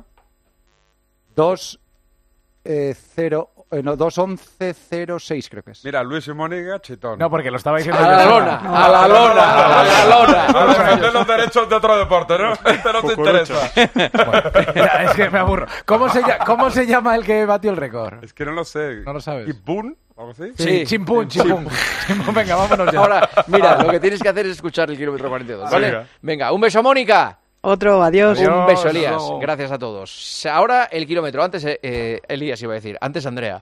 dos cero Eh, no, dos once cero seis creo que es. Mira, Luis y Mónica, chitón. No, porque lo estaba diciendo a la yo. lona, a la lona, a la lona. A defender los derechos de otro deporte, ¿no? Este no te interesa. Bueno, ya, es que me aburro. ¿Cómo se, ¿Cómo se llama el que batió el récord? Es que no lo sé. No lo sabes. ¿Chimpún? ¿Algo así? Sí, sí. Chimpún, chimpún. chimpún. Venga, vámonos ya. Ahora, mira, lo que tienes que hacer es escuchar el kilómetro cuarenta y dos, ¿vale? Venga, Venga un beso, Mónica. Otro, adiós. Un beso, Elías. No. Gracias a todos. Ahora el kilómetro. Antes, eh, Elías iba a decir. Antes, Andrea.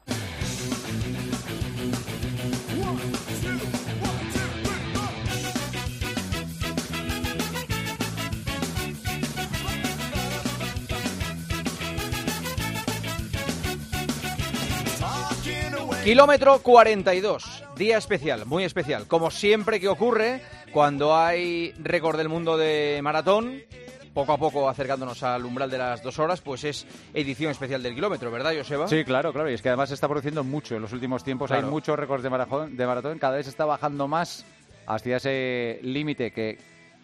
Kilómetro cuarenta y dos. Día especial, muy especial. Como siempre que ocurre cuando hay récord del mundo de maratón, poco a poco acercándonos al umbral de las dos horas, pues es edición especial del kilómetro, ¿verdad, Joseba? Sí, claro, claro, y es que además se está produciendo mucho en los últimos tiempos, claro. Hay muchos récords de maratón, de maratón, cada vez se está bajando más hacia ese límite que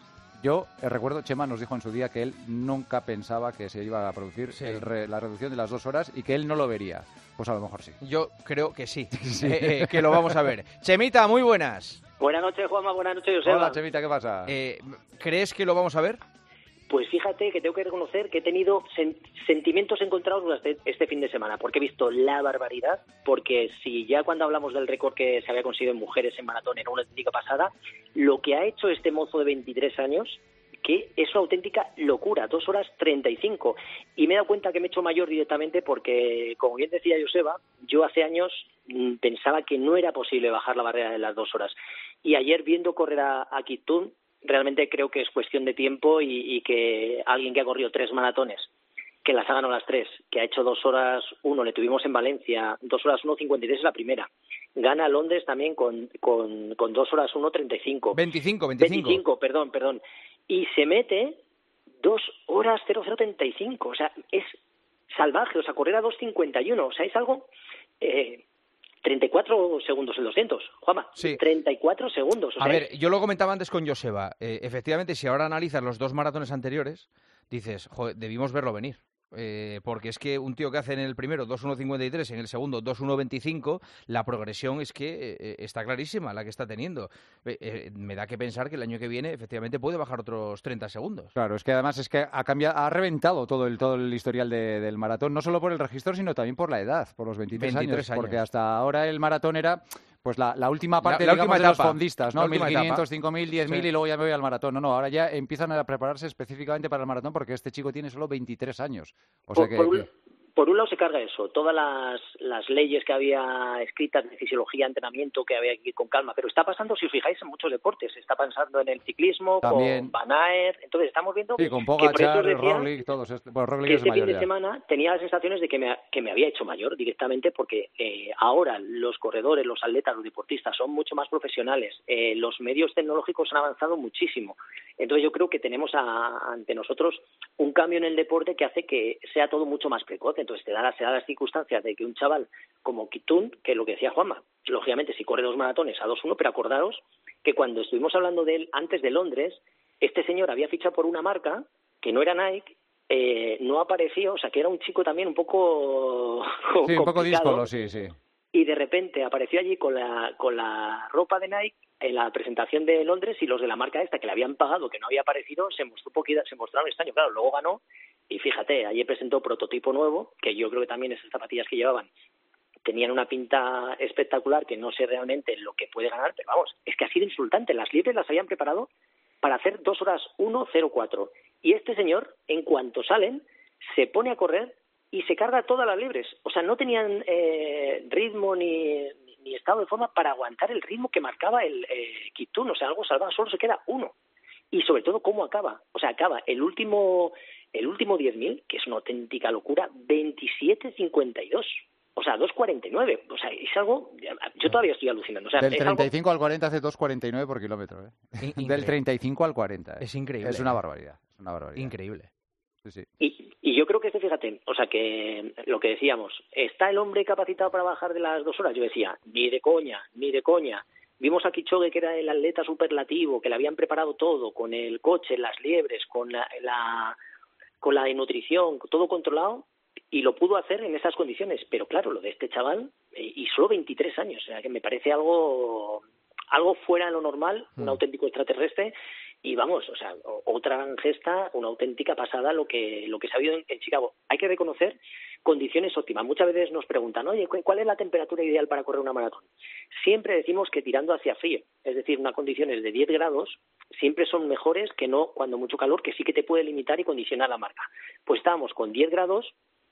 yo eh, recuerdo, Chema nos dijo en su día que él nunca pensaba que se iba a producir sí. el re, la reducción de las dos horas y que él no lo vería. Pues a lo mejor sí. Yo creo que sí, sí. Eh, eh, que lo vamos a ver. Chemita, muy buenas. Buenas noches, Juanma, buenas noches, Joseba. Hola, Chemita, ¿qué pasa? Eh, ¿Crees que lo vamos a ver? Pues fíjate que tengo que reconocer que he tenido sen- sentimientos encontrados durante este fin de semana, porque he visto la barbaridad, porque si ya cuando hablamos del récord que se había conseguido en mujeres en maratón era una auténtica pasada, lo que ha hecho este mozo de veintitrés años, que es una auténtica locura, dos horas treinta y cinco, y me he dado cuenta que me he hecho mayor directamente porque, como bien decía Joseba, yo hace años mmm, pensaba que no era posible bajar la barrera de las dos horas, y ayer viendo correr a, a Kiptum, realmente creo que es cuestión de tiempo y, y que alguien que ha corrido tres maratones, que las ha ganado las tres, que ha hecho dos horas uno, le tuvimos en Valencia, dos horas uno cincuenta y tres es la primera. Gana Londres también con, con, con dos horas uno treinta y cinco. veinticinco, veinticinco. veinticinco, perdón, perdón. Y se mete dos horas cero cero treinta y cinco. O sea, es salvaje, o sea, correr a dos cincuenta y uno. O sea, es algo... Eh, treinta y cuatro segundos el doscientos, Juanma. Sí. treinta y cuatro segundos. O a sea, ver, es... yo lo comentaba antes con Joseba. Eh, efectivamente, si ahora analizas los dos maratones anteriores, dices, joder, debimos verlo venir. Eh, porque es que un tío que hace en el primero dos uno cincuenta y tres, en el segundo dos uno veinticinco, la progresión es que eh, está clarísima la que está teniendo. Eh, eh, me da que pensar que el año que viene efectivamente puede bajar otros treinta segundos. Claro, es que además es que ha cambiado, ha reventado todo el todo el historial de, del maratón, no solo por el registro, sino también por la edad, por los veintitrés, veintitrés años, años. Porque hasta ahora el maratón era... Pues la, la última parte, la, la digamos, última de etapa, los fondistas, ¿no? mil quinientos, cinco mil, diez mil sí. Y luego ya me voy al maratón. No, no, ahora ya empiezan a prepararse específicamente para el maratón porque este chico tiene solo veintitrés años. O sea por, que, por, un, que... por un lado se carga eso, todas las, las leyes que había escritas de fisiología, entrenamiento, que había que ir con calma, pero está pasando, si os fijáis, en muchos deportes. Está pasando en el ciclismo, también. Con Van Aert. Entonces estamos viendo sí, con Pogacar, Roglic, todos. Este, bueno, Roglic que es este mayor fin de ya. semana tenía las sensaciones de que me, que me había hecho mayor directamente porque eh, ahora los corredores, los atletas, los deportistas son mucho más profesionales. Eh, los medios tecnológicos han avanzado muchísimo. Entonces yo creo que tenemos a, ante nosotros un cambio en el deporte que hace que sea todo mucho más precoz. Entonces te da, la, se da las circunstancias de que un chaval como Kiptum, que es lo que decía Juanma, lógicamente si corre dos maratones a dos uno, pero acordaros que cuando estuvimos hablando de él antes de Londres, este señor había fichado por una marca que no era Nike, eh, no apareció, o sea que era un chico también un poco sí, un poco díscolo, sí, sí. Y de repente apareció allí con la con la ropa de Nike en la presentación de Londres y los de la marca esta que le habían pagado, que no había aparecido, se mostró poquita, se mostraron extraños. Claro, luego ganó y fíjate, ayer presentó prototipo nuevo, que yo creo que también esas zapatillas que llevaban tenían una pinta espectacular, que no sé realmente lo que puede ganar, pero vamos, es que ha sido insultante. Las libres las habían preparado para hacer dos horas uno cero cuatro. Y este señor, en cuanto salen, se pone a correr y se carga todas las libres. O sea, no tenían eh, ritmo ni, ni estado de forma para aguantar el ritmo que marcaba el eh, Kiptum. O sea, algo salvado, solo se queda uno. Y sobre todo, ¿cómo acaba? O sea, acaba el último el último diez mil, que es una auténtica locura, veintisiete cincuenta y dos. O sea, dos cuarenta y nueve. O sea, es algo... Yo todavía estoy alucinando. O sea, Del es treinta y cinco algo... al cuarenta hace dos cuarenta y nueve por kilómetro. ¿eh? Increíble. Del treinta y cinco al cuarenta. ¿eh? Es increíble. Es una barbaridad. Es una barbaridad. Increíble. Sí, sí. Y, y yo creo que, este, fíjate, o sea, que lo que decíamos, ¿está el hombre capacitado para bajar de las dos horas? Yo decía, ni de coña, ni de coña. Vimos a Kipchoge, que era el atleta superlativo, que le habían preparado todo, con el coche, las liebres, con la, la, con la nutrición, todo controlado, y lo pudo hacer en esas condiciones. Pero claro, lo de este chaval, y solo veintitrés años, o sea, que me parece algo, algo fuera de lo normal, un auténtico extraterrestre. Y vamos, o sea, otra gran gesta, una auténtica pasada lo que lo que se ha habido en, en Chicago. Hay que reconocer condiciones óptimas. Muchas veces nos preguntan, oye, ¿cuál es la temperatura ideal para correr una maratón? Siempre decimos que tirando hacia frío, es decir, unas condiciones de diez grados siempre son mejores que no cuando mucho calor, que sí que te puede limitar y condicionar la marca. Pues estábamos con diez grados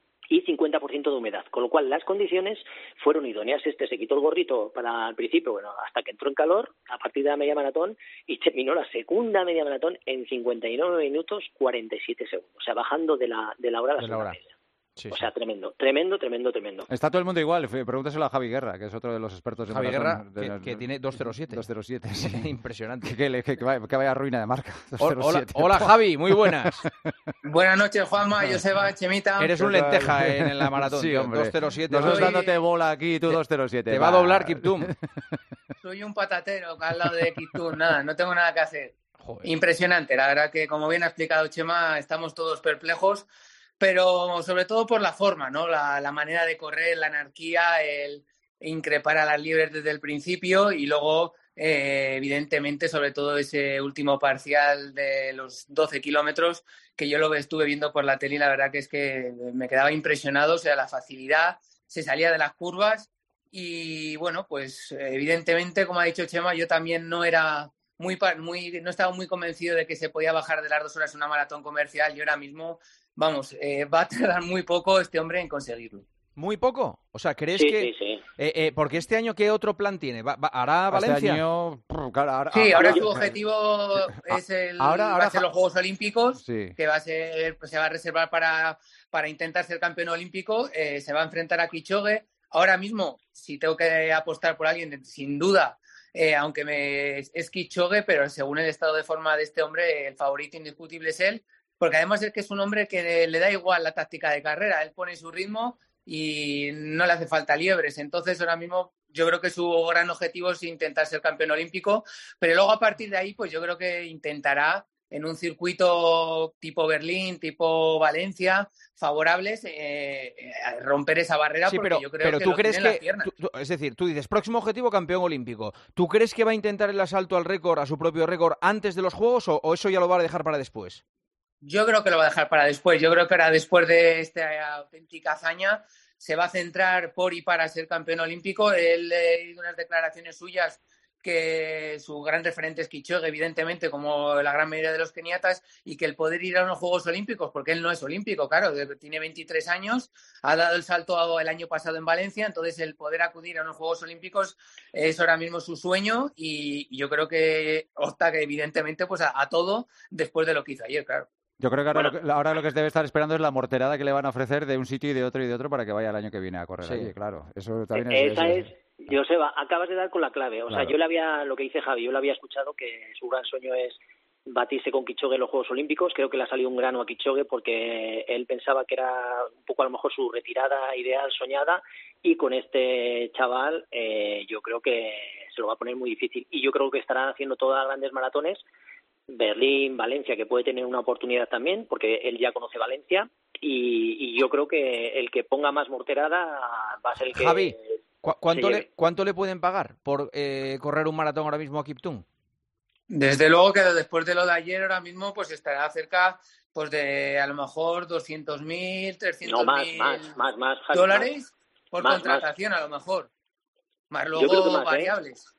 y cincuenta por ciento de humedad, con lo cual las condiciones fueron idóneas. Este se quitó el gorrito para el principio, bueno, hasta que entró en calor, a partir de la media maratón, y terminó la segunda media maratón en cincuenta y nueve minutos cuarenta y siete segundos, o sea, bajando de la, de la hora a la segunda media. Sí, o sí. sea, tremendo, tremendo, tremendo, tremendo. Está todo el mundo igual. Pregúntaselo a Javi Guerra, que es otro de los expertos de Javi maratón, Guerra, de, que, que tiene dos cero siete. dos cero siete, sí. Impresionante. Que, que, que, que, vaya, que vaya ruina de marca. Hola, hola, Javi, muy buenas. Buenas noches, Juanma, Joseba, Chemita. Eres un lenteja en, en la maratón. Sí, hombre. dos cero siete. Nosotros Soy... dándote bola aquí, tú dos cero siete. Te va a doblar Kiptum. Soy un patatero al lado de Kiptum, nada, no tengo nada que hacer. Joder. Impresionante, la verdad que como bien ha explicado Chema, estamos todos perplejos, pero sobre todo por la forma, ¿no? La, la manera de correr, la anarquía, el increpar a las libres desde el principio y luego, eh, evidentemente, sobre todo ese último parcial de los doce kilómetros que yo lo estuve viendo por la tele y la verdad que es que me quedaba impresionado, o sea, la facilidad, se salía de las curvas y, bueno, pues evidentemente, como ha dicho Chema, yo también no era... Muy, muy, no estaba muy convencido de que se podía bajar de las dos horas una maratón comercial y ahora mismo, vamos, eh, va a tardar muy poco este hombre en conseguirlo. ¿Muy poco? O sea, ¿crees sí, que...? Sí, sí. Eh, eh, porque este año, ¿qué otro plan tiene? ¿Va, va, ¿Hará Valencia? Este año... Claro, ahora, sí, ahora ahora, su objetivo es el, ahora, ahora, va a ser los Juegos Olímpicos, sí. que va a ser, pues, se va a reservar para, para intentar ser campeón olímpico, eh, se va a enfrentar a Kipchoge. Ahora mismo, si tengo que apostar por alguien, sin duda... Eh, aunque me, es Kipchoge, pero según el estado de forma de este hombre, el favorito indiscutible es él, porque además es que es un hombre que le da igual la táctica de carrera, él pone su ritmo y no le hace falta liebres. Entonces, ahora mismo yo creo que su gran objetivo es intentar ser campeón olímpico, pero luego a partir de ahí, pues yo creo que intentará en un circuito tipo Berlín, tipo Valencia, favorables, eh, romper esa barrera, sí, porque pero, yo creo pero que tú lo crees tiene en las que, piernas. tú, tú, es decir, tú dices, próximo objetivo campeón olímpico. ¿Tú crees que va a intentar el asalto al récord, a su propio récord, antes de los Juegos o, o eso ya lo va a dejar para después? Yo creo que lo va a dejar para después. Yo creo que ahora, después de esta auténtica hazaña, se va a centrar por y para ser campeón olímpico. Él leí unas declaraciones suyas que su gran referente es Kipchoge, evidentemente, como la gran mayoría de los keniatas, y que el poder ir a unos Juegos Olímpicos, porque él no es olímpico, claro, tiene veintitrés años, ha dado el salto el año pasado en Valencia, entonces el poder acudir a unos Juegos Olímpicos es ahora mismo su sueño y yo creo que opta, que evidentemente, pues a, a todo después de lo que hizo ayer, claro. Yo creo que ahora, Bueno. lo que ahora lo que debe estar esperando es la morterada que le van a ofrecer de un sitio y de otro y de otro para que vaya el año que viene a correr Sí. allí, claro. Eso también es... Esa es, es, Joseba, acabas de dar con la clave. O Claro. sea, yo le había, lo que dice Javi, yo le había escuchado que su gran sueño es batirse con Kipchoge en los Juegos Olímpicos. Creo que le ha salido un grano a Kipchoge porque él pensaba que era un poco a lo mejor su retirada ideal soñada y con este chaval eh, yo creo que se lo va a poner muy difícil. Y yo creo que estarán haciendo todas las grandes maratones, Berlín, Valencia, que puede tener una oportunidad también porque él ya conoce Valencia y, y yo creo que el que ponga más morterada va a ser el que... Javi, ¿cu cuánto, se le, lleve. ¿cuánto le pueden pagar por eh, correr un maratón ahora mismo a Kiptum? Desde luego que después de lo de ayer, ahora mismo, pues estará cerca pues de a lo mejor doscientos mil, trescientos mil No, más, más, más, más, Javi, dólares más. por Más, contratación, a lo mejor. Más Yo creo que luego más, ¿eh? variables.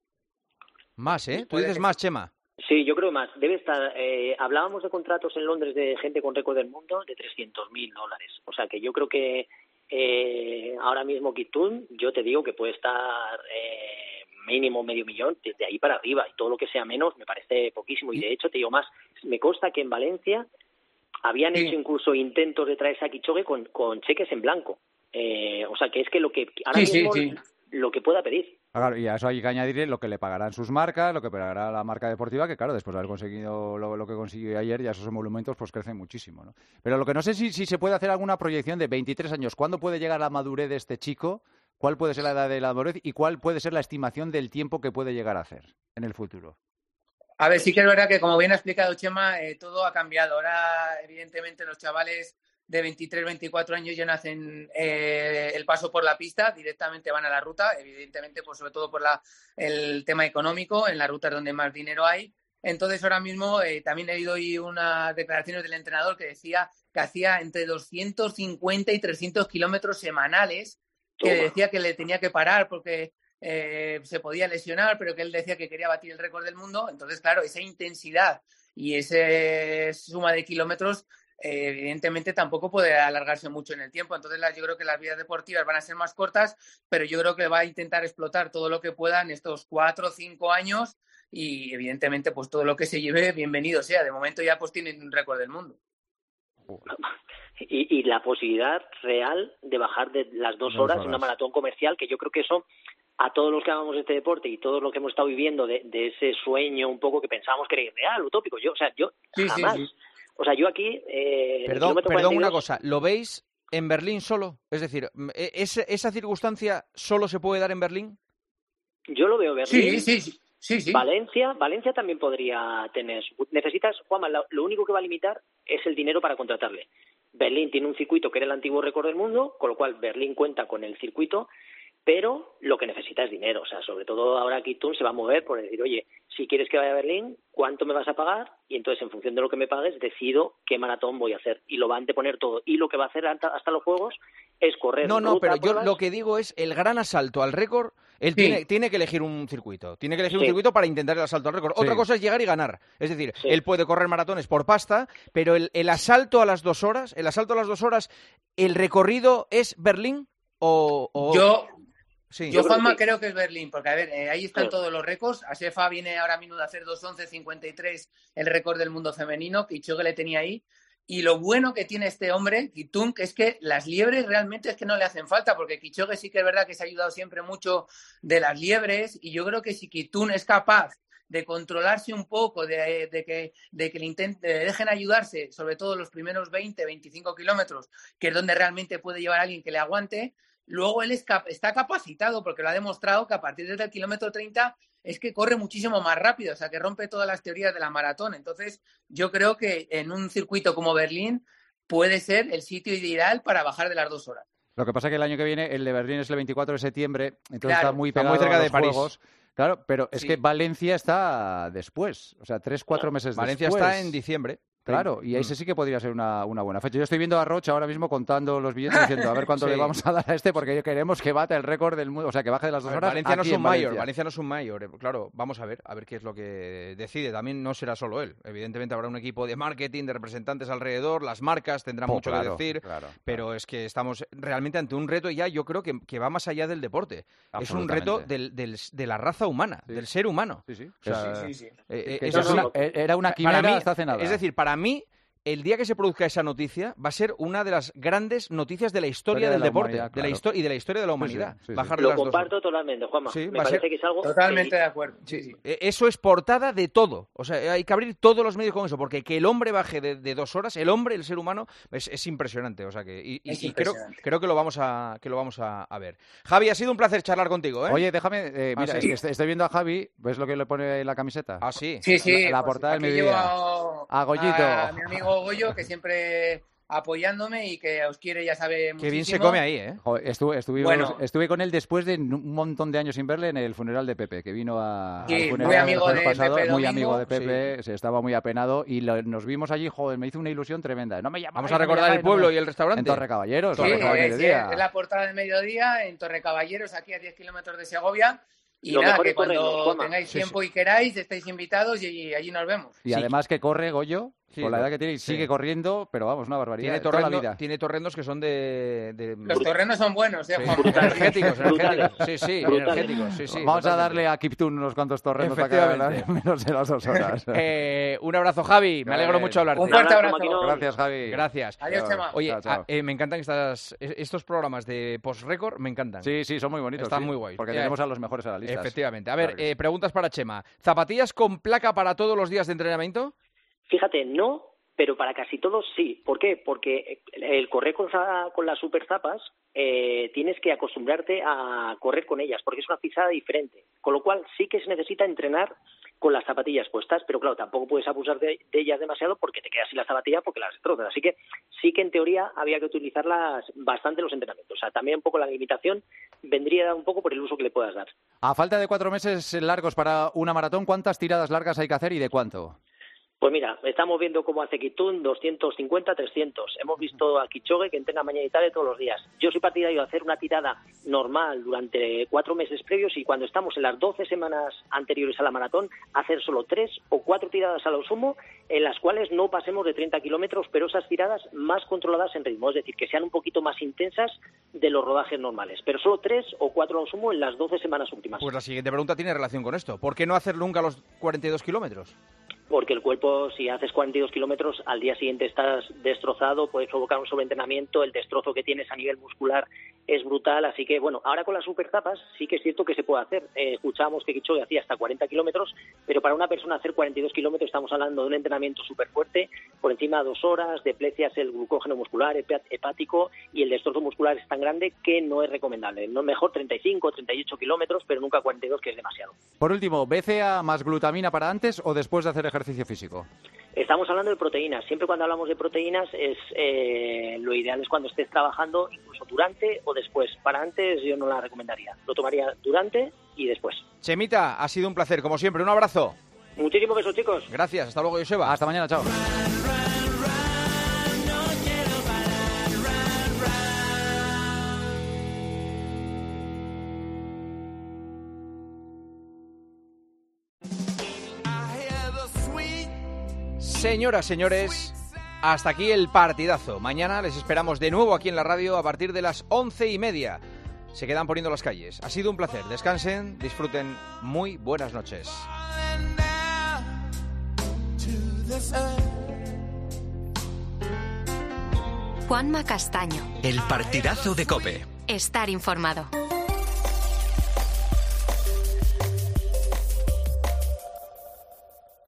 Más, ¿eh? Tú Puede dices que más, sí. Chema. Sí, yo creo más. Debe estar. Eh, hablábamos de contratos en Londres de gente con récord del mundo de trescientos mil dólares. O sea que yo creo que eh, ahora mismo Kiptum, yo te digo que puede estar eh, mínimo medio millón desde ahí para arriba y todo lo que sea menos me parece poquísimo. Y de hecho, te digo más, me consta que en Valencia habían Sí. hecho incluso intentos de traerse a Kipchoge con, con cheques en blanco. Eh, o sea que es que lo que ahora Sí, sí, mismo sí. lo que pueda pedir. Claro, y a eso hay que añadirle lo que le pagarán sus marcas, lo que pagará la marca deportiva, que claro, después de haber conseguido lo, lo que consiguió ayer, ya esos monumentos pues crecen muchísimo, ¿no? Pero lo que no sé si, si se puede hacer alguna proyección de veintitrés años, ¿cuándo puede llegar la madurez de este chico? ¿Cuál puede ser la edad de la madurez? ¿Y cuál puede ser la estimación del tiempo que puede llegar a hacer en el futuro? A ver, sí que es verdad que, como bien ha explicado Chema, eh, todo ha cambiado. Ahora, evidentemente, los chavales de veintitrés, veinticuatro años ya no hacen eh, el paso por la pista, directamente van a la ruta, evidentemente, pues sobre todo por la, el tema económico, en las rutas donde más dinero hay. Entonces, ahora mismo eh, también he oído hoy unas declaraciones del entrenador que decía que hacía entre doscientos cincuenta y trescientos kilómetros semanales, que Toma. decía que le tenía que parar porque eh, se podía lesionar, pero que él decía que quería batir el récord del mundo. Entonces, claro, esa intensidad y esa suma de kilómetros Eh, evidentemente tampoco puede alargarse mucho en el tiempo. Entonces las, yo creo que las vidas deportivas van a ser más cortas, pero yo creo que va a intentar explotar todo lo que pueda en estos cuatro o cinco años y evidentemente pues todo lo que se lleve, bienvenido sea. De momento ya pues tienen un récord del mundo. y, y la posibilidad real de bajar de las dos, dos horas, horas en una maratón comercial, que yo creo que eso, a todos los que amamos este deporte y todos los que hemos estado viviendo de, de ese sueño un poco que pensábamos que era irreal, utópico, yo, o sea, yo sí, jamás, sí, sí. o sea, yo aquí... Eh, perdón, perdón una cosa, ¿lo veis en Berlín solo? Es decir, ¿esa, esa circunstancia solo se puede dar en Berlín? Yo lo veo en Berlín. Sí, sí, sí. Sí, sí. Valencia, Valencia también podría tener. Necesitas, Juanma, lo, lo único que va a limitar es el dinero para contratarle. Berlín tiene un circuito que era el antiguo récord del mundo, con lo cual Berlín cuenta con el circuito, pero lo que necesita es dinero. O sea, sobre todo ahora Kitun se va a mover por decir, oye, si quieres que vaya a Berlín, ¿cuánto me vas a pagar? Y entonces, en función de lo que me pagues, decido qué maratón voy a hacer. Y lo va a anteponer todo. Y lo que va a hacer hasta, hasta los Juegos es correr. No, no, ruta, pero pruebas. Yo lo que digo es el gran asalto al récord. Él sí. tiene, tiene que elegir un circuito. Tiene que elegir sí. un circuito para intentar el asalto al récord. Sí. Otra cosa es llegar y ganar. Es decir, sí. él puede correr maratones por pasta, pero el, el asalto a las dos horas, el asalto a las dos horas, ¿el recorrido es Berlín o...? o... Yo... Sí. Yo, Juanma, creo que es Berlín, porque, a ver, eh, ahí están todos los récords. Asefa viene ahora mismo de hacer dos once cincuenta y tres, el récord del mundo femenino, que Kipchoge le tenía ahí. Y lo bueno que tiene este hombre, Kitun, que es que las liebres realmente es que no le hacen falta, porque Kipchoge sí que es verdad que se ha ayudado siempre mucho de las liebres, y yo creo que si Kitun es capaz de controlarse un poco, de, de que, de que le, intente, le dejen ayudarse, sobre todo los primeros veinte, veinticinco kilómetros, que es donde realmente puede llevar a alguien que le aguante. Luego él es cap- está capacitado, porque lo ha demostrado, que a partir del kilómetro treinta es que corre muchísimo más rápido, o sea, que rompe todas las teorías de la maratón. Entonces, yo creo que en un circuito como Berlín puede ser el sitio ideal para bajar de las dos horas. Lo que pasa es que el año que viene, el de Berlín es el veinticuatro de septiembre, entonces claro, está muy pegado está muy cerca a de los París. Juegos. Claro, pero es sí. que Valencia está después, o sea, tres, cuatro meses Valencia después. Valencia está en diciembre. Claro, y ahí mm. sí que podría ser una, una buena fecha. Yo estoy viendo a Roche ahora mismo contando los billetes diciendo a ver cuánto sí. le vamos a dar a este porque queremos que bata el récord del mundo, o sea, que baje de las dos ver, horas. Valencia no es un Valencia. mayor, Valencia no es un mayor. Claro, vamos a ver, a ver qué es lo que decide. También no será solo él. Evidentemente habrá un equipo de marketing, de representantes alrededor, las marcas tendrán oh, mucho claro, que decir, claro, pero claro. es que estamos realmente ante un reto ya, yo creo que, que va más allá del deporte. Es un reto del, del, de la raza humana, sí. del ser humano. Sí, sí. O sea, sí, sí, sí. Eh, eso es una, era una quimera mí, hasta hace nada. Es decir, para mí, el día que se produzca esa noticia va a ser una de las grandes noticias de la historia, historia del de deporte claro. de la histo- y de la historia de la humanidad. Sí, sí, sí, bajar sí. de Lo las comparto dos. totalmente, Juanma. Sí, me parece ser... que es algo... Totalmente que... de acuerdo. Sí, sí. Eso es portada de todo. O sea, hay que abrir todos los medios con eso, porque que el hombre baje de, de dos horas, el hombre, el ser humano, es, es impresionante. O sea que y, y, y creo, creo que lo vamos a que lo vamos a, a ver. Javi, ha sido un placer charlar contigo, ¿eh? Oye, déjame, eh, mira, ah, ¿sí? es que estoy viendo a Javi, ¿ves lo que le pone en la camiseta? Ah, sí. Sí, sí. La, la pues portada del aquí mediodía. Llevo A Goyito. A mi amigo Goyo, que siempre apoyándome y que os quiere, ya sabe muchísimo. Qué bien se come ahí, ¿eh? Joder, estuve, estuve, bueno. estuve con él después de un montón de años sin verle en el funeral de Pepe, que vino a, sí, al funeral muy amigo de pasado, Pepe muy Domingo. amigo de Pepe, sí. se estaba muy apenado y lo, nos vimos allí, joder, me hizo una ilusión tremenda. No me llamáis, Vamos a recordar no el pueblo no me... y el restaurante. En Torre Caballeros. Sí, Torre Caballeros, es, es la portada del mediodía en Torre Caballeros, aquí a diez kilómetros de Segovia. Y lo nada, que cuando corremos, tengáis sí, tiempo sí. y queráis, estáis invitados y, y allí nos vemos. Y sí. además que corre Goyo, sí, con la edad que tiene, y sí. sigue corriendo, pero vamos, una barbaridad. Tiene, torrendo, toda la vida. Tiene torrendos que son de... de... Los torrendos son buenos, ¿eh, Juan? Sí. Energéticos, energéticos. Sí, sí, energéticos. Sí, sí, vamos totalmente. A darle a Kiptun unos cuantos torrendos para cada menos de las dos horas. eh, un abrazo, Javi. Me alegro mucho de hablarte. Un fuerte abrazo. Gracias, Javi. Gracias. Adiós, Chema. Oye, chao, chao. A, eh, me encantan estas, estos programas de post-record, me encantan. Sí, sí, son muy bonitos. Están sí, muy guays. Porque eh, tenemos a los mejores analistas. Efectivamente. A ver, claro eh, preguntas para Chema. ¿Zapatillas con placa para todos los días de entrenamiento? Fíjate, no, pero para casi todos sí. ¿Por qué? Porque el correr con, con las super zapas eh, tienes que acostumbrarte a correr con ellas, porque es una pisada diferente. Con lo cual sí que se necesita entrenar con las zapatillas puestas, pero claro, tampoco puedes abusar de, de ellas demasiado porque te quedas sin las zapatillas porque las destrozas. Así que sí que en teoría había que utilizarlas bastante en los entrenamientos. O sea, también un poco la limitación vendría un poco por el uso que le puedas dar. A falta de cuatro meses largos para una maratón, ¿cuántas tiradas largas hay que hacer y de cuánto? Pues mira, estamos viendo cómo hace Kitun, doscientos cincuenta, trescientos. Hemos visto a Kipchoge que entrena mañana y tarde todos los días. Yo soy partidario de hacer una tirada normal durante cuatro meses previos y cuando estamos en las doce semanas anteriores a la maratón, hacer solo tres o cuatro tiradas a lo sumo, en las cuales no pasemos de treinta kilómetros, pero esas tiradas más controladas en ritmo, es decir, que sean un poquito más intensas de los rodajes normales, pero solo tres o cuatro a lo sumo en las doce semanas últimas. Pues la siguiente pregunta tiene relación con esto. ¿Por qué no hacer nunca los cuarenta y dos kilómetros? porque el cuerpo, si haces cuarenta y dos kilómetros, al día siguiente estás destrozado, puedes provocar un sobreentrenamiento, el destrozo que tienes a nivel muscular es brutal, así que bueno, ahora con las supertapas sí que es cierto que se puede hacer. Eh, escuchábamos que Kipchoge hacía hasta cuarenta kilómetros, pero para una persona hacer cuarenta y dos kilómetros estamos hablando de un entrenamiento súper fuerte, por encima de dos horas, deprecias el glucógeno muscular, hepático, y el destrozo muscular es tan grande que no es recomendable. No, mejor treinta y cinco, treinta y ocho kilómetros, pero nunca cuarenta y dos, que es demasiado. Por último, ¿B C A más glutamina para antes o después de hacer ejercicio físico? Estamos hablando de proteínas. Siempre cuando hablamos de proteínas es eh, lo ideal es cuando estés trabajando, incluso durante o después. Para antes yo no la recomendaría. Lo tomaría durante y después. Chemita, ha sido un placer, como siempre. Un abrazo. Muchísimos besos, chicos. Gracias. Hasta luego, Joseba. Hasta mañana, chao. Señoras, señores, hasta aquí el partidazo. Mañana les esperamos de nuevo aquí en la radio a partir de las once y media. Se quedan poniendo las calles. Ha sido un placer. Descansen, disfruten. Muy buenas noches. Juanma Castaño. El partidazo de COPE. Estar informado.